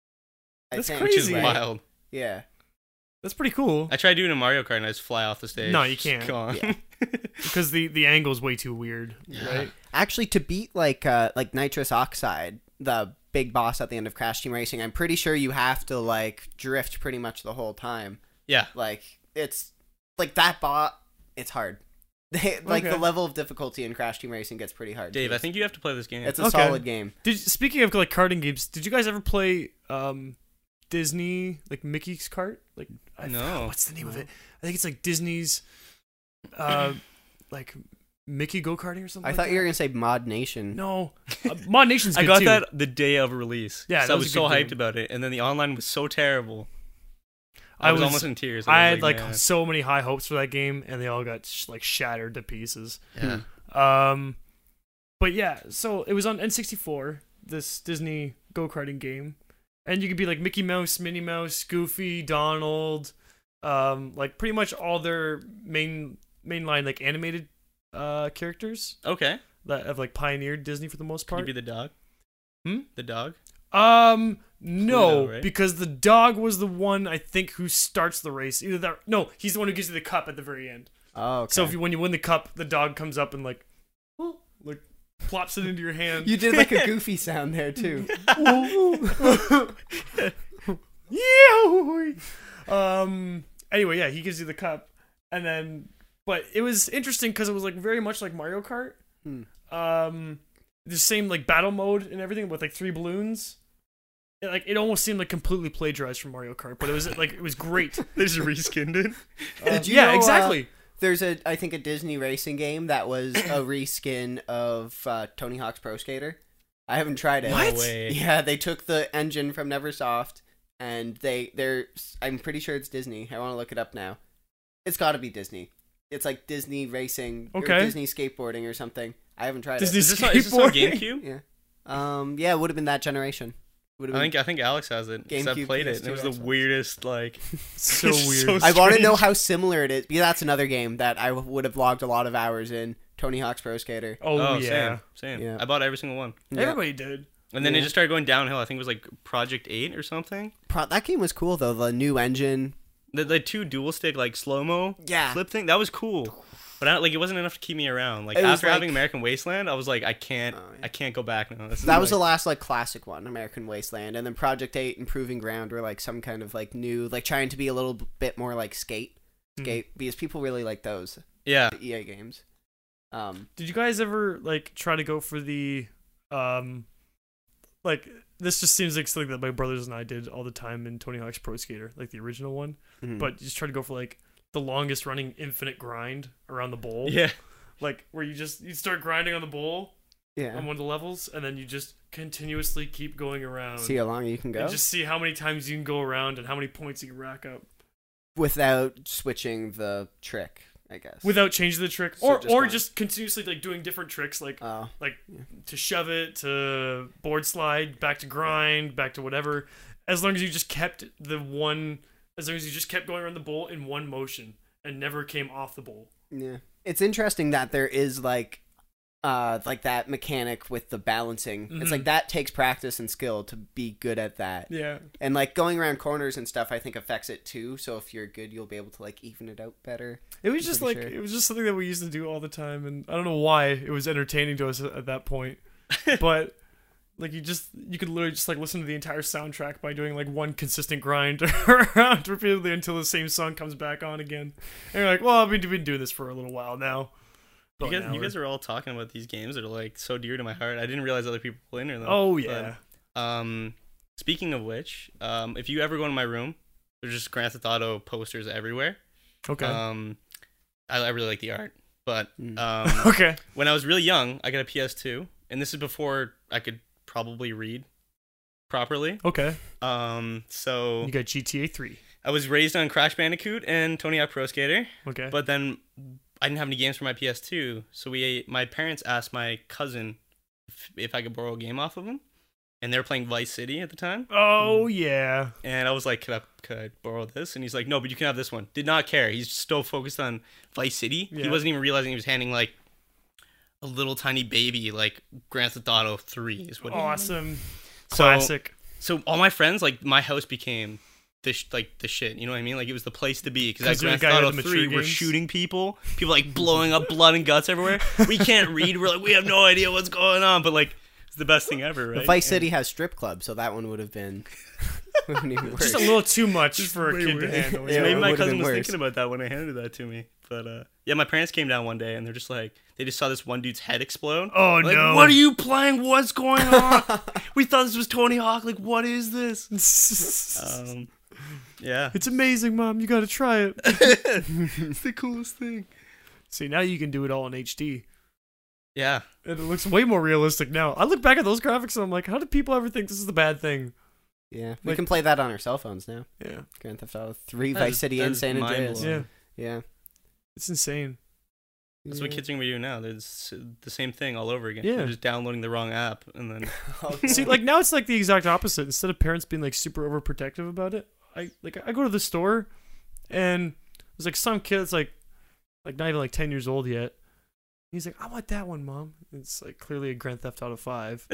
Speaker 1: I
Speaker 2: That's
Speaker 1: think.
Speaker 4: which is
Speaker 2: Crazy.
Speaker 4: wild.
Speaker 1: Yeah.
Speaker 2: That's pretty cool.
Speaker 4: I tried doing a Mario Kart and I just fly off the stage.
Speaker 2: No, you can't.
Speaker 4: Gone.
Speaker 1: Yeah.
Speaker 2: Because the angle's way too weird, right?
Speaker 1: Actually, to beat like Nitrous Oxide, the big boss at the end of Crash Team Racing, I'm pretty sure you have to like drift pretty much the whole time.
Speaker 4: Yeah.
Speaker 1: Like it's like that bot. It's hard. Like
Speaker 2: Okay.
Speaker 1: the level of difficulty in Crash Team Racing gets pretty hard.
Speaker 4: Dave,
Speaker 1: too.
Speaker 4: I think you have to play this game.
Speaker 1: it's a
Speaker 2: Okay.
Speaker 1: solid game.
Speaker 2: Speaking of like karting games, did you guys ever play Disney like Mickey's Kart? Like I
Speaker 4: No.
Speaker 2: forgot what's the name of it? I think it's like Disney's like Mickey go karting or something.
Speaker 1: I
Speaker 2: like
Speaker 1: thought
Speaker 2: that.
Speaker 1: you were gonna say Mod Nation.
Speaker 2: No, Mod Nation's
Speaker 4: I
Speaker 2: good
Speaker 4: got
Speaker 2: too.
Speaker 4: that the day of release.
Speaker 2: Yeah,
Speaker 4: 'cause
Speaker 2: that
Speaker 4: I
Speaker 2: was
Speaker 4: was
Speaker 2: a
Speaker 4: so
Speaker 2: good
Speaker 4: hyped
Speaker 2: game.
Speaker 4: about it, and then the online was so terrible. I
Speaker 2: I
Speaker 4: was
Speaker 2: was-
Speaker 4: almost in tears.
Speaker 2: I
Speaker 4: was
Speaker 2: had like
Speaker 4: man.
Speaker 2: so many high hopes for that game, and they all got like shattered to pieces.
Speaker 4: Yeah.
Speaker 2: But yeah, so it was on N64, this Disney go-karting game, and you could be like Mickey Mouse, Minnie Mouse, Goofy, Donald, like pretty much all their mainline like animated characters
Speaker 4: Okay.
Speaker 2: that have like pioneered Disney for the most
Speaker 4: Can you
Speaker 2: part.
Speaker 4: be the dog?
Speaker 2: Hmm?
Speaker 4: The dog?
Speaker 2: No,
Speaker 4: Pluto, right?
Speaker 2: because the dog was the one I think who starts the race. Either that, no, he's the one who gives you the cup at the very end.
Speaker 1: Oh, okay.
Speaker 2: So if when you win the cup, the dog comes up and like plops it into your hand.
Speaker 1: You did like a goofy sound there too.
Speaker 2: Yeah. Anyway, yeah, he gives you the cup, and then, but it was interesting because it was like very much like Mario Kart. The same like battle mode and everything with like 3 balloons. It almost seemed like completely plagiarized from Mario Kart, but it was like it was great.
Speaker 4: They just reskinned it.
Speaker 1: Did you
Speaker 2: yeah,
Speaker 1: know,
Speaker 2: exactly.
Speaker 1: There's I think a Disney racing game that was a reskin of Tony Hawk's Pro Skater. I haven't tried it.
Speaker 2: What?
Speaker 4: No way.
Speaker 1: Yeah, they took the engine from Neversoft, and they're. I'm pretty sure it's Disney. I want to look it up now. It's got to be Disney. It's like Disney racing or
Speaker 2: Okay.
Speaker 1: Disney skateboarding or something. I haven't tried
Speaker 2: Disney
Speaker 1: it.
Speaker 4: Is this on
Speaker 2: skateboarding.
Speaker 4: GameCube?
Speaker 1: Yeah. Yeah, it would have been that generation. Would have been.
Speaker 4: I think Alex has it. Because I
Speaker 1: GameCube,
Speaker 4: played it, and it was the
Speaker 1: PS2, Xbox.
Speaker 4: weirdest, like...
Speaker 2: So
Speaker 4: It's
Speaker 2: weird.
Speaker 4: so
Speaker 1: I want to know
Speaker 4: strange.
Speaker 1: how similar it is. Because that's another game that I would have logged a lot of hours in. Tony Hawk's Pro Skater.
Speaker 2: Oh, yeah.
Speaker 4: Same.
Speaker 1: Yeah.
Speaker 4: I bought every single one.
Speaker 1: Yeah.
Speaker 2: Everybody did.
Speaker 4: And then it
Speaker 1: Yeah.
Speaker 4: just started going downhill. I think it was like Project 8 or something.
Speaker 1: That game was cool though. The new engine.
Speaker 4: The 2 dual stick, like, slow-mo
Speaker 1: Yeah.
Speaker 4: flip thing, that was cool. But it wasn't enough to keep me around. Like,
Speaker 1: It was
Speaker 4: after
Speaker 1: like-
Speaker 4: having American Wasteland, I was like, I can't
Speaker 1: Oh, yeah.
Speaker 4: I can't go back now. This is
Speaker 1: That was the
Speaker 4: like-
Speaker 1: last like classic one, American Wasteland, and then Project 8 and Proving Ground were like some kind of like new, like trying to be a little bit more like skate because people really like those
Speaker 4: Yeah.
Speaker 1: the EA games.
Speaker 2: Did you guys ever like try to go for the like this just seems like something that my brothers and I did all the time in Tony Hawk's Pro Skater, like the original one,
Speaker 1: Mhm.
Speaker 2: but just try to go for like the longest running infinite grind around the bowl.
Speaker 4: Yeah.
Speaker 2: Like where you start grinding on the bowl
Speaker 1: yeah,
Speaker 2: on one of the levels, and then you just continuously keep going around.
Speaker 1: see how long you can go
Speaker 2: And just see how many times you can go around and how many points you can rack up
Speaker 1: without switching the trick, I guess.
Speaker 2: without changing the trick,
Speaker 1: So
Speaker 2: or
Speaker 1: just going-
Speaker 2: just continuously like doing different tricks, like
Speaker 1: Oh,
Speaker 2: to shove it, to board slide, back to grind, back to whatever. As long as you just kept as long as you just kept going around the bowl in one motion and never came off the bowl.
Speaker 1: yeah. It's interesting that there is like that mechanic with the balancing.
Speaker 2: Mhm.
Speaker 1: It's like that takes practice and skill to be good at that.
Speaker 2: Yeah.
Speaker 1: And like going around corners and stuff, I think affects it too. So if you're good, you'll be able to like even it out better.
Speaker 2: It was
Speaker 1: I'm
Speaker 2: just
Speaker 1: pretty
Speaker 2: like
Speaker 1: sure.
Speaker 2: it was just something that we used to do all the time, and I don't know why it was entertaining to us at that point. But like you could literally just like listen to the entire soundtrack by doing like one consistent grind around repeatedly until the same song comes back on again. And you're like, well, I've been doing this for a little while now.
Speaker 4: You
Speaker 2: About an
Speaker 4: guys, you
Speaker 2: hour.
Speaker 4: guys are all talking about these games that are like so dear to my heart. I didn't realize other people were in them.
Speaker 2: Oh yeah.
Speaker 4: But, speaking of which, if you ever go in my room, there's just Grand Theft Auto posters everywhere.
Speaker 2: Okay.
Speaker 4: I really like the art. But
Speaker 2: Okay.
Speaker 4: when I was really young, I got a PS2, and this is before I could probably read properly.
Speaker 2: Okay.
Speaker 4: So
Speaker 2: You got GTA 3.
Speaker 4: I was raised on Crash Bandicoot and Tony Hawk Pro Skater,
Speaker 2: Okay.
Speaker 4: but then I didn't have any games for my PS2, so my parents asked my cousin if I could borrow a game off of him, and they were playing Vice City at the time,
Speaker 2: Oh yeah.
Speaker 4: and I was like, could I borrow this? And he's like, no, but you can have this one. Did not care. He's still focused on Vice City.
Speaker 2: Yeah.
Speaker 4: He wasn't even realizing he was handing like a little tiny baby like Grand Theft Auto 3 is what he
Speaker 2: Awesome.
Speaker 4: So-
Speaker 2: Classic.
Speaker 4: So all my friends, like, my house became the shit. You know what I mean? Like, it was the place to be because
Speaker 2: 'Cause you're
Speaker 4: Grand
Speaker 2: the
Speaker 4: Theft
Speaker 2: guy
Speaker 4: Auto
Speaker 2: with the
Speaker 4: 3
Speaker 2: mature
Speaker 4: were
Speaker 2: games?
Speaker 4: shooting people like blowing up blood and guts everywhere. We can't read. We're like, we have no idea what's going on. But like, it's the best thing ever, right?
Speaker 1: Vice City has strip clubs, so that one would have been. Wouldn't even work.
Speaker 2: Just a little too much for a
Speaker 4: way
Speaker 2: kid to
Speaker 4: worse.
Speaker 2: handle.
Speaker 1: Yeah,
Speaker 4: Maybe
Speaker 1: it
Speaker 4: my
Speaker 1: would've
Speaker 4: cousin
Speaker 1: been
Speaker 4: was
Speaker 1: worse.
Speaker 4: thinking about that when I handed that to me. But yeah, my parents came down one day and they're just like, they just saw this one dude's head explode.
Speaker 2: Oh
Speaker 4: Like,
Speaker 2: no!
Speaker 4: what are you playing? What's going on? We thought this was Tony Hawk. Like, what is this? Yeah.
Speaker 2: It's amazing, Mom. You got to try it.
Speaker 4: It's the coolest thing.
Speaker 2: See, now you can do it all in HD.
Speaker 4: Yeah.
Speaker 2: And it looks way more realistic now. I look back at those graphics and I'm like, how did people ever think this is a bad thing?
Speaker 1: Yeah, we
Speaker 2: Like-
Speaker 1: can play that on our cell phones now.
Speaker 2: Yeah.
Speaker 1: Grand Theft Auto 3,
Speaker 4: That
Speaker 1: Vice
Speaker 4: is-
Speaker 1: City,
Speaker 4: that
Speaker 1: and
Speaker 4: is
Speaker 1: San Andreas.
Speaker 4: mind-blowing.
Speaker 2: Yeah.
Speaker 1: Yeah.
Speaker 2: It's insane.
Speaker 4: That's what kids are going to do now. There's the same thing all over again.
Speaker 2: Yeah.
Speaker 4: They're just downloading the wrong app and then.
Speaker 2: See, like now it's like the exact opposite. Instead of parents being like super overprotective about it, I go to the store and there's like some kid that's like not even like 10 years old yet. He's like, I want that one, Mom. It's like clearly a Grand Theft Auto 5.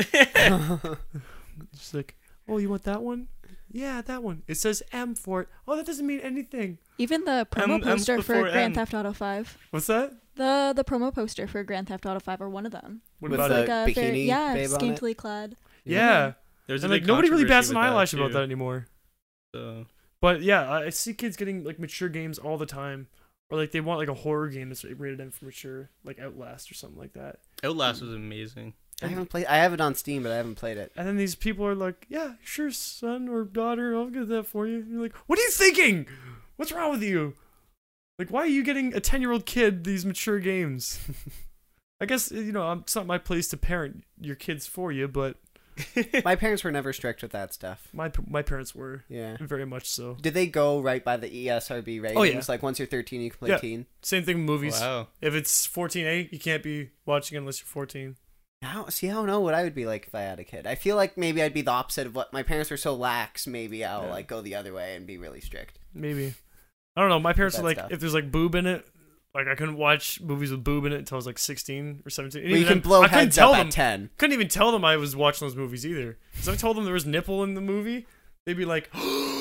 Speaker 2: She's like, oh, you want that one? Yeah, that one. It says M for it. Oh, that doesn't mean anything.
Speaker 3: Even the promo
Speaker 4: M
Speaker 3: poster for
Speaker 4: before
Speaker 3: Grand
Speaker 4: N.
Speaker 3: Theft Auto 5.
Speaker 2: What's that?
Speaker 3: The promo poster for Grand Theft Auto 5 or one of them.
Speaker 2: What
Speaker 1: With
Speaker 2: about
Speaker 1: the
Speaker 2: it?
Speaker 3: Like
Speaker 1: bikini
Speaker 3: yeah,
Speaker 1: babe on it?
Speaker 3: scantily clad.
Speaker 2: Yeah.
Speaker 4: There's a
Speaker 2: And like
Speaker 4: big
Speaker 2: nobody really bats an
Speaker 4: controversy with
Speaker 2: eyelash about
Speaker 4: too.
Speaker 2: that anymore.
Speaker 4: So,
Speaker 2: But yeah, I see kids getting like mature games all the time. Or like they want like a horror game that's rated M for mature, like Outlast or something like that.
Speaker 4: Outlast was amazing.
Speaker 1: I have it on Steam, but I haven't played it.
Speaker 2: And then these people are like, yeah, sure, son or daughter, I'll get that for you. And you're like, what are you thinking? What's wrong with you? Like, why are you getting a 10-year-old kid these mature games? I guess, it's not my place to parent your kids for you, but
Speaker 1: My parents were never strict with that stuff.
Speaker 2: my parents were.
Speaker 1: Yeah.
Speaker 2: Very much so.
Speaker 1: Did they go right by the ESRB ratings?
Speaker 2: Oh, yeah.
Speaker 1: Like once you're 13, you can play
Speaker 2: Yeah.
Speaker 1: teen.
Speaker 2: Same thing with movies.
Speaker 4: Wow.
Speaker 2: If it's 14A, you can't be watching it unless you're 14.
Speaker 1: I don't know what I would be like if I had a kid. I feel like maybe I'd be the opposite of what my parents were so lax. Maybe I'll
Speaker 2: Yeah.
Speaker 1: like go the other way and be really strict.
Speaker 2: Maybe. I don't know. My parents
Speaker 1: That
Speaker 2: were like,
Speaker 1: stuff.
Speaker 2: if there's like boob in it, like I couldn't watch movies with boob in it until I was like 16 or 17. And
Speaker 1: Well, you
Speaker 2: even
Speaker 1: can
Speaker 2: then,
Speaker 1: blow
Speaker 2: I couldn't
Speaker 1: heads
Speaker 2: tell
Speaker 1: up
Speaker 2: them.
Speaker 1: at 10.
Speaker 2: Couldn't even tell them I was watching those movies either. Because if I told them there was nipple in the movie, they'd be like,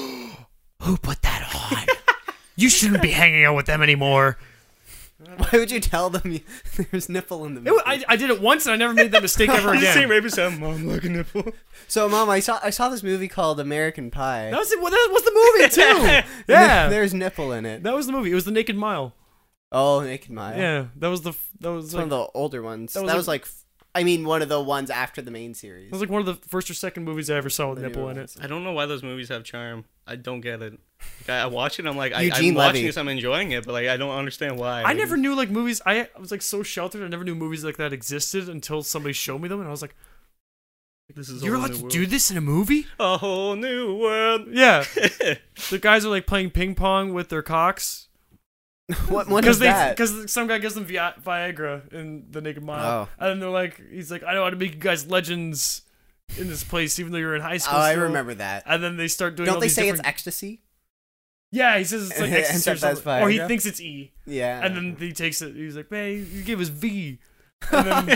Speaker 2: "Who put that on? You shouldn't be hanging out with them anymore."
Speaker 1: Why would you tell them there's nipple in the movie?
Speaker 2: I did it once and I never made that mistake ever
Speaker 4: The same
Speaker 2: again.
Speaker 4: rapist said, Mom, look at nipple.
Speaker 1: So, Mom, I saw this movie called American Pie.
Speaker 2: That was the movie too. Yeah,
Speaker 1: There's nipple in it.
Speaker 2: that was the movie. It was The Naked Mile.
Speaker 1: Oh, Naked Mile.
Speaker 2: Yeah, that was
Speaker 1: It's one of the older ones.
Speaker 2: that
Speaker 1: That
Speaker 2: was
Speaker 1: was like, one of the ones after the main series.
Speaker 2: it was like one of the first or second movies I ever saw with
Speaker 1: The
Speaker 2: nipple
Speaker 1: newer
Speaker 2: in it.
Speaker 1: ones.
Speaker 4: I don't know why those movies have charm. I don't get it. Like, I watch it, I'm like, I'm
Speaker 1: Eugene
Speaker 4: watching
Speaker 1: Levy.
Speaker 4: this, I'm enjoying it, but like, I don't understand why.
Speaker 2: I never knew like movies. I was like so sheltered. I never knew movies like that existed until somebody showed me them, and I was like,
Speaker 4: This is
Speaker 2: "You're
Speaker 4: a whole
Speaker 2: allowed
Speaker 4: new
Speaker 2: to
Speaker 4: world.
Speaker 2: do this in a movie?"
Speaker 4: A whole new world.
Speaker 2: Yeah, the guys are like playing ping pong with their cocks
Speaker 1: What is that?
Speaker 2: because some guy gives them Viagra in The Naked Mile,
Speaker 1: Oh.
Speaker 2: and then they're like, he's like, "I know how to make you guys legends in this place, even though you're in high school."
Speaker 1: Oh, I
Speaker 2: still."
Speaker 1: remember that.
Speaker 2: And then they start doing.
Speaker 1: Don't
Speaker 2: all
Speaker 1: they
Speaker 2: these
Speaker 1: say
Speaker 2: different...
Speaker 1: it's ecstasy?
Speaker 2: Yeah, he says it's like ecstasy or
Speaker 1: Except that's
Speaker 2: something, or he
Speaker 1: Viagra?
Speaker 2: thinks it's E.
Speaker 1: Yeah.
Speaker 2: And then he takes it. He's like, "Man, you gave us V." And then,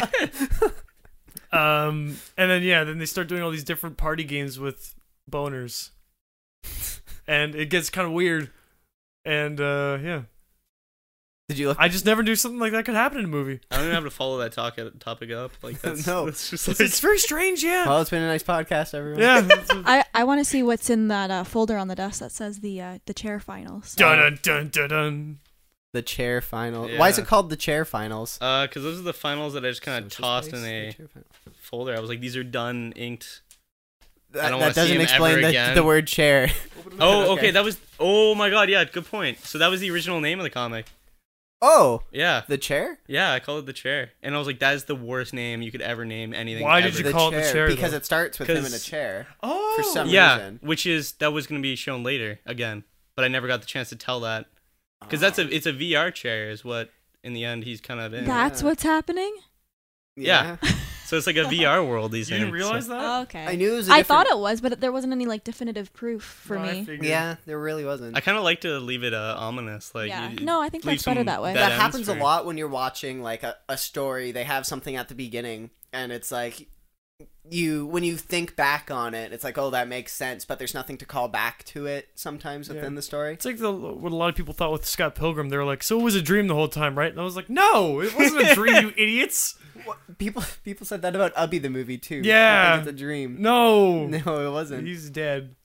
Speaker 2: then they start doing all these different party games with boners, and it gets kind of weird. And yeah,
Speaker 1: Did you look?
Speaker 2: I just never knew something like that could happen in a movie.
Speaker 4: I don't even have to follow that topic up. Like, that's,
Speaker 1: No.
Speaker 4: that's just
Speaker 2: It's,
Speaker 4: like,
Speaker 2: it's very strange. Yeah,
Speaker 1: Well, it's been a nice podcast, everyone.
Speaker 2: yeah.
Speaker 3: I want to see what's in that folder on the desk that says the chair finals.
Speaker 2: Dun dun dun dun dun.
Speaker 1: The chair final.
Speaker 4: Yeah.
Speaker 1: Why is it called the chair finals?
Speaker 4: because those are the finals that I just kind of
Speaker 1: Social
Speaker 4: tossed
Speaker 1: space?
Speaker 4: in
Speaker 1: The
Speaker 4: a
Speaker 1: chair final.
Speaker 4: folder. I was like, these are done, inked.
Speaker 1: That,
Speaker 4: don't
Speaker 1: that
Speaker 4: wanna see
Speaker 1: doesn't
Speaker 4: him
Speaker 1: explain
Speaker 4: ever again.
Speaker 1: the word chair.
Speaker 4: Oh,
Speaker 1: Okay.
Speaker 4: okay, that was. Oh my god, yeah, good point. So that was the original name of the comic.
Speaker 1: Oh,
Speaker 4: Yeah,
Speaker 1: the chair?
Speaker 4: yeah, I called it the chair, and I was like, that is the worst name you could ever name anything.
Speaker 2: Why did
Speaker 4: ever.
Speaker 2: you
Speaker 1: The
Speaker 2: call it the chair,
Speaker 1: Because
Speaker 2: though?
Speaker 1: it starts with him in a
Speaker 4: 'Cause-
Speaker 1: chair.
Speaker 2: Oh,
Speaker 1: For some
Speaker 4: Yeah,
Speaker 1: reason.
Speaker 4: that was going to be shown later again, but I never got the chance to tell that because it's a VR chair is what in the end he's kind of in.
Speaker 3: That's what's happening?
Speaker 4: Yeah. So it's like a VR world. These
Speaker 2: You
Speaker 4: things.
Speaker 2: didn't realize that?
Speaker 3: Oh, okay.
Speaker 1: I knew it was a
Speaker 3: I
Speaker 1: different-
Speaker 3: thought it was, but there wasn't any like definitive proof for
Speaker 2: No, I
Speaker 3: me.
Speaker 2: figured.
Speaker 1: Yeah, there really wasn't.
Speaker 4: I kind of like to leave it ominous. Like
Speaker 3: Yeah.
Speaker 4: you-
Speaker 3: No, I think
Speaker 4: leave
Speaker 3: that's better
Speaker 4: some
Speaker 3: that way.
Speaker 4: dead
Speaker 1: That
Speaker 4: ends
Speaker 1: happens a
Speaker 4: for-
Speaker 1: lot when you're watching like a story. They have something at the beginning, and it's like when you think back on it, it's like, oh, that makes sense, but there's nothing to call back to it sometimes within
Speaker 2: Yeah.
Speaker 1: the story.
Speaker 2: It's like what a lot of people thought with Scott Pilgrim. They were like, "So it was a dream the whole time, right?" And I was like, "No, it wasn't a dream, you idiots."
Speaker 1: People said that about Ubby the movie too.
Speaker 2: Yeah.
Speaker 1: I think it's a dream.
Speaker 2: No,
Speaker 1: No, it wasn't.
Speaker 2: he's dead.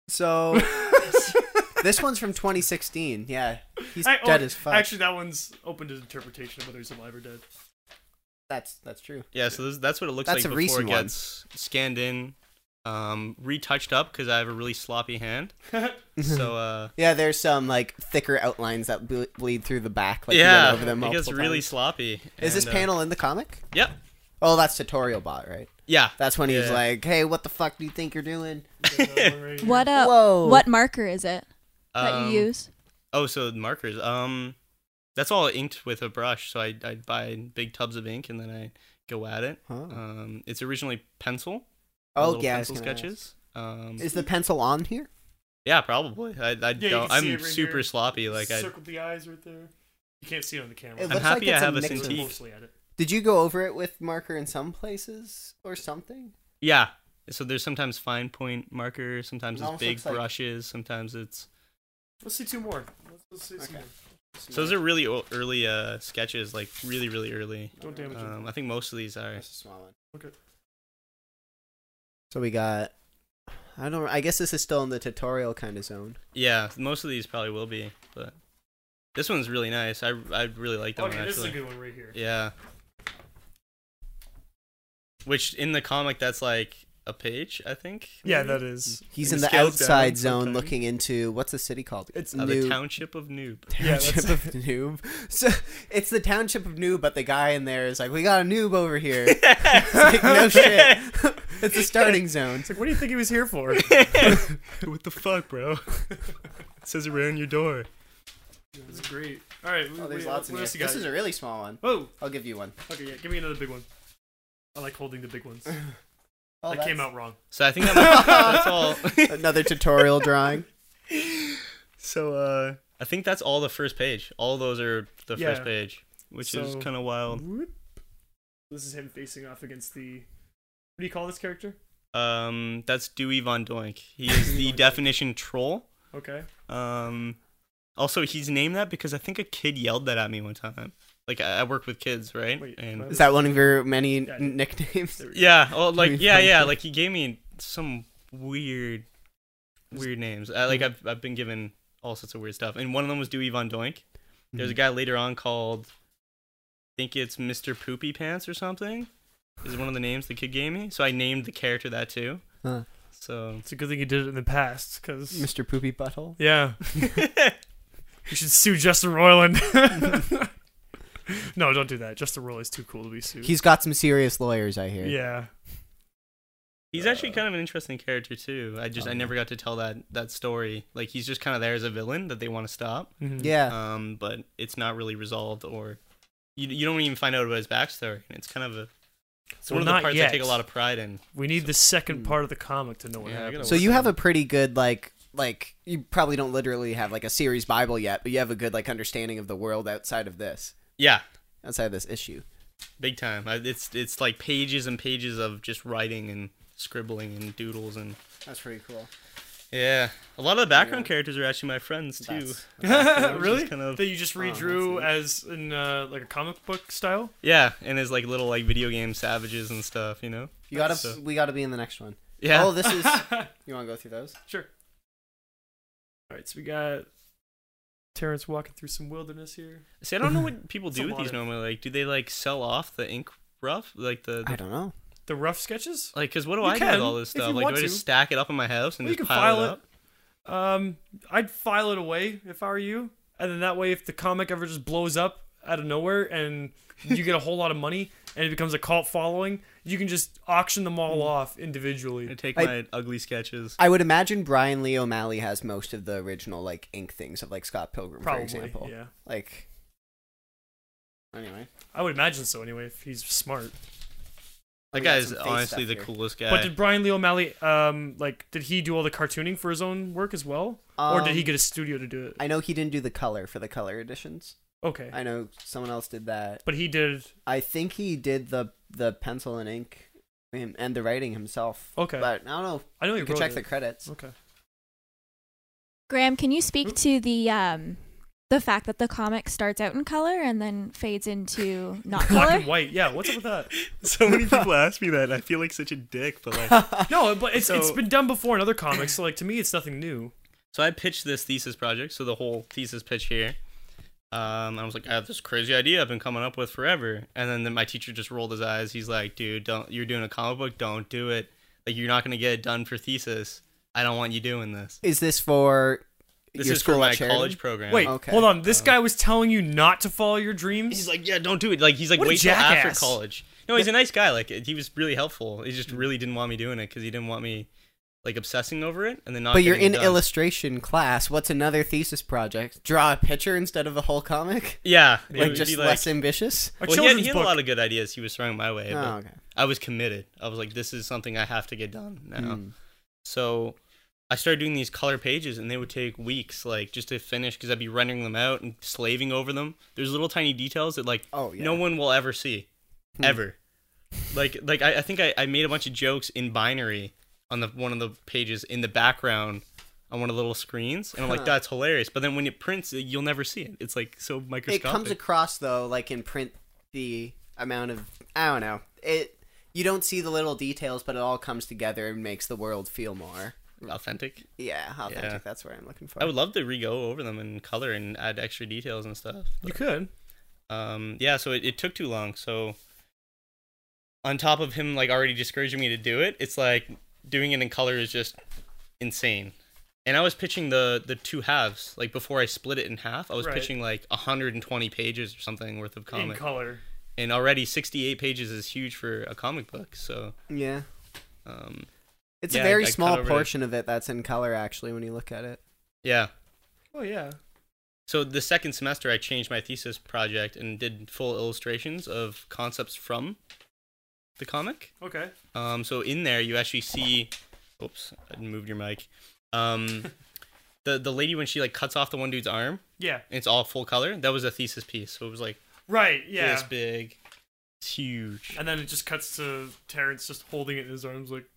Speaker 1: So this one's from 2016. Yeah, he's
Speaker 2: I-
Speaker 1: dead as fuck.
Speaker 2: Actually, that one's open to interpretation of whether he's alive or dead.
Speaker 1: That's true.
Speaker 4: Yeah, so that's what it looks
Speaker 1: That's
Speaker 4: like
Speaker 1: a
Speaker 4: before it
Speaker 1: recent one.
Speaker 4: gets scanned in, retouched up because I have a really sloppy hand. So
Speaker 1: Yeah, there's some like thicker outlines that bleed through the back. Like you
Speaker 4: yeah,
Speaker 1: went over them
Speaker 4: it gets
Speaker 1: multiple
Speaker 4: really
Speaker 1: times.
Speaker 4: sloppy.
Speaker 1: Is this
Speaker 4: and,
Speaker 1: panel in the comic?
Speaker 4: Yeah,
Speaker 1: Oh, that's Tutorial Bot, right?
Speaker 4: yeah.
Speaker 1: That's when he's
Speaker 4: Yeah.
Speaker 1: like, "Hey, what the fuck do you think you're doing?"
Speaker 3: What
Speaker 1: Whoa.
Speaker 3: what marker is it that
Speaker 4: Um,
Speaker 3: you use?
Speaker 4: Oh, so markers. That's all inked with a brush. So I buy big tubs of ink and then I go at it.
Speaker 1: Huh.
Speaker 4: It's originally pencil.
Speaker 1: Oh
Speaker 4: little
Speaker 1: yeah, I was
Speaker 4: pencil
Speaker 1: gonna
Speaker 4: sketches.
Speaker 1: ask. Is the pencil on here?
Speaker 4: Yeah, probably. I
Speaker 2: you
Speaker 4: don't.
Speaker 2: can see
Speaker 4: I'm
Speaker 2: it right
Speaker 4: super
Speaker 2: here.
Speaker 4: sloppy. Like I.
Speaker 2: Circled the eyes right there. You can't see it on the camera.
Speaker 1: It
Speaker 4: I'm
Speaker 1: looks
Speaker 4: happy
Speaker 1: like
Speaker 4: I
Speaker 1: it's
Speaker 4: have a
Speaker 1: mix of-
Speaker 2: Look
Speaker 4: Cintiq.
Speaker 2: closely at it.
Speaker 1: Did you go over it with marker in some places or something?
Speaker 4: Yeah. So there's sometimes fine point markers. Sometimes
Speaker 1: It
Speaker 4: it's
Speaker 1: almost
Speaker 4: big
Speaker 1: looks like-
Speaker 4: brushes. Sometimes it's.
Speaker 2: Let's see two more. Let's see some
Speaker 1: Okay.
Speaker 2: more.
Speaker 4: So those are really early sketches. Like really, really early.
Speaker 2: Don't damage it.
Speaker 4: I think most of these are.
Speaker 1: That's a small one.
Speaker 2: Okay.
Speaker 1: So we got. I guess this is still in the tutorial kind of zone.
Speaker 4: Yeah, most of these probably will be, but this one's really nice. I really like that
Speaker 2: Okay,
Speaker 4: one
Speaker 2: this is a
Speaker 4: actually.
Speaker 2: good one right here.
Speaker 4: Yeah. Which in the comic that's like a page, I think.
Speaker 2: Yeah,
Speaker 4: maybe?
Speaker 2: that is.
Speaker 1: He's
Speaker 4: And
Speaker 1: in the
Speaker 4: scales down
Speaker 1: outside zone,
Speaker 4: sometimes.
Speaker 1: looking into what's the city called?
Speaker 2: It's
Speaker 4: The
Speaker 1: Noob.
Speaker 4: township of Noob.
Speaker 2: Yeah,
Speaker 1: Township of Noob. So it's the township of Noob, but the guy in there is like, "We got a noob over here." It's like, no shit. It's the starting zone.
Speaker 2: It's like, what do you think he was here for?
Speaker 4: What the fuck, bro? It says it right on your door.
Speaker 2: This is great. All right.
Speaker 1: Oh, there's
Speaker 2: what
Speaker 1: lots in
Speaker 2: else
Speaker 1: here.
Speaker 2: you
Speaker 1: This
Speaker 2: got?
Speaker 1: is a really small one.
Speaker 2: Oh,
Speaker 1: I'll give you one.
Speaker 2: okay. Yeah, give me another big one. I like holding the big ones.
Speaker 1: Oh,
Speaker 2: That came out wrong.
Speaker 4: So I think that's all.
Speaker 1: Another tutorial drawing.
Speaker 4: So I think that's all the first page. All those are the
Speaker 2: Yeah.
Speaker 4: first page, which is
Speaker 2: So-
Speaker 4: kind of wild.
Speaker 2: Whoop. This is him facing off against the. What do you call this character?
Speaker 4: That's Dewey Von Doink. He is the definition troll.
Speaker 2: Okay.
Speaker 4: Also, he's named that because I think a kid yelled that at me one time. Like I work with kids, right?
Speaker 2: Wait,
Speaker 4: and
Speaker 2: what?
Speaker 1: Is that one of your many
Speaker 2: Yeah.
Speaker 1: nicknames?
Speaker 2: There we go.
Speaker 4: yeah, well, like
Speaker 1: Dewey
Speaker 4: yeah,
Speaker 1: Von
Speaker 4: yeah,
Speaker 1: Doink.
Speaker 4: like he gave me some weird names. Like I've been given all sorts of weird stuff, and one of them was Dewey Von Doink. There's a guy later on called, I think it's Mr. Poopy Pants or something. Is one of the names the kid gave me, so I named the character that too.
Speaker 1: Huh.
Speaker 4: So
Speaker 2: It's a good thing you did it in the past, because
Speaker 1: Mr. Poopy Butthole.
Speaker 2: yeah, you should sue Justin Roiland. No, don't do that. Justin Roiland's too cool to be sued.
Speaker 1: He's got some serious lawyers, I hear.
Speaker 2: Yeah.
Speaker 4: he's actually kind of an interesting character too. I never got to tell that story. Like he's just kind of there as a villain that they want to stop.
Speaker 2: Mhm.
Speaker 1: Yeah.
Speaker 4: But it's not really resolved, or you don't even find out about his backstory, and it's kind of it's
Speaker 2: Well,
Speaker 4: one of the
Speaker 2: not
Speaker 4: parts
Speaker 2: yet.
Speaker 4: I take a lot of pride in.
Speaker 2: We need the second part of the comic to know what
Speaker 4: Yeah, I
Speaker 2: happened.
Speaker 4: gotta
Speaker 1: So
Speaker 4: work
Speaker 1: you
Speaker 4: on
Speaker 1: have
Speaker 4: it.
Speaker 1: a pretty good like you probably don't literally have like a series Bible yet, but you have a good like understanding of the world outside of this issue.
Speaker 4: Big time. It's like pages and pages of just writing and scribbling and doodles and
Speaker 1: That's pretty cool.
Speaker 4: yeah. A lot of the background characters are actually my friends too.
Speaker 1: That's-
Speaker 2: Really?
Speaker 4: Kind of,
Speaker 2: That you just redrew as in like a comic book style?
Speaker 4: yeah, and his like little like video game savages and stuff, you know.
Speaker 1: We gotta be in the next one.
Speaker 4: Yeah.
Speaker 1: Oh, this is. You want to go through those?
Speaker 2: Sure. All right, so we got Terrence walking through some wilderness here.
Speaker 4: See, I don't know what people
Speaker 2: It's
Speaker 4: do
Speaker 2: a
Speaker 4: with
Speaker 2: lot
Speaker 4: these
Speaker 2: of-
Speaker 4: normally. Like, do they like sell off the ink rough, like the
Speaker 1: I don't know.
Speaker 2: The rough sketches?
Speaker 4: like? Because what do
Speaker 2: You
Speaker 4: I do
Speaker 2: can,
Speaker 4: with all this
Speaker 2: if you
Speaker 4: stuff? Like,
Speaker 2: want
Speaker 4: do I
Speaker 2: to.
Speaker 4: just stack it up in my house and
Speaker 2: Well, you
Speaker 4: just
Speaker 2: can
Speaker 4: pile
Speaker 2: file
Speaker 4: it
Speaker 2: it.
Speaker 4: up?
Speaker 2: I'd file it away if I were you, and then that way, if the comic ever just blows up out of nowhere and you get a whole lot of money and it becomes a cult following, you can just auction them all off individually.
Speaker 4: I take
Speaker 1: I-
Speaker 4: my ugly sketches.
Speaker 1: I would imagine Brian Lee O'Malley has most of the original like ink things of like Scott Pilgrim,
Speaker 2: Probably,
Speaker 1: for example.
Speaker 2: yeah.
Speaker 1: Like. Anyway.
Speaker 2: I would imagine so anyway, if he's smart.
Speaker 4: That
Speaker 1: We got
Speaker 4: guy's
Speaker 1: some face
Speaker 4: honestly
Speaker 1: stuff
Speaker 4: the
Speaker 1: here.
Speaker 4: coolest guy.
Speaker 2: But did Brian Lee O'Malley, did he do all the cartooning for his own work as well? Or did he get a studio to do it?
Speaker 1: I know he didn't do the color for the color editions.
Speaker 2: Okay.
Speaker 1: I know someone else did that.
Speaker 2: But he did.
Speaker 1: I think he did the pencil and ink and the writing himself.
Speaker 2: Okay.
Speaker 1: But I don't know.
Speaker 2: I know he
Speaker 1: You can
Speaker 2: wrote
Speaker 1: check
Speaker 2: it.
Speaker 1: the credits.
Speaker 2: Okay.
Speaker 3: Graham, can you speak to the The fact that the comic starts out in color and then fades into not
Speaker 2: Black
Speaker 3: color.
Speaker 2: and white. Yeah, what's up with that?
Speaker 4: So many people ask me that, and I feel like such a dick, but like...
Speaker 2: No, but it's
Speaker 4: So-
Speaker 2: been done before in other comics, so like to me it's nothing new.
Speaker 4: So I pitched this thesis project, so the whole thesis pitch here. I was like, I have this crazy idea I've been coming up with forever. And then my teacher just rolled his eyes. He's like, dude, you're doing a comic book, don't do it. Like, you're not going to get it done for thesis. I don't want you doing this.
Speaker 1: Is this for
Speaker 4: This
Speaker 1: your
Speaker 4: is for
Speaker 1: school
Speaker 4: my
Speaker 1: at Sheridan?
Speaker 4: college program.
Speaker 2: Wait,
Speaker 1: Okay.
Speaker 2: hold on. This guy was telling you not to follow your dreams?
Speaker 4: He's like, yeah, don't do it. Like, he's like,
Speaker 2: What a
Speaker 4: wait till after
Speaker 2: jackass.
Speaker 4: college. No, he's a nice guy. Like, he was really helpful. He just really didn't want me doing it because he didn't want me, like, obsessing over it and then not
Speaker 1: But you're
Speaker 4: getting
Speaker 1: in
Speaker 4: it done.
Speaker 1: illustration class. What's another thesis project? Draw a picture instead of a whole comic?
Speaker 4: Yeah. it
Speaker 1: Like
Speaker 4: would
Speaker 1: just
Speaker 4: be
Speaker 1: less ambitious?
Speaker 2: A
Speaker 4: Well, he
Speaker 2: children's
Speaker 4: had a
Speaker 2: book.
Speaker 4: lot of good ideas he was throwing my way. but
Speaker 1: Oh, okay.
Speaker 4: I was committed. I was like, this is something I have to get done now.
Speaker 1: Hmm.
Speaker 4: So I started doing these color pages, and they would take weeks, like, just to finish, because I'd be rendering them out and slaving over them. There's little tiny details that, like,
Speaker 1: Oh, yeah.
Speaker 4: no one will ever see. Ever. Like I think I made a bunch of jokes in binary on one of the pages in the background on one of the little screens, and I'm like,
Speaker 1: Huh.
Speaker 4: that's hilarious. But then when it prints, you'll never see it. It's, like, so
Speaker 1: It
Speaker 4: microscopic.
Speaker 1: comes across, though, like in print, the amount of... I don't know. You don't see the little details, but it all comes together and makes the world feel more...
Speaker 4: authentic.
Speaker 1: Yeah, authentic.
Speaker 4: Yeah.
Speaker 1: That's what I'm looking for.
Speaker 4: I would love to re-go over them in color and add extra details and stuff.
Speaker 2: You could.
Speaker 4: Yeah, so it took too long. So on top of him, like, already discouraging me to do it, it's like doing it in color is just insane. And I was pitching the two halves. Like, before I split it in half, I was
Speaker 2: Right.
Speaker 4: pitching like 120 pages or something worth of
Speaker 2: In
Speaker 4: comic.
Speaker 2: color.
Speaker 4: And already 68 pages is huge for a comic book. So
Speaker 1: Yeah.
Speaker 4: um,
Speaker 1: It's
Speaker 4: Yeah,
Speaker 1: a very
Speaker 4: I cut
Speaker 1: small
Speaker 4: over
Speaker 1: portion of it that's in color, actually, when you look at it.
Speaker 4: yeah.
Speaker 2: Oh yeah.
Speaker 4: So the second semester, I changed my thesis project and did full illustrations of concepts from the comic.
Speaker 2: Okay.
Speaker 4: So in there, you actually see. Oops, I moved your mic. The lady when she like cuts off the one dude's arm,
Speaker 2: Yeah.
Speaker 4: and it's all full color. That was a thesis piece, so it was like
Speaker 2: Right. Yeah.
Speaker 4: this big. It's huge.
Speaker 2: And then it just cuts to Terrence just holding it in his arms, like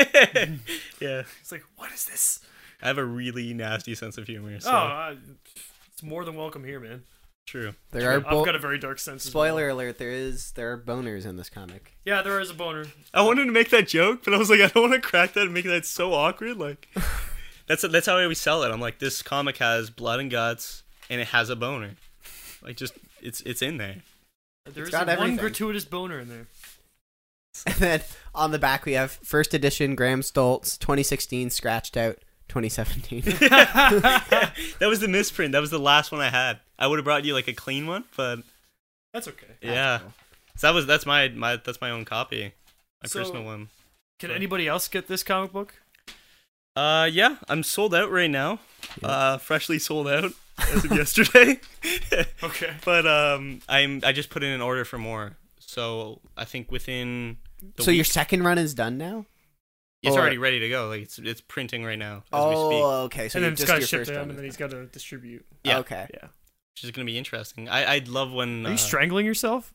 Speaker 4: Yeah,
Speaker 2: he's like, "What is this?"
Speaker 4: I have a really nasty sense of humor. So
Speaker 2: It's more than welcome here, man.
Speaker 4: true.
Speaker 1: There are
Speaker 2: I've got a very dark sense. as well.
Speaker 1: spoiler alert. There are boners in this comic.
Speaker 2: Yeah, there is a boner.
Speaker 4: I wanted to make that joke, but I was like, I don't want to crack that and make that so awkward. Like, that's how I always sell it. I'm like, this comic has blood and guts, and it has a boner. Like, just it's in there.
Speaker 2: There's
Speaker 1: got
Speaker 2: one
Speaker 1: everything.
Speaker 2: gratuitous boner in there.
Speaker 1: And then on the back we have first edition Graham Stoltz 2016 scratched out 2017.
Speaker 4: That was the misprint. That was the last one I had. I would have brought you like a clean one, but
Speaker 2: That's okay.
Speaker 4: yeah. So that's my own copy, my
Speaker 2: So-
Speaker 4: personal one.
Speaker 2: Can anybody else get this comic book?
Speaker 4: Yeah, I'm sold out right now. Freshly sold out as of yesterday.
Speaker 2: Okay.
Speaker 4: But I just put in an order for more. So I think within the
Speaker 1: So your
Speaker 4: week,
Speaker 1: second run is done now?
Speaker 4: it's
Speaker 1: or-
Speaker 4: already ready to go. Like it's printing right now as we speak.
Speaker 1: Oh, okay. So
Speaker 2: and then
Speaker 1: you
Speaker 2: it's
Speaker 1: just
Speaker 2: got to
Speaker 1: your
Speaker 2: ship
Speaker 1: first
Speaker 2: to him,
Speaker 1: run.
Speaker 2: and then he's got to distribute.
Speaker 4: Yeah.
Speaker 1: Okay.
Speaker 2: Yeah.
Speaker 4: Which is gonna be interesting. I'd love when
Speaker 2: Are you strangling yourself?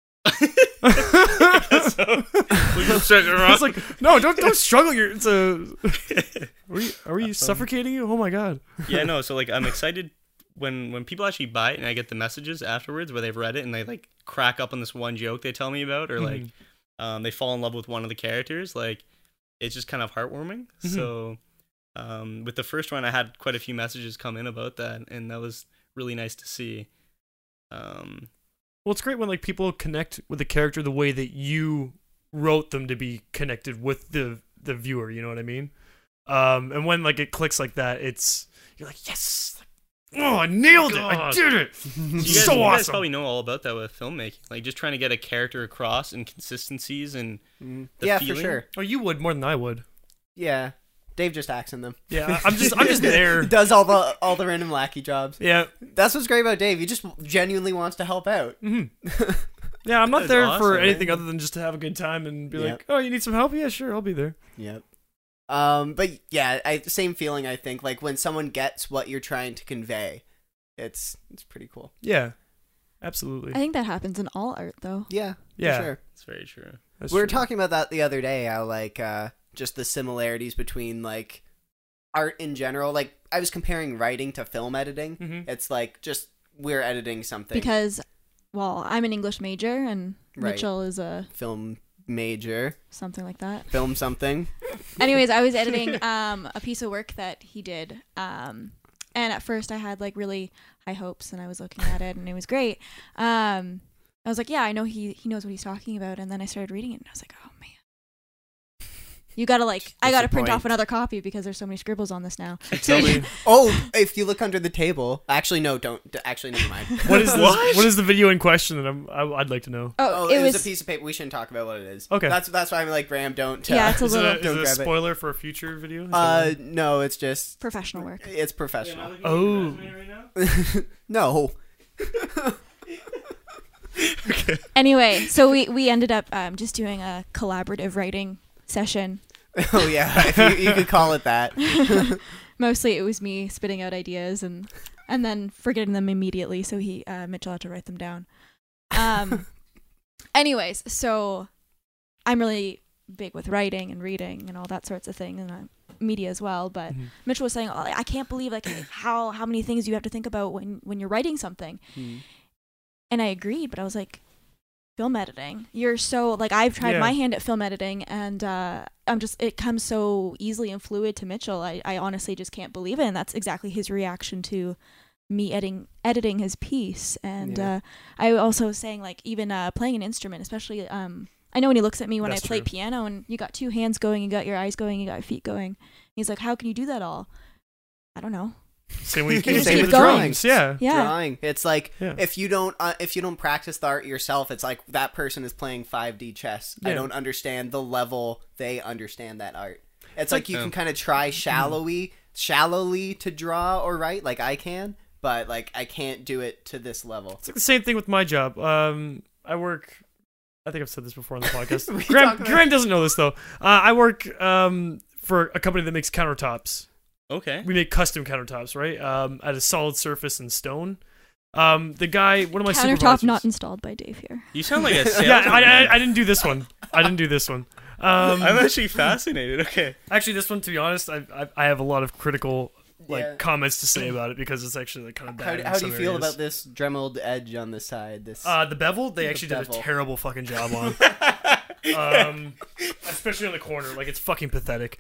Speaker 4: It's
Speaker 2: like, no, don't struggle. It's a. Are we suffocating you? Oh my god.
Speaker 4: Yeah, no. So like, I'm excited when people actually buy it, and I get the messages afterwards where they've read it and they like crack up on this one joke they tell me about, or like, they fall in love with one of the characters. Like, it's just kind of heartwarming. So, with the first one, I had quite a few messages come in about that, and that was really nice to see.
Speaker 2: Well, it's great when like people connect with the character the way that you wrote them to be connected with the viewer. You know what I mean? And when like it clicks like that, you're like, yes. Oh, I nailed it! I
Speaker 4: God.
Speaker 2: did it!
Speaker 4: You guys,
Speaker 2: So
Speaker 4: you guys
Speaker 2: awesome.
Speaker 4: probably know all about that with filmmaking, like just trying to get a character across and consistencies and the
Speaker 1: Yeah,
Speaker 4: feeling.
Speaker 1: for sure.
Speaker 2: Oh, you would more than I would.
Speaker 1: Yeah. Dave just acts in them.
Speaker 2: Yeah, I'm just there.
Speaker 1: He does all the random lackey jobs.
Speaker 2: Yeah,
Speaker 1: That's what's great about Dave. He just genuinely wants to help out.
Speaker 2: yeah. I'm not
Speaker 4: That's
Speaker 2: there
Speaker 4: awesome,
Speaker 2: for
Speaker 4: man.
Speaker 2: anything other than just to have a good time and be
Speaker 1: Yep.
Speaker 2: like, oh, you need some help? Yeah, sure, I'll be there.
Speaker 1: Yep. But yeah, same feeling. I think like when someone gets what you're trying to convey, it's pretty cool.
Speaker 2: Yeah, absolutely.
Speaker 3: I think that happens in all art, though.
Speaker 1: Yeah.
Speaker 2: Yeah.
Speaker 1: For sure.
Speaker 4: It's very true.
Speaker 2: That's
Speaker 1: We were
Speaker 2: true.
Speaker 1: talking about that the other day. How like just the similarities between like art in general. Like I was comparing writing to film editing.
Speaker 2: Mhm.
Speaker 1: It's like just we're editing something.
Speaker 3: Because, well, I'm an English major and
Speaker 1: Right.
Speaker 3: Mitchell is a
Speaker 1: Film major,
Speaker 3: something like that.
Speaker 1: film something.
Speaker 3: Anyways, I was editing a piece of work that he did. And at first I had like really high hopes and I was looking at it and it was great. I was like, yeah, I know he knows what he's talking about. And then I started reading it and I was like, oh man. You gotta I gotta print off
Speaker 1: Disappoint.
Speaker 3: another copy because there's so many scribbles on this now.
Speaker 2: Tell me,
Speaker 1: Oh, if you look under the table. Actually, no, don't. Actually, never mind.
Speaker 2: what is this, what is the video in question that I'd like to know?
Speaker 1: Oh, it was a piece of paper. We shouldn't talk about what it is.
Speaker 2: Okay.
Speaker 1: That's why I'm like, Graham, don't.
Speaker 3: Yeah, it's a
Speaker 2: Is it
Speaker 3: little
Speaker 2: a, is
Speaker 1: Don't
Speaker 2: it a
Speaker 1: grab it.
Speaker 2: spoiler for a future video? Is that
Speaker 1: No, it's just
Speaker 3: professional work.
Speaker 1: it's professional.
Speaker 2: Oh.
Speaker 1: No.
Speaker 3: Anyway, so we ended up just doing a collaborative writing session.
Speaker 1: Oh yeah, if you could call it that.
Speaker 3: Mostly it was me spitting out ideas and then forgetting them immediately, so Mitchell had to write them down. Anyways, so I'm really big with writing and reading and all that sorts of thing, and media as well. But Mitchell was saying, oh, I can't believe how many things you have to think about when you're writing something. And I agreed, but I was like, film editing, you're so I've tried my hand at film editing, and it comes so easily and fluid to Mitchell. I honestly just can't believe it, and that's exactly his reaction to me editing his piece. And I also was saying even playing an instrument, especially I know when he looks at me when
Speaker 2: That's
Speaker 3: I play
Speaker 2: true.
Speaker 3: piano and you got 2 hands going, you got your eyes going, you got your feet going. He's like, how can you do that all? I don't know.
Speaker 2: Same with
Speaker 3: Just
Speaker 2: same
Speaker 3: keep
Speaker 2: with
Speaker 3: going.
Speaker 2: drawings. Yeah.
Speaker 3: Yeah.
Speaker 1: Drawing. It's like
Speaker 2: Yeah.
Speaker 1: if you don't practice the art yourself, it's like that person is playing 5D chess. I
Speaker 2: Yeah.
Speaker 1: don't understand the level they understand that art. It's
Speaker 2: Like-
Speaker 1: like you can kind of try shallowly to draw or write, like I can, but I can't do it to this level.
Speaker 2: It's like the same thing with my job. I work. I think I've said this before on the podcast.
Speaker 1: We
Speaker 2: Graham,
Speaker 1: talked about
Speaker 2: Graham doesn't know this though. I work for a company that makes countertops.
Speaker 4: Okay.
Speaker 2: We make custom countertops, right? At a solid surface and stone. The guy, one of my
Speaker 3: Countertop
Speaker 2: supervisors.
Speaker 3: not installed by Dave here.
Speaker 4: You sound like a salesman.
Speaker 2: Yeah, I didn't do this one. I didn't do this one.
Speaker 4: I'm actually fascinated. Okay.
Speaker 2: Actually, this one, to be honest, I have a lot of critical
Speaker 1: Yeah.
Speaker 2: comments to say about it because it's actually kind of bad. in
Speaker 1: How do
Speaker 2: some
Speaker 1: you feel
Speaker 2: areas.
Speaker 1: about this dremeled edge on the side? This
Speaker 2: The bevel, they
Speaker 1: The
Speaker 2: actually did
Speaker 1: bevel.
Speaker 2: a terrible fucking job on. Especially on the corner, it's fucking pathetic.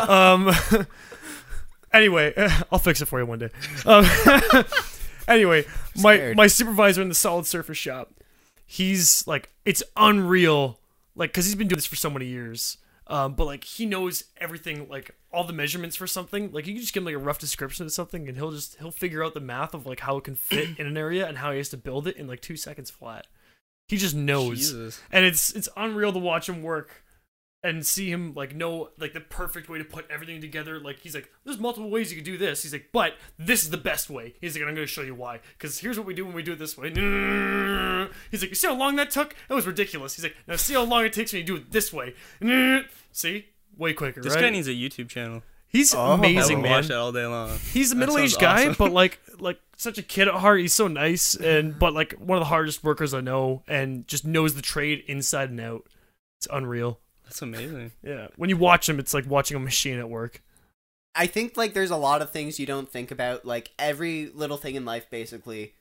Speaker 2: Anyway, I'll fix it for you one day. Anyway,
Speaker 1: Scared.
Speaker 2: my supervisor in the solid surface shop, he's it's unreal, because he's been doing this for so many years. But he knows everything, all the measurements for something. You can just give him a rough description of something, and he'll figure out the math of how it can fit in an area and how he has to build it in 2 seconds flat. He just knows,
Speaker 4: Jesus.
Speaker 2: and it's unreal to watch him work and see him know the perfect way to put everything together. He's like, there's multiple ways you could do this. He's like, but this is the best way. He's like, and I'm going to show you why. Because here's what we do when we do it this way. He's like, you see how long that took? That was ridiculous. He's like, now see how long it takes when you do it this way. See? Way quicker,
Speaker 4: This
Speaker 2: right?
Speaker 4: guy needs a YouTube channel.
Speaker 2: He's
Speaker 1: Oh.
Speaker 2: amazing,
Speaker 4: I would
Speaker 2: man.
Speaker 4: watch that all day long.
Speaker 2: He's a
Speaker 4: That
Speaker 2: middle-aged
Speaker 4: sounds
Speaker 2: guy,
Speaker 4: awesome.
Speaker 2: but such a kid at heart. He's so nice, but one of the hardest workers I know, and just knows the trade inside and out. It's unreal.
Speaker 4: That's amazing.
Speaker 2: Yeah, when you watch him, it's like watching a machine at work.
Speaker 1: I think there's a lot of things you don't think about, every little thing in life basically,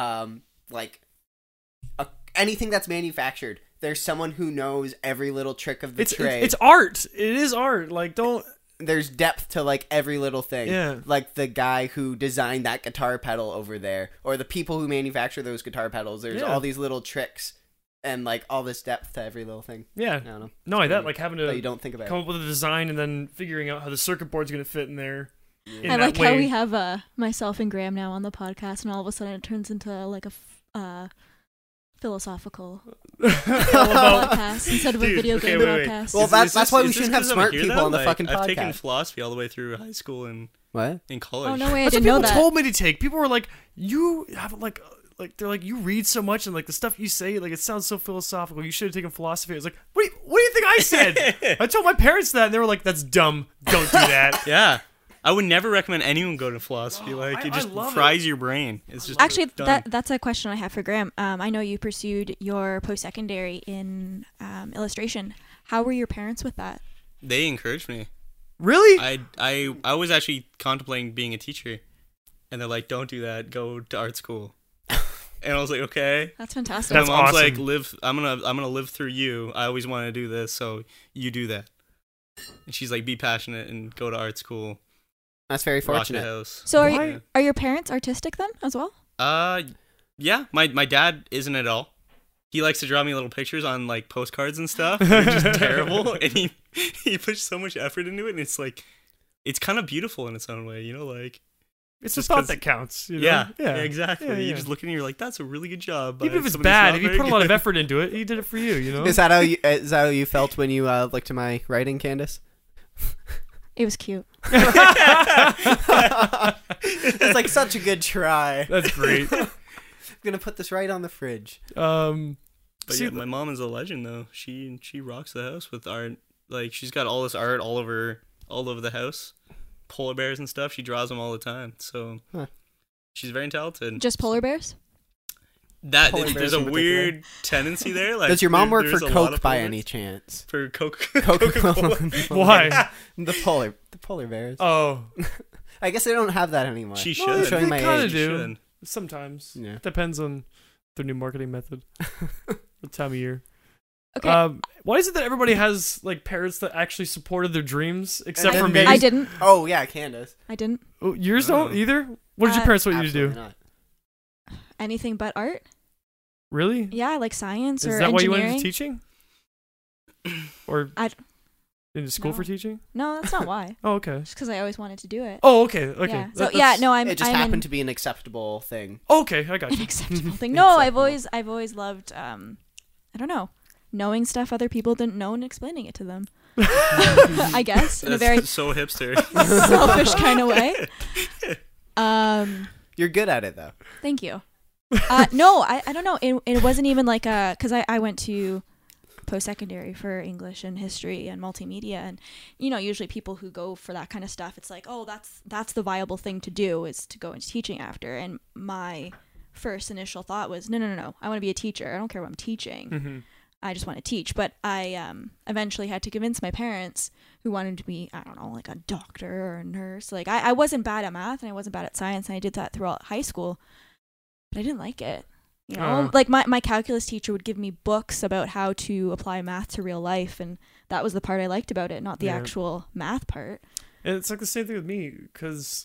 Speaker 1: anything that's manufactured. There's someone who knows every little trick of the trade.
Speaker 2: It's art. It is art. Don't.
Speaker 1: There's depth to every little thing.
Speaker 2: Yeah.
Speaker 1: The guy who designed that guitar pedal over there, or the people who manufacture those guitar pedals. There's
Speaker 2: Yeah.
Speaker 1: all these little tricks and all this depth to every little thing.
Speaker 2: Yeah.
Speaker 1: I don't know.
Speaker 2: Not only that,
Speaker 1: Really,
Speaker 2: having
Speaker 1: that
Speaker 2: to
Speaker 1: you don't think about.
Speaker 2: come up with a design and then figuring out how the circuit board's gonna fit in there. In
Speaker 3: I
Speaker 2: that
Speaker 3: like
Speaker 2: way.
Speaker 3: how we have myself and Graham now on the podcast, and all of a sudden it turns into philosophical
Speaker 2: All about-
Speaker 3: podcast instead of a
Speaker 4: Dude,
Speaker 3: video
Speaker 4: okay,
Speaker 3: game
Speaker 4: wait.
Speaker 3: podcast.
Speaker 1: Well, that's
Speaker 4: this-
Speaker 1: why we
Speaker 4: is this
Speaker 1: shouldn't have
Speaker 4: 'cause I'm
Speaker 1: smart
Speaker 4: here,
Speaker 1: people
Speaker 4: though?
Speaker 1: on the fucking
Speaker 4: I've taken
Speaker 1: podcast.
Speaker 4: philosophy all the way through high school and
Speaker 1: What?
Speaker 4: in college.
Speaker 3: Oh no way! I
Speaker 2: That's what
Speaker 3: didn't know
Speaker 2: people
Speaker 3: that.
Speaker 2: told me to take. People were like, "You have they're like, you read so much and the stuff you say, it sounds so philosophical. You should have taken philosophy." I was like, what do you think I said? I told my parents that, and they were like, "That's dumb. Don't do that."
Speaker 4: Yeah. I would never recommend anyone go to philosophy.
Speaker 2: I
Speaker 4: It just
Speaker 2: love
Speaker 4: fries your brain. It's just
Speaker 3: Actually,
Speaker 4: done.
Speaker 3: that's a question I have for Graham. I know you pursued your post-secondary in illustration. How were your parents with that?
Speaker 4: They encouraged me.
Speaker 2: Really?
Speaker 4: I was actually contemplating being a teacher, and they're like, "Don't do that. Go to art school." And I was like, "Okay."
Speaker 3: That's fantastic.
Speaker 2: That's
Speaker 4: my mom's
Speaker 2: awesome.
Speaker 4: like, I'm gonna live through you. I always wanted to do this, so you do that." And she's like, "Be passionate and go to art school.
Speaker 1: That's very
Speaker 4: Rock the
Speaker 1: fortunate.
Speaker 4: house."
Speaker 3: So
Speaker 2: Why-
Speaker 3: are your parents artistic then as well?
Speaker 4: Yeah. My dad isn't at all. He likes to draw me little pictures on like postcards and stuff. They're just terrible, and he puts so much effort into it, and it's like, it's kind of beautiful in its own way, you know, like.
Speaker 2: It's the
Speaker 4: just
Speaker 2: thought
Speaker 4: 'cause-
Speaker 2: that counts. You know?
Speaker 4: Yeah, exactly.
Speaker 2: Yeah,
Speaker 4: You
Speaker 2: yeah.
Speaker 4: just look at it and you're like, that's a really good job. by
Speaker 2: Even if it's
Speaker 4: somebody who's
Speaker 2: bad,
Speaker 4: not
Speaker 2: if you
Speaker 4: very
Speaker 2: put a lot of
Speaker 4: good.
Speaker 2: effort into it, he did it for you. You know.
Speaker 1: Is that how you felt when you looked at my writing, Candace?
Speaker 3: It was cute.
Speaker 1: It's like such a good try.
Speaker 2: That's great.
Speaker 1: I'm gonna put this right on the fridge.
Speaker 4: But
Speaker 2: See,
Speaker 4: yeah, my mom is a legend though. She rocks the house with art. Like she's got all this art all over the house, polar bears and stuff. She draws them all the time. So
Speaker 1: Huh.
Speaker 4: she's very talented.
Speaker 3: Just polar bears?
Speaker 4: That
Speaker 1: Polar bears
Speaker 4: there's a
Speaker 1: in particular.
Speaker 4: weird tendency there. Like,
Speaker 1: Does your mom work for
Speaker 4: there's a lot
Speaker 1: Coke
Speaker 4: of
Speaker 1: by
Speaker 4: polar
Speaker 1: any
Speaker 4: bears.
Speaker 1: chance?
Speaker 4: For
Speaker 1: Coca-Cola.
Speaker 2: Why?
Speaker 1: The polar bears.
Speaker 2: Oh,
Speaker 1: I guess they don't have that anymore.
Speaker 4: She
Speaker 2: Well,
Speaker 4: should.
Speaker 1: Showing my
Speaker 2: they kind
Speaker 1: age.
Speaker 2: of
Speaker 4: She
Speaker 2: do.
Speaker 4: should.
Speaker 2: Sometimes.
Speaker 1: Yeah.
Speaker 2: Depends on their new marketing method. What time of year?
Speaker 3: Okay.
Speaker 2: Why is it that everybody has like parents that actually supported their dreams, except
Speaker 1: And
Speaker 2: for
Speaker 1: then
Speaker 2: me?
Speaker 3: I didn't.
Speaker 1: Oh yeah, Candace.
Speaker 3: I didn't.
Speaker 2: Oh, yours don't either. What did your
Speaker 3: Uh,
Speaker 2: parents want you to do?
Speaker 1: Absolutely not.
Speaker 3: Anything but art?
Speaker 2: Really?
Speaker 3: Yeah, like science
Speaker 2: Is
Speaker 3: or
Speaker 2: that why you
Speaker 3: engineering.
Speaker 2: went into teaching? Or
Speaker 3: I-
Speaker 2: into school
Speaker 3: No.
Speaker 2: for teaching?
Speaker 3: No, that's not why.
Speaker 2: Oh, okay.
Speaker 3: Just because I always wanted to do it.
Speaker 2: Oh, okay. Okay.
Speaker 3: Yeah. So
Speaker 2: That-
Speaker 3: yeah,
Speaker 2: that's-
Speaker 3: no, I'm.
Speaker 1: It just
Speaker 3: I'm
Speaker 1: happened
Speaker 3: in
Speaker 1: to be an acceptable thing.
Speaker 2: Okay, I got
Speaker 3: an
Speaker 2: you.
Speaker 3: acceptable thing. No, I've
Speaker 1: Acceptable.
Speaker 3: always loved. I don't know, knowing stuff other people didn't know and explaining it to them. I guess in a
Speaker 4: That's
Speaker 3: very
Speaker 4: so hipster.
Speaker 3: selfish kind of way.
Speaker 1: You're good at it though.
Speaker 3: Thank you. No, I don't know. It wasn't even like because I went to post-secondary for English and history and multimedia, and usually people who go for that kind of stuff, it's like, oh, that's the viable thing to do, is to go into teaching after. And my first initial thought was, no, I want to be a teacher. I don't care what I'm teaching.
Speaker 2: Mm-hmm.
Speaker 3: I just want to teach. But I eventually had to convince my parents, who wanted to be, I don't know, like a doctor or a nurse. Like I wasn't bad at math and I wasn't bad at science, and I did that throughout high school, but I didn't like it. Like my calculus teacher would give me books about how to apply math to real life, and that was the part I liked about it, not the
Speaker 2: Yeah.
Speaker 3: actual math part.
Speaker 2: And it's like the same thing with me, because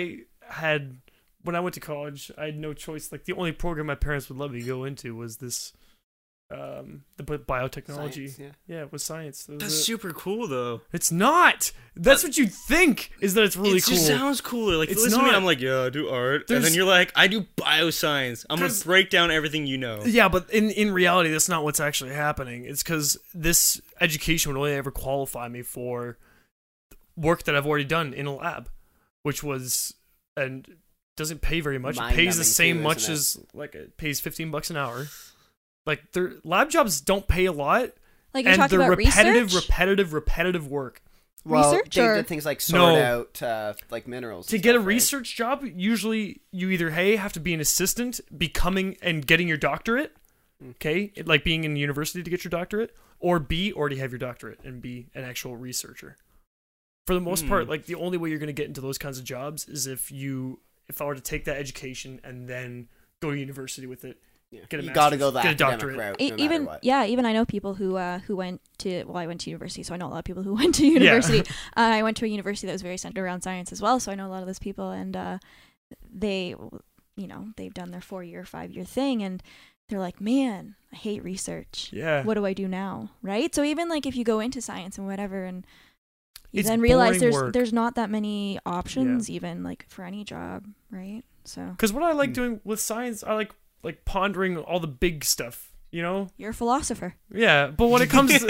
Speaker 2: when I went to college, I had no choice. Like the only program my parents would let me go into was this, the biotechnology.
Speaker 1: Science, yeah.
Speaker 2: Yeah, it was science. That was
Speaker 4: That's
Speaker 2: it.
Speaker 4: super cool though.
Speaker 2: It's not. That's what you think is that it's really
Speaker 4: It
Speaker 2: cool.
Speaker 4: just sounds cooler. Like,
Speaker 2: It's
Speaker 4: listen to me,
Speaker 2: not.
Speaker 4: I'm like, yeah, I do art. And
Speaker 2: There's-
Speaker 4: then you're like, I do bioscience. I'm going
Speaker 2: There's-
Speaker 4: to break down everything you know.
Speaker 2: Yeah, but in reality, that's not what's actually happening. It's because this education would only ever qualify me for work that I've already done in a lab, which was, and doesn't pay very much. It pays
Speaker 1: Mind-numbing
Speaker 2: the same
Speaker 1: too,
Speaker 2: much
Speaker 1: isn't it?
Speaker 2: as, like, it pays $15 an hour. Like, their lab jobs don't pay a lot,
Speaker 3: Like you're
Speaker 2: and
Speaker 3: talking
Speaker 2: they're
Speaker 3: about
Speaker 2: repetitive work.
Speaker 1: Well,
Speaker 3: Research
Speaker 1: they
Speaker 3: or-
Speaker 1: did things like sort
Speaker 2: No.
Speaker 1: out like minerals.
Speaker 2: To
Speaker 1: and
Speaker 2: get a
Speaker 1: stuff, right?
Speaker 2: research job, usually you either have to be an assistant, becoming and getting your doctorate, okay, like being in university to get your doctorate, or B, already have your doctorate and be an actual researcher. For the most part, like the only way you're going to get into those kinds of jobs is if I were to take that education and then go to university with it.
Speaker 1: Yeah.
Speaker 2: Get a
Speaker 1: You got to
Speaker 2: master's,
Speaker 1: go the
Speaker 2: get a
Speaker 1: academic
Speaker 2: doctorate.
Speaker 1: route, no matter
Speaker 3: even
Speaker 1: what.
Speaker 3: even I know people who went to, well, I went to university, so I know a lot of people who went to university. I went to a university that was very centered around science as well, so I know a lot of those people, and they've done their 4-year, 5-year thing, and they're like, man, I hate research.
Speaker 2: Yeah.
Speaker 3: What do I do now? Right? So even like if you go into science and whatever, and you
Speaker 2: It's
Speaker 3: then realize
Speaker 2: boring work.
Speaker 3: there's not that many options even like for any job, right? So
Speaker 2: Because what I like doing with science, I like pondering all the big stuff, you're
Speaker 3: you're a philosopher.
Speaker 2: Yeah, but when it comes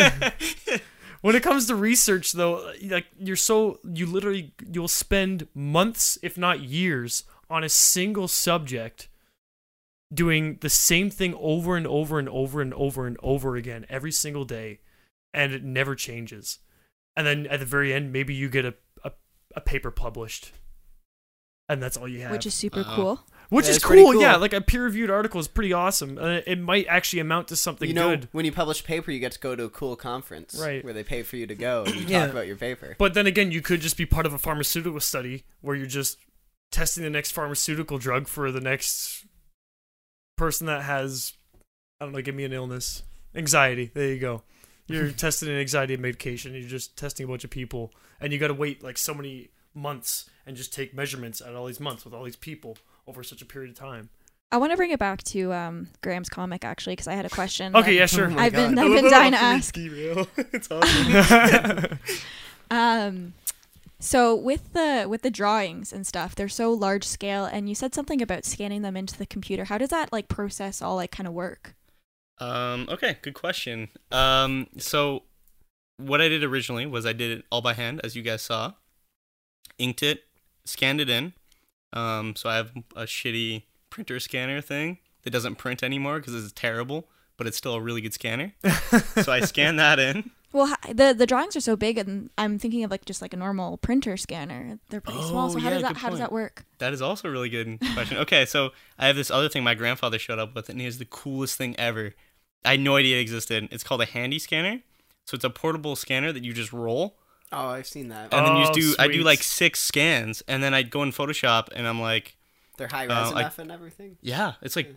Speaker 2: to research though, like you'll spend months, if not years, on a single subject, doing the same thing over and over and over and over and over again every single day, and it never changes. And then at the very end, maybe you get a paper published, and that's all you have.
Speaker 3: Which is super
Speaker 4: Wow.
Speaker 3: cool.
Speaker 2: Which
Speaker 1: Yeah,
Speaker 2: is
Speaker 1: it's pretty
Speaker 2: cool.
Speaker 1: cool.
Speaker 2: Yeah, like a peer-reviewed article is pretty awesome. It might actually amount to something
Speaker 1: You know,
Speaker 2: good.
Speaker 1: when you publish a paper, you get to go to a cool conference,
Speaker 2: Right.
Speaker 1: where they pay for you to go and you
Speaker 2: Yeah.
Speaker 1: talk about your paper.
Speaker 2: But then again, you could just be part of a pharmaceutical study where you're just testing the next pharmaceutical drug for the next person that has, I don't know, give me an illness. Anxiety. There you go. You're testing an anxiety medication. You're just testing a bunch of people. And you got to wait like so many months and just take measurements at all these months with all these people over such a period of time.
Speaker 3: I want to bring it back to Graham's comic actually, because I had a question.
Speaker 2: Okay,
Speaker 3: that
Speaker 2: yeah, sure.
Speaker 1: Oh my
Speaker 3: I've been
Speaker 1: God.
Speaker 3: dying to ask.
Speaker 4: Derail. It's awesome.
Speaker 3: So with the drawings and stuff, they're so large scale, and you said something about scanning them into the computer. How does that like process all like kind of work?
Speaker 4: Okay, good question. So what I did originally was I did it all by hand, as you guys saw. Inked it, scanned it in. So I have a shitty printer scanner thing that doesn't print anymore because it's terrible, but it's still a really good scanner. So I scanned that in.
Speaker 3: Well, the drawings are so big, and I'm thinking of like just like a normal printer scanner. They're pretty small. So
Speaker 4: Oh, yeah, good
Speaker 3: how does that
Speaker 4: point.
Speaker 3: work?
Speaker 4: That is also a really good question. Okay, so I have this other thing my grandfather showed up with, and he has the coolest thing ever. I had no idea it existed. It's called a handy scanner. So it's a portable scanner that you just roll.
Speaker 1: Oh, I've seen that.
Speaker 4: And then you
Speaker 2: Oh,
Speaker 4: just I do
Speaker 2: sweet.
Speaker 4: like 6 scans, and then I'd go in Photoshop, and I'm like,
Speaker 1: They're high res
Speaker 4: I-
Speaker 1: enough and everything.
Speaker 4: yeah, it's like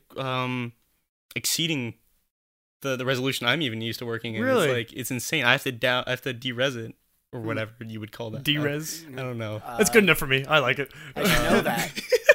Speaker 4: exceeding the resolution I'm even used to working in.
Speaker 2: Really?
Speaker 4: It's like it's insane. I have to de-res it or whatever you would call that.
Speaker 2: D-res.
Speaker 4: I don't know.
Speaker 2: That's good enough for me. I like it.
Speaker 1: I should know that.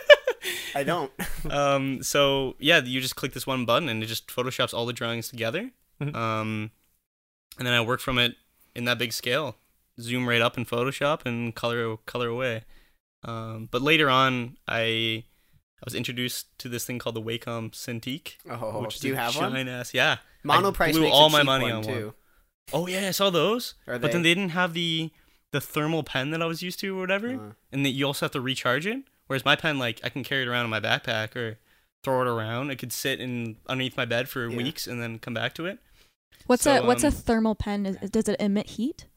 Speaker 1: I don't.
Speaker 4: So yeah, you just click this one button and it just photoshops all the drawings together.
Speaker 2: Mhm.
Speaker 4: And then I work from it in that big scale, zoom right up in Photoshop and color away. But later on, I was introduced to this thing called the Wacom Cintiq.
Speaker 1: Oh,
Speaker 4: which is
Speaker 1: do you
Speaker 4: a
Speaker 1: have one?
Speaker 4: giant-ass- yeah.
Speaker 1: Monoprice
Speaker 4: blew
Speaker 1: makes
Speaker 4: all
Speaker 1: a
Speaker 4: my
Speaker 1: cheap
Speaker 4: money
Speaker 1: one
Speaker 4: on one.
Speaker 1: too.
Speaker 4: Oh yeah, I saw those.
Speaker 1: Are
Speaker 4: But then
Speaker 1: they-
Speaker 4: they didn't have the thermal pen that I was used to or whatever, and that you also have to recharge it. Whereas my pen, like I can carry it around in my backpack or throw it around. It could sit in underneath my bed for
Speaker 1: Yeah.
Speaker 4: weeks and then come back to it.
Speaker 3: What's
Speaker 4: So,
Speaker 3: a thermal pen? Does it emit heat?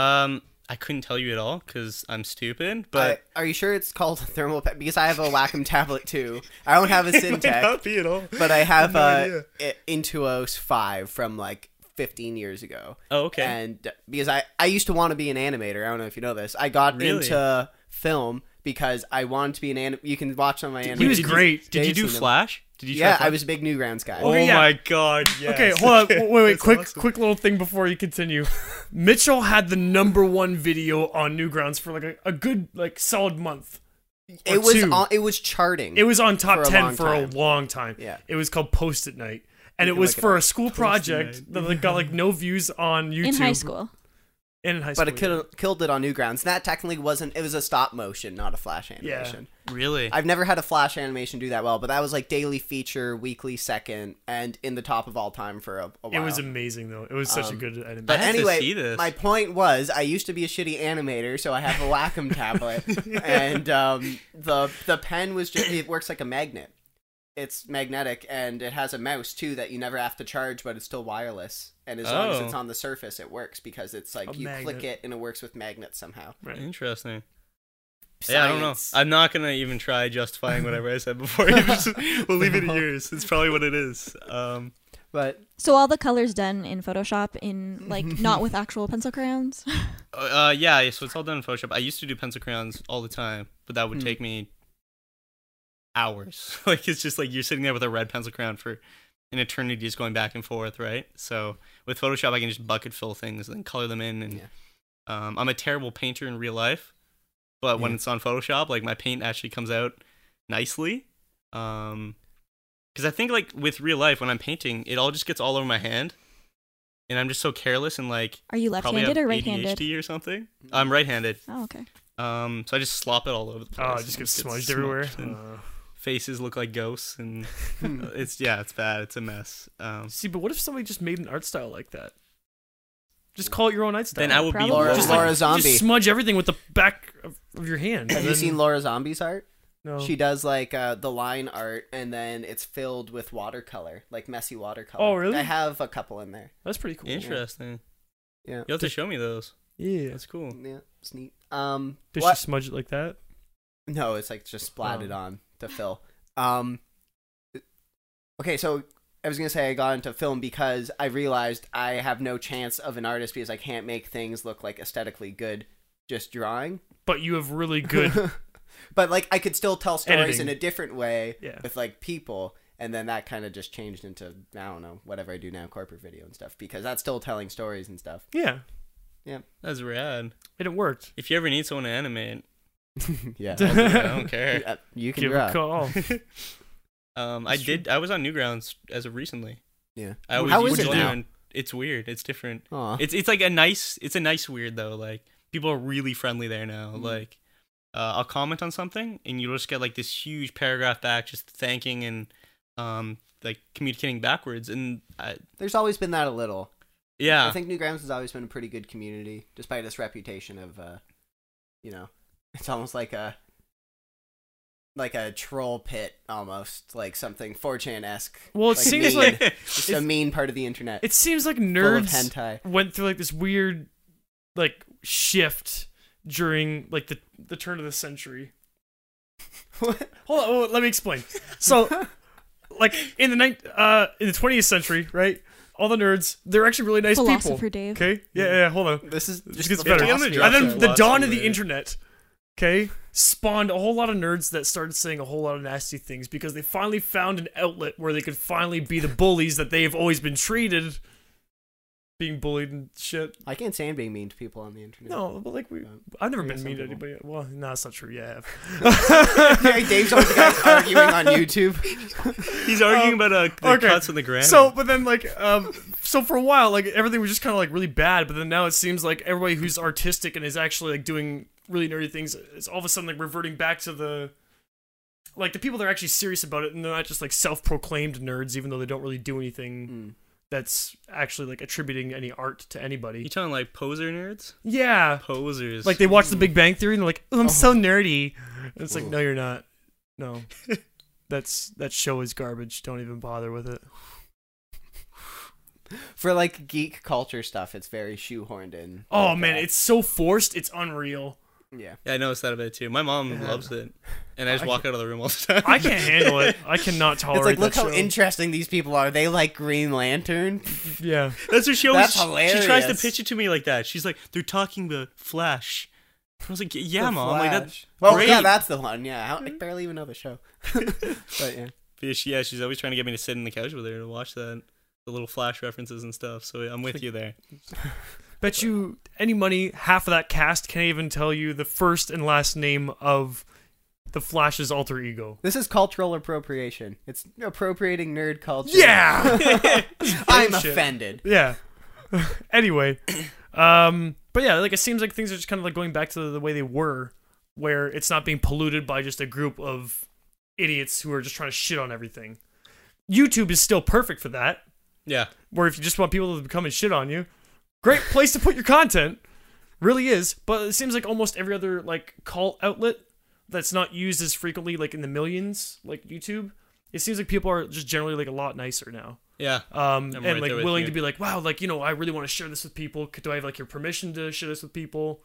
Speaker 4: I couldn't tell you at all because I'm stupid. But
Speaker 1: Are you sure it's called a thermal pen? Because I have a Wacom tablet too. I don't have a
Speaker 4: it might
Speaker 1: Syntec,
Speaker 4: not be at all.
Speaker 1: but I have
Speaker 4: no idea.
Speaker 1: Intuos 5 from like 15 years ago.
Speaker 4: Oh, okay.
Speaker 1: And because I used to want to be an animator. I don't know if you know this. I got
Speaker 4: Really?
Speaker 1: into film because I wanted to be an you can watch on my animation.
Speaker 2: He was great.
Speaker 4: Did you do
Speaker 1: Jason and-
Speaker 4: Flash? Did you? Try
Speaker 1: Yeah,
Speaker 4: Flash?
Speaker 1: I was a big Newgrounds guy.
Speaker 4: Oh
Speaker 2: Okay, yeah.
Speaker 4: my god! Yes.
Speaker 2: Okay, hold on. Wait.
Speaker 4: That's
Speaker 2: Quick,
Speaker 4: awesome.
Speaker 2: quick little thing before you continue. Mitchell had the #1 video on Newgrounds for like a good like solid month.
Speaker 1: It was
Speaker 2: two.
Speaker 1: it was charting.
Speaker 2: It was on top
Speaker 1: For a
Speaker 2: 10
Speaker 1: long
Speaker 2: for a
Speaker 1: time.
Speaker 2: long time.
Speaker 1: Yeah.
Speaker 2: It was called Post-it Night. And
Speaker 1: You
Speaker 2: it
Speaker 1: can
Speaker 2: was
Speaker 1: look it
Speaker 2: for
Speaker 1: up.
Speaker 2: a school
Speaker 4: Post-it
Speaker 2: project
Speaker 4: Night.
Speaker 2: that like, got like no views on YouTube.
Speaker 3: In high school.
Speaker 2: In high school.
Speaker 1: But it killed it on Newgrounds. And that technically wasn't. It was a stop motion, not a flash animation.
Speaker 4: Really?
Speaker 1: I've never had a flash animation do that well, but that was like daily feature, weekly second, and in the top of all time for a while.
Speaker 2: It was amazing though. It was such a good animation.
Speaker 1: But
Speaker 4: I have to
Speaker 1: anyway,
Speaker 4: see this.
Speaker 1: my point was, I used to be a shitty animator, so I have a Wacom tablet, and the pen was just it works like a magnet. It's magnetic, and it has a mouse too that you never have to charge, but it's still wireless. And as long as
Speaker 4: Oh.
Speaker 1: it's on the surface, it works because it's like
Speaker 2: A
Speaker 1: you
Speaker 2: magnet.
Speaker 1: click it and it works with magnets somehow.
Speaker 2: Right.
Speaker 4: Interesting. Yeah, I don't know.
Speaker 1: Science.
Speaker 4: I'm not gonna even try justifying whatever I said before. We'll leave it to yours. It's probably what it is.
Speaker 1: But
Speaker 3: So all the colors done in Photoshop, in like not with actual pencil crayons.
Speaker 4: Yeah. So it's all done in Photoshop. I used to do pencil crayons all the time, but that would take me hours. Like it's just like you're sitting there with a red pencil crayon for an eternity, just going back and forth, right? So with Photoshop, I can just bucket fill things and then color them in. And
Speaker 1: Yeah.
Speaker 4: I'm a terrible painter in real life, but when
Speaker 1: Yeah.
Speaker 4: it's on Photoshop, like my paint actually comes out nicely. Because I think like with real life, when I'm painting, it all just gets all over my hand, and I'm just so careless and like
Speaker 3: Are you
Speaker 4: probably
Speaker 3: left-handed
Speaker 4: have
Speaker 3: or right-handed?
Speaker 4: ADHD or something. I'm right-handed.
Speaker 3: Oh, okay.
Speaker 4: So I just slop it all over the place.
Speaker 2: Oh, it just gets smudged everywhere. Uh.
Speaker 4: and faces look like ghosts, and it's bad. It's a mess.
Speaker 2: See, but what if somebody just made an art style like that? Just call it your own art style.
Speaker 4: Then I would be
Speaker 3: Probably.
Speaker 1: Laura,
Speaker 2: just
Speaker 1: Laura
Speaker 2: like,
Speaker 1: Zombie.
Speaker 2: Just smudge everything with the back of your hand.
Speaker 1: Have
Speaker 2: and
Speaker 1: you
Speaker 2: then-
Speaker 1: seen Laura Zombie's art?
Speaker 2: No.
Speaker 1: She does like the line art, and then it's filled with watercolor, like messy watercolor.
Speaker 2: Oh, really?
Speaker 1: I have a couple in there.
Speaker 2: That's pretty cool.
Speaker 4: Interesting.
Speaker 1: Yeah,
Speaker 4: You'll have to show me those.
Speaker 2: Yeah.
Speaker 4: That's cool.
Speaker 1: yeah, it's neat.
Speaker 2: Does
Speaker 1: What?
Speaker 2: she smudge it like that?
Speaker 1: No, it's like just splatted
Speaker 2: Oh.
Speaker 1: on to fill. Okay, so I was gonna say I got into film because I realized I have no chance of an artist because I can't make things look like aesthetically good just drawing.
Speaker 2: But you have really good.
Speaker 1: But like I could still tell stories
Speaker 2: Editing.
Speaker 1: in a different way
Speaker 2: Yeah.
Speaker 1: with like people, and then that kind of just changed into I don't know whatever I do now, corporate video and stuff, because that's still telling stories and stuff.
Speaker 2: Yeah,
Speaker 4: That's rad.
Speaker 2: it worked.
Speaker 4: If you ever need someone to animate,
Speaker 1: Yeah,
Speaker 4: I don't care.
Speaker 1: you can
Speaker 2: Give
Speaker 1: draw.
Speaker 2: a call.
Speaker 4: I was on Newgrounds as of recently.
Speaker 1: Yeah.
Speaker 4: I always
Speaker 1: How
Speaker 4: used
Speaker 1: is
Speaker 4: to
Speaker 1: it
Speaker 4: do,
Speaker 1: now?
Speaker 4: and it's weird. It's different.
Speaker 1: Aw.
Speaker 4: It's like a nice weird though. Like people are really friendly there now. Like I'll comment on something and you'll just get like this huge paragraph back, just thanking and like communicating backwards. And
Speaker 1: There's always been that a little.
Speaker 4: yeah,
Speaker 1: I think Newgrounds has always been a pretty good community, despite its reputation of, it's almost like a troll pit, almost like something 4chan-esque.
Speaker 2: Well, it
Speaker 1: Like
Speaker 2: seems
Speaker 1: mean.
Speaker 2: like
Speaker 1: Just a mean part of the internet.
Speaker 2: it seems like
Speaker 1: full of
Speaker 2: nerds
Speaker 1: hentai.
Speaker 2: went through like this weird like shift during like the turn of the century.
Speaker 1: What?
Speaker 2: Hold on, let me explain. So, like in the 20th century, right? All the nerds, they're actually really nice
Speaker 3: Philosopher
Speaker 2: people.
Speaker 3: Dave.
Speaker 2: Okay, yeah, hold on.
Speaker 1: This is
Speaker 2: This
Speaker 1: just
Speaker 2: gets
Speaker 1: the
Speaker 2: better.
Speaker 1: philosophy
Speaker 4: drop
Speaker 2: And then
Speaker 1: episode.
Speaker 2: the dawn of
Speaker 4: later.
Speaker 2: the internet, okay, spawned a whole lot of nerds that started saying a whole lot of nasty things because they finally found an outlet where they could finally be the bullies that they've always been treated, being bullied and shit.
Speaker 1: I can't stand being mean to people on the internet.
Speaker 2: No, but like I've never
Speaker 1: Yeah,
Speaker 2: been
Speaker 1: some
Speaker 2: mean to
Speaker 1: people.
Speaker 2: anybody. Well, no, that's not true. Yeah, I have.
Speaker 1: Okay, Dave's always the guy arguing on YouTube.
Speaker 4: he's arguing about the
Speaker 2: okay.
Speaker 4: cuts in the grammar.
Speaker 2: So, but then like, so for a while, like everything was just kind of like really bad. But then now it seems like everybody who's artistic and is actually like doing really nerdy things is all of a sudden like reverting back to the people that are actually serious about it, and they're not just like self-proclaimed nerds, even though they don't really do anything that's actually like attributing any art to
Speaker 4: you
Speaker 2: anybody.
Speaker 4: talking like poser nerds?
Speaker 2: Yeah,
Speaker 4: Posers.
Speaker 2: like they watch The Big Bang Theory and they're like, "Oh, I'm so nerdy." And it's like, no, you're not. No, that show is garbage. Don't even bother with it.
Speaker 1: For like geek culture stuff, it's very shoehorned in.
Speaker 2: Oh
Speaker 1: Like,
Speaker 2: man, it's so forced. It's unreal.
Speaker 1: yeah.
Speaker 4: Yeah, I noticed that a bit too. My mom
Speaker 2: Yeah.
Speaker 4: loves it, and I just
Speaker 2: I
Speaker 4: walk out of the room all the time.
Speaker 2: I can't handle it. I cannot tolerate
Speaker 1: It's like, look
Speaker 2: that
Speaker 1: how
Speaker 2: show.
Speaker 1: interesting these people are. They like Green Lantern.
Speaker 2: Yeah.
Speaker 4: That's what she always.
Speaker 1: That's
Speaker 4: She tries to
Speaker 1: hilarious.
Speaker 4: pitch it to me like that. She's like, "They're talking about Flash." I was like, "Yeah,
Speaker 1: The
Speaker 4: mom." Like that.
Speaker 1: Flash. Well,
Speaker 4: great.
Speaker 1: yeah, that's the one. Yeah, I barely even know the show. But yeah.
Speaker 4: Yeah, she's always trying to get me to sit in the couch with her to watch the little Flash references and stuff. So I'm with you there.
Speaker 2: Bet you any money, half of that cast can't even tell you the first and last name of the Flash's alter ego.
Speaker 1: This is cultural appropriation. It's appropriating nerd culture.
Speaker 2: Yeah.
Speaker 1: I'm
Speaker 2: Bullshit.
Speaker 1: offended.
Speaker 2: Yeah. Anyway, but yeah, like it seems like things are just kind of like going back to the way they were, where it's not being polluted by just a group of idiots who are just trying to shit on everything. YouTube is still perfect for that.
Speaker 4: Yeah.
Speaker 2: Where if you just want people to come and shit on you, great place to put your content. Really is. But it seems like almost every other like cult outlet that's not used as frequently, like in the millions, like YouTube, it seems like people are just generally like a lot nicer now.
Speaker 4: Yeah.
Speaker 2: And
Speaker 4: right
Speaker 2: like
Speaker 4: there with
Speaker 2: willing
Speaker 4: you.
Speaker 2: to be like, wow, like, you know, I really want to share this with people. Do I have like your permission to share this with people?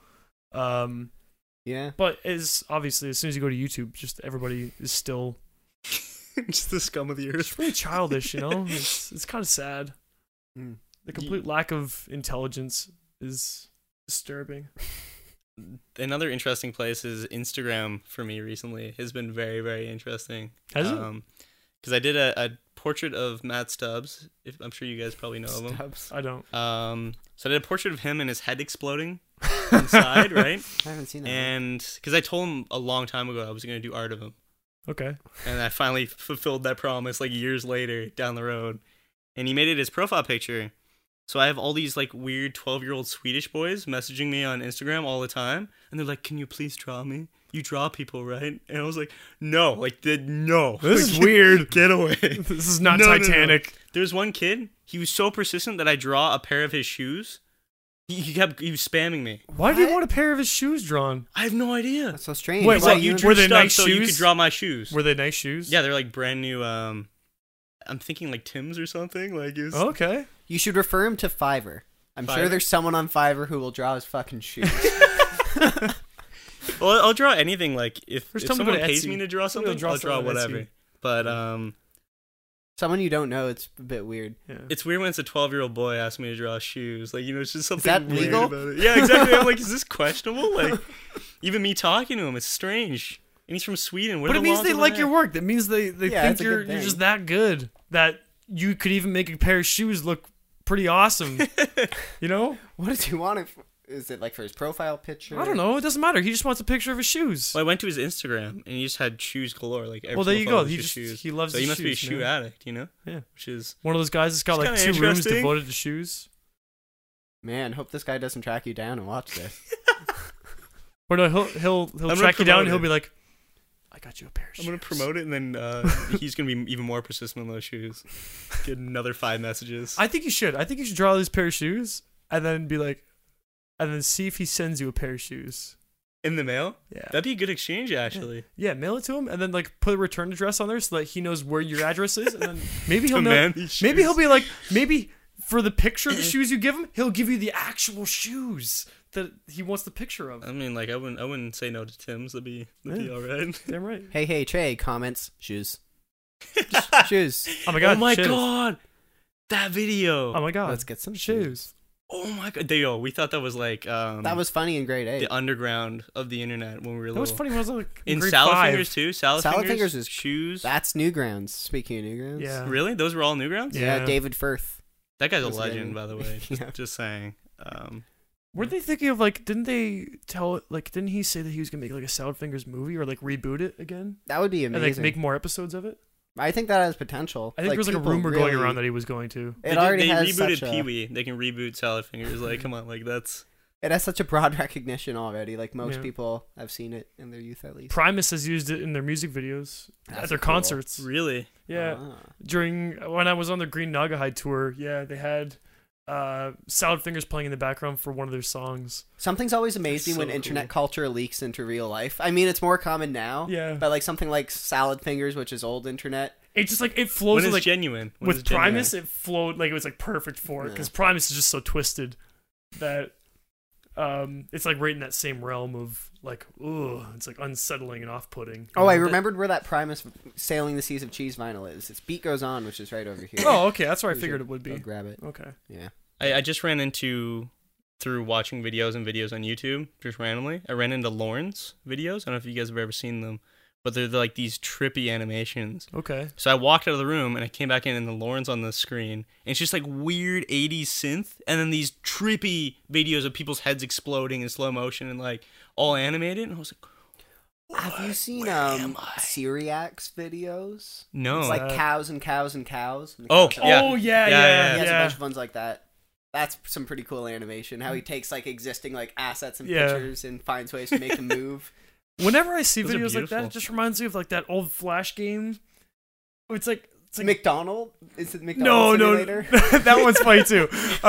Speaker 1: Yeah.
Speaker 2: But as obviously as soon as you go to YouTube, just everybody is still
Speaker 4: Just the scum of the earth.
Speaker 2: really childish, you know? It's kind of sad.
Speaker 1: Mm.
Speaker 2: The complete lack of intelligence is disturbing.
Speaker 4: Another interesting place is Instagram for me recently. Has been very, very interesting.
Speaker 2: Has it?
Speaker 4: Because I did a portrait of Matt Stubbs. I'm sure you guys probably know of him.
Speaker 1: Stubbs.
Speaker 2: I don't.
Speaker 4: So I did a portrait of him and his head exploding inside, right?
Speaker 1: I haven't seen that.
Speaker 4: And because I told him a long time ago I was going to do art of him.
Speaker 2: Okay.
Speaker 4: And I finally fulfilled that promise like years later down the road. And he made it his profile picture. So I have all these like weird 12-year-old Swedish boys messaging me on Instagram all the time. And they're like, "Can you please draw me? You draw people, right?" And I was like, "No, like, no.
Speaker 2: This is
Speaker 4: Like,
Speaker 2: weird.
Speaker 4: Get away."
Speaker 2: This is not
Speaker 4: No, no, no.
Speaker 2: Titanic.
Speaker 4: There was one kid, he was so persistent that I draw a pair of his shoes. He was spamming me.
Speaker 2: Why do you
Speaker 1: What?
Speaker 2: want a pair of his shoes drawn?
Speaker 4: I have no idea.
Speaker 1: That's so strange.
Speaker 2: Wait,
Speaker 1: Why
Speaker 2: what,
Speaker 1: you
Speaker 2: were
Speaker 4: drew
Speaker 2: they
Speaker 4: stuff
Speaker 2: nice
Speaker 4: so you
Speaker 2: shoes?
Speaker 4: could draw my shoes.
Speaker 2: Were they nice shoes?
Speaker 4: Yeah, they're like brand new. I'm thinking like Tim's or something. Like it was,
Speaker 2: Okay.
Speaker 1: You should refer him to Fiverr. I'm sure
Speaker 4: Fiverr?
Speaker 1: there's someone on Fiverr who will draw his fucking shoes.
Speaker 4: Well, I'll draw anything. Like if
Speaker 2: There's
Speaker 4: if
Speaker 2: someone
Speaker 4: someone
Speaker 2: to
Speaker 4: pays
Speaker 2: Etsy.
Speaker 4: me to draw
Speaker 2: Somebody
Speaker 4: something,
Speaker 2: will
Speaker 4: I'll draw
Speaker 2: something on
Speaker 4: whatever.
Speaker 2: Etsy.
Speaker 4: But
Speaker 1: Someone you don't know, it's a bit weird.
Speaker 2: Yeah.
Speaker 4: it's weird when it's a 12-year-old boy asking me to draw shoes. Like, it's just something
Speaker 1: that
Speaker 4: weird
Speaker 1: legal?
Speaker 4: about it. Yeah, exactly. I'm like, is this questionable? Like, even me talking to him, it's strange. And he's from Sweden. What
Speaker 2: But
Speaker 4: are
Speaker 2: it
Speaker 4: the
Speaker 2: means
Speaker 4: laws
Speaker 2: they
Speaker 4: over
Speaker 2: like
Speaker 4: there?
Speaker 2: your work. That means they
Speaker 1: Yeah,
Speaker 2: think
Speaker 1: it's a good
Speaker 2: you're
Speaker 1: thing.
Speaker 2: just that good that you could even make a pair of shoes look pretty awesome. You know?
Speaker 1: What does he want? Is it like for his profile picture?
Speaker 2: I don't know. It doesn't matter. He just wants a picture of his shoes.
Speaker 4: Well, I went to his Instagram and he just had shoes galore. Like, every
Speaker 2: Well, there you
Speaker 4: single
Speaker 2: go.
Speaker 4: photo was
Speaker 2: He
Speaker 4: just
Speaker 2: just
Speaker 4: shoes.
Speaker 2: he loves
Speaker 4: So
Speaker 2: his
Speaker 4: he must be a
Speaker 2: shoes,
Speaker 4: shoe
Speaker 2: man.
Speaker 4: addict, you know?
Speaker 2: Yeah.
Speaker 4: Which is
Speaker 2: One of those guys that's got
Speaker 4: It's
Speaker 2: like
Speaker 4: kinda
Speaker 2: 2 rooms
Speaker 4: interesting.
Speaker 2: devoted to shoes.
Speaker 1: Man, hope this guy doesn't track you down and watch this.
Speaker 2: Or no, he'll
Speaker 4: gonna
Speaker 2: track you down and
Speaker 4: promote
Speaker 2: he'll
Speaker 4: it.
Speaker 2: be like, I got you a pair of shoes.
Speaker 4: I'm gonna promote it, and then he's gonna be even more persistent on those shoes. Get another 5 messages.
Speaker 2: I think you should. I think you should draw this pair of shoes and then be like, and then see if he sends you a pair of shoes.
Speaker 4: In the mail?
Speaker 2: Yeah.
Speaker 4: That'd be a good exchange, actually.
Speaker 2: Yeah, mail it to him and then like put a return address on there so that he knows where your address is, and then maybe he'll know.
Speaker 4: Demand these
Speaker 2: Maybe
Speaker 4: shoes.
Speaker 2: he'll be like, maybe for the picture of the shoes you give him, he'll give you the actual shoes that he wants the picture of.
Speaker 4: I mean, like, I wouldn't say no to Tim's. That'd be all right.
Speaker 2: Damn right.
Speaker 1: Hey, Trey, comments, shoes. Shoes.
Speaker 2: Oh my god.
Speaker 4: Oh my
Speaker 2: shoes.
Speaker 4: god, that video.
Speaker 2: Oh my god.
Speaker 1: Let's get some
Speaker 2: shoes.
Speaker 4: Oh my god, yo, we thought that was like
Speaker 1: That was funny in grade 8.
Speaker 4: the underground of the internet when we were
Speaker 2: That
Speaker 4: little.
Speaker 2: was funny when I was like
Speaker 4: In
Speaker 2: grade
Speaker 4: Salad
Speaker 2: 5.
Speaker 4: Fingers too. Salad
Speaker 1: Salad
Speaker 4: Fingers,
Speaker 1: Fingers is-
Speaker 4: shoes.
Speaker 1: That's Newgrounds. Speaking of Newgrounds.
Speaker 2: Yeah.
Speaker 4: Really? Those were all Newgrounds?
Speaker 2: Yeah.
Speaker 1: David Firth.
Speaker 4: That guy's a
Speaker 1: That's
Speaker 4: legend,
Speaker 1: good.
Speaker 4: by the way.
Speaker 1: Yeah.
Speaker 4: Just saying.
Speaker 2: Were they thinking of like? Didn't they tell? Like, didn't he say that he was gonna make like a Salad Fingers movie or like reboot it again
Speaker 1: That would be
Speaker 2: and
Speaker 1: amazing.
Speaker 2: like make more episodes of it?
Speaker 1: I think that has potential.
Speaker 2: I think there was like a
Speaker 1: people
Speaker 2: rumor going
Speaker 1: really-
Speaker 2: around that he was going to.
Speaker 1: It already
Speaker 4: they
Speaker 1: has
Speaker 4: rebooted
Speaker 1: such a,
Speaker 4: Pee-wee. They can reboot Salad Fingers. Like, come on, like that's.
Speaker 1: It has such a broad recognition already. Like most
Speaker 2: Yeah.
Speaker 1: people have seen it in their youth at least.
Speaker 2: Primus has used it in their music videos
Speaker 1: That's
Speaker 2: at their
Speaker 1: cool.
Speaker 2: concerts.
Speaker 4: Really?
Speaker 2: Yeah,
Speaker 1: Ah.
Speaker 2: during when I was on their Green Naugahyde tour, yeah, they had Salad Fingers playing in the background for one of their songs.
Speaker 1: Something's always amazed me
Speaker 2: That's
Speaker 1: when
Speaker 2: so
Speaker 1: internet
Speaker 2: cool.
Speaker 1: culture leaks into real life. I mean, it's more common now.
Speaker 2: Yeah,
Speaker 1: But like something like Salad Fingers, which is old internet.
Speaker 2: it just like it
Speaker 4: When
Speaker 2: flows
Speaker 4: is
Speaker 2: like
Speaker 4: genuine? When is
Speaker 2: with
Speaker 4: genuine?
Speaker 2: Primus. It flowed like it was like perfect for it
Speaker 1: Yeah.
Speaker 2: because Primus is just so twisted that it's like right in that same realm of like, ugh, it's like unsettling and off-putting.
Speaker 1: Oh, I remembered where that Primus Sailing the Seas of Cheese vinyl is. It's Beat Goes On, which is right over here.
Speaker 2: Oh, okay, that's where I
Speaker 1: We
Speaker 2: figured
Speaker 1: should
Speaker 2: it would
Speaker 1: go
Speaker 2: be.
Speaker 1: grab it.
Speaker 2: Okay.
Speaker 1: Yeah.
Speaker 4: I just ran into through watching videos and videos on YouTube just randomly. I ran into Lorne's videos. I don't know if you guys have ever seen them, but they're like these trippy animations.
Speaker 2: Okay.
Speaker 4: So I walked out of the room and I came back in and the Lorne's on the screen and it's just like weird 80s synth and then these trippy videos of people's heads exploding in slow motion and like all animated and I was like,
Speaker 1: Have you seen
Speaker 4: Where am I?
Speaker 1: Syriac's videos?
Speaker 4: no.
Speaker 1: It's like
Speaker 2: Uh,
Speaker 1: cows and cows and cows. And the
Speaker 4: Oh,
Speaker 1: cows are-
Speaker 4: yeah.
Speaker 2: Oh yeah,
Speaker 4: Yeah,
Speaker 2: yeah,
Speaker 1: He has a
Speaker 2: yeah.
Speaker 1: bunch of ones like that. That's some pretty cool animation. How he takes like existing like assets and
Speaker 2: Yeah.
Speaker 1: pictures and finds ways to make them move.
Speaker 2: Whenever I see
Speaker 4: Those are
Speaker 2: videos like that,
Speaker 4: beautiful.
Speaker 2: it just reminds me of like that old Flash game. It's like
Speaker 1: McDonald? Is it McDonald
Speaker 2: no,
Speaker 1: Simulator?
Speaker 2: that one's funny too.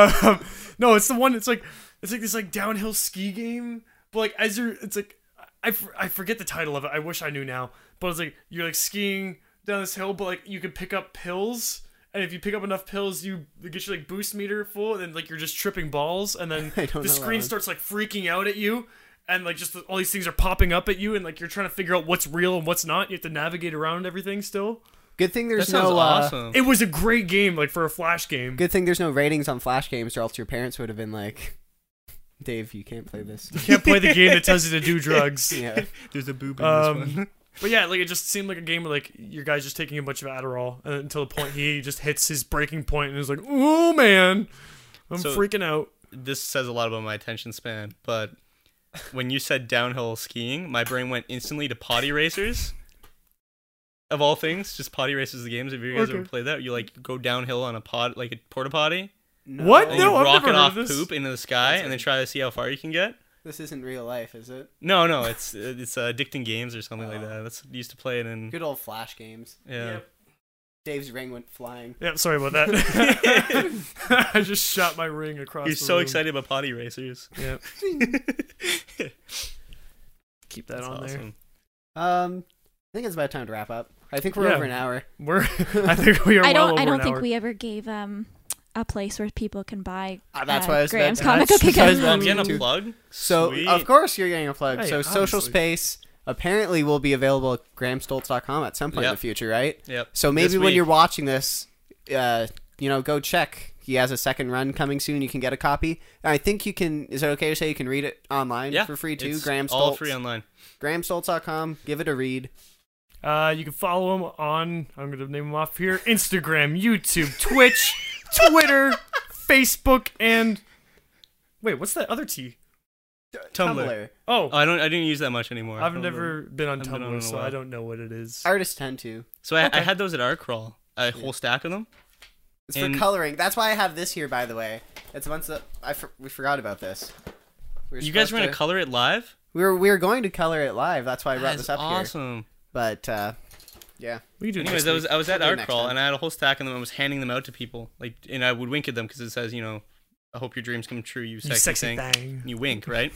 Speaker 2: No, it's the one. It's like this like downhill ski game, but like as you're, it's like I forget the title of it. I wish I knew now, but it's like you're like skiing down this hill, but like you can pick up pills. And if you pick up enough pills, you get your like boost meter full, and then like you're just tripping balls, and then
Speaker 1: I don't know
Speaker 2: the
Speaker 1: that
Speaker 2: screen
Speaker 1: one.
Speaker 2: starts like freaking out at you, and like just all these things are popping up at you, and like you're trying to figure out what's real and what's not. You have to navigate around everything still.
Speaker 1: Good thing
Speaker 4: that
Speaker 1: there's
Speaker 4: sounds
Speaker 1: no
Speaker 4: awesome.
Speaker 2: It was a great game, like for a Flash game.
Speaker 1: good thing there's no ratings on Flash games, or else your parents would have been like, "Dave, you can't play this."
Speaker 2: You can't play the game that tells you to do drugs.
Speaker 1: Yeah.
Speaker 4: There's a boob in this one.
Speaker 2: But yeah, like it just seemed like a game where like your guy's just taking a bunch of Adderall and until the point he just hits his breaking point and is like, "Oh man, I'm
Speaker 4: So-
Speaker 2: freaking out."
Speaker 4: This says a lot about my attention span, but when you said downhill skiing, my brain went instantly to potty racers. Of all things, just potty racers the games. Have you guys
Speaker 2: Okay.
Speaker 4: ever played that? You like go downhill on a pod, like a porta potty,
Speaker 2: What?
Speaker 4: and
Speaker 2: No,
Speaker 4: you
Speaker 2: I've
Speaker 4: rocket
Speaker 2: never heard
Speaker 4: off
Speaker 2: of this.
Speaker 4: poop into the sky,
Speaker 1: That's
Speaker 4: and then try to see how far you can get.
Speaker 1: This isn't real life, is it?
Speaker 4: No, it's Addicting Games or something like that. That's used to play it in.
Speaker 1: Good old Flash games.
Speaker 4: Yeah.
Speaker 1: Dave's ring went flying.
Speaker 2: Yeah, sorry about that. I just shot my ring across.
Speaker 4: He's
Speaker 2: the
Speaker 4: so
Speaker 2: room.
Speaker 4: excited about potty racers.
Speaker 2: Yeah, keep that
Speaker 4: That's
Speaker 2: on there.
Speaker 4: awesome.
Speaker 1: I think it's about time to wrap up. I think we're
Speaker 2: Yeah.
Speaker 1: over an hour.
Speaker 2: We're. I think we are.
Speaker 3: I
Speaker 2: well
Speaker 3: don't.
Speaker 2: over
Speaker 3: I don't
Speaker 2: an
Speaker 3: think
Speaker 2: hour.
Speaker 3: we ever gave a place where people can buy.
Speaker 1: That's why I was
Speaker 3: Graham's
Speaker 1: about to-
Speaker 3: comic
Speaker 2: That's-
Speaker 3: book
Speaker 2: that's
Speaker 3: again.
Speaker 2: what I
Speaker 4: I'm
Speaker 2: was
Speaker 4: getting a
Speaker 1: Too.
Speaker 4: plug.
Speaker 1: So
Speaker 4: Sweet.
Speaker 1: of course you're getting a plug.
Speaker 2: Hey,
Speaker 1: So Social
Speaker 2: obviously.
Speaker 1: Space, apparently will be available at grahamstoltz.com at some point in
Speaker 4: Yep.
Speaker 1: the future, right?
Speaker 4: Yep.
Speaker 1: So maybe
Speaker 4: This
Speaker 1: when
Speaker 4: week.
Speaker 1: you're watching this, go check. He has a second run coming soon. You can get a copy. And I think you can. Is it okay to say you can read it online
Speaker 4: Yeah,
Speaker 1: for free too?
Speaker 4: it's
Speaker 1: Graham
Speaker 4: all
Speaker 1: Stoltz.
Speaker 4: free online.
Speaker 1: grahamstoltz.com. Give it a read.
Speaker 2: You can follow him on, I'm going to name him off here, Instagram, YouTube, Twitch, Twitter, Facebook, and... Wait, what's that other T?
Speaker 4: Tumblr.
Speaker 2: Oh,
Speaker 4: Oh, I didn't use that much anymore.
Speaker 2: I've never been on
Speaker 4: Haven't been on in
Speaker 2: Tumblr,
Speaker 4: a
Speaker 2: so
Speaker 4: while.
Speaker 2: I don't know what it is.
Speaker 1: Artists tend to.
Speaker 4: So I
Speaker 2: Okay.
Speaker 4: had those at Art Crawl, a whole stack of them.
Speaker 1: It's for
Speaker 4: And-
Speaker 1: coloring. That's why I have this here, by the way. It's once that we forgot about this. We
Speaker 4: You guys were gonna color it live?
Speaker 1: We were going to color it live. That's why I brought
Speaker 4: That's
Speaker 1: this up here.
Speaker 4: awesome.
Speaker 1: But yeah,
Speaker 2: We can do it
Speaker 4: Anyways,
Speaker 2: next
Speaker 4: I was at
Speaker 1: We'll do it
Speaker 4: Art
Speaker 1: next
Speaker 4: Crawl
Speaker 1: time.
Speaker 4: and I had a whole stack of them. I was handing them out to people, and I would wink at them because it says, I hope your dreams come true, you
Speaker 2: week.
Speaker 4: sexy,
Speaker 2: You sexy
Speaker 4: thing.
Speaker 2: thing.
Speaker 4: And you wink, right?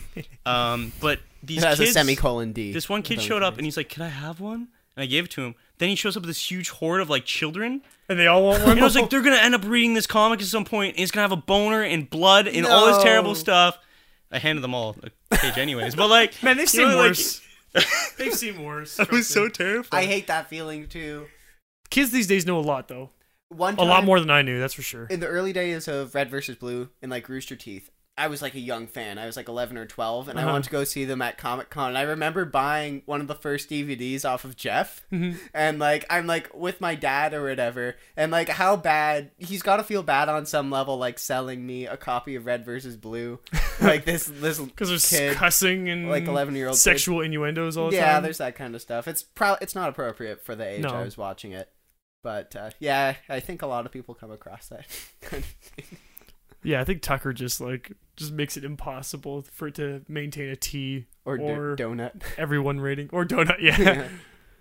Speaker 4: But these
Speaker 1: it has
Speaker 4: kids,
Speaker 1: a semicolon D.
Speaker 4: this one kid
Speaker 1: With
Speaker 4: showed up
Speaker 1: those
Speaker 4: and he's like, "Can I have one?" And I gave it to him. Then he shows up with this huge horde of children.
Speaker 2: And they all want one.
Speaker 4: And I was like, they're gonna end up reading this comic at some point, and he's gonna have a boner and blood and all this
Speaker 1: No.
Speaker 4: terrible stuff. I handed them all a page anyways, but
Speaker 2: man, they've
Speaker 4: you
Speaker 2: seen
Speaker 4: know,
Speaker 2: worse. They've seen worse.
Speaker 4: I was
Speaker 2: trust
Speaker 4: so
Speaker 2: me.
Speaker 4: terrified.
Speaker 1: I hate that feeling too.
Speaker 2: Kids these days know a lot, though.
Speaker 1: One
Speaker 2: A
Speaker 1: time,
Speaker 2: lot more than I knew, that's for sure.
Speaker 1: in the early days of Red vs. Blue and Rooster Teeth. I was a young fan. I was 11 or 12, and I
Speaker 2: Uh-huh.
Speaker 1: wanted to go see them at Comic Con. And I remember buying one of the first DVDs off of Jeff, and I'm with my dad or whatever, and how bad he's got to feel bad on some level, selling me a copy of Red vs. Blue, this
Speaker 2: Because there's
Speaker 1: kid,
Speaker 2: cussing and
Speaker 1: 11-year-old kid.
Speaker 2: sexual innuendos all the
Speaker 1: Yeah,
Speaker 2: time.
Speaker 1: there's that kind of stuff. It's it's not appropriate for the age
Speaker 2: No.
Speaker 1: I was watching it, but yeah, I think a lot of people come across that kind of thing.
Speaker 2: Yeah, I think Tucker just makes it impossible for it to maintain a T
Speaker 1: Or
Speaker 2: or
Speaker 1: donut.
Speaker 2: everyone rating or donut. Yeah,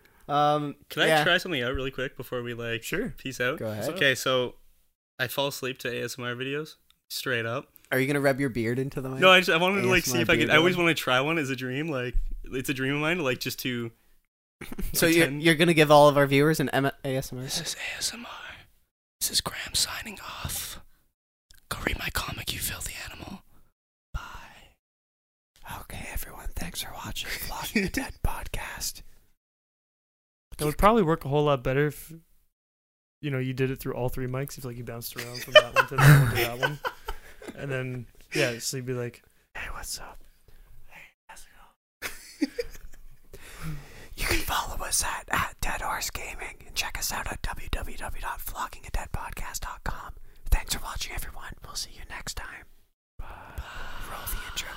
Speaker 4: Can I
Speaker 1: yeah.
Speaker 4: try something out really quick before we
Speaker 2: sure.
Speaker 4: peace out?
Speaker 1: Go ahead.
Speaker 4: Okay, so I fall asleep to ASMR videos straight up.
Speaker 1: Are you gonna rub your beard into the mic?
Speaker 4: No, I wanted to see
Speaker 1: ASMR
Speaker 4: if I could.
Speaker 1: beard
Speaker 4: I always
Speaker 1: one?
Speaker 4: want to try one as a dream. It's a dream of mine. Just to.
Speaker 1: So
Speaker 4: pretend.
Speaker 1: you're gonna give all of our viewers an ASMR?
Speaker 4: This is ASMR. This is Graham signing off. Go read my comic, you filthy animal. Bye.
Speaker 1: Okay, everyone. Thanks for watching Vlogging the Dead podcast.
Speaker 2: It would probably work a whole lot better if you did it through all three mics. If you bounced around from that one to that one to that one, and then so you'd be like, "Hey, what's up? Hey, how's it going?"
Speaker 1: You can follow us at Dead Horse Gaming and check us out at www.vloggingthedeadpodcast.com. Thanks for watching, everyone. We'll see you next time. Bye. Roll the intro.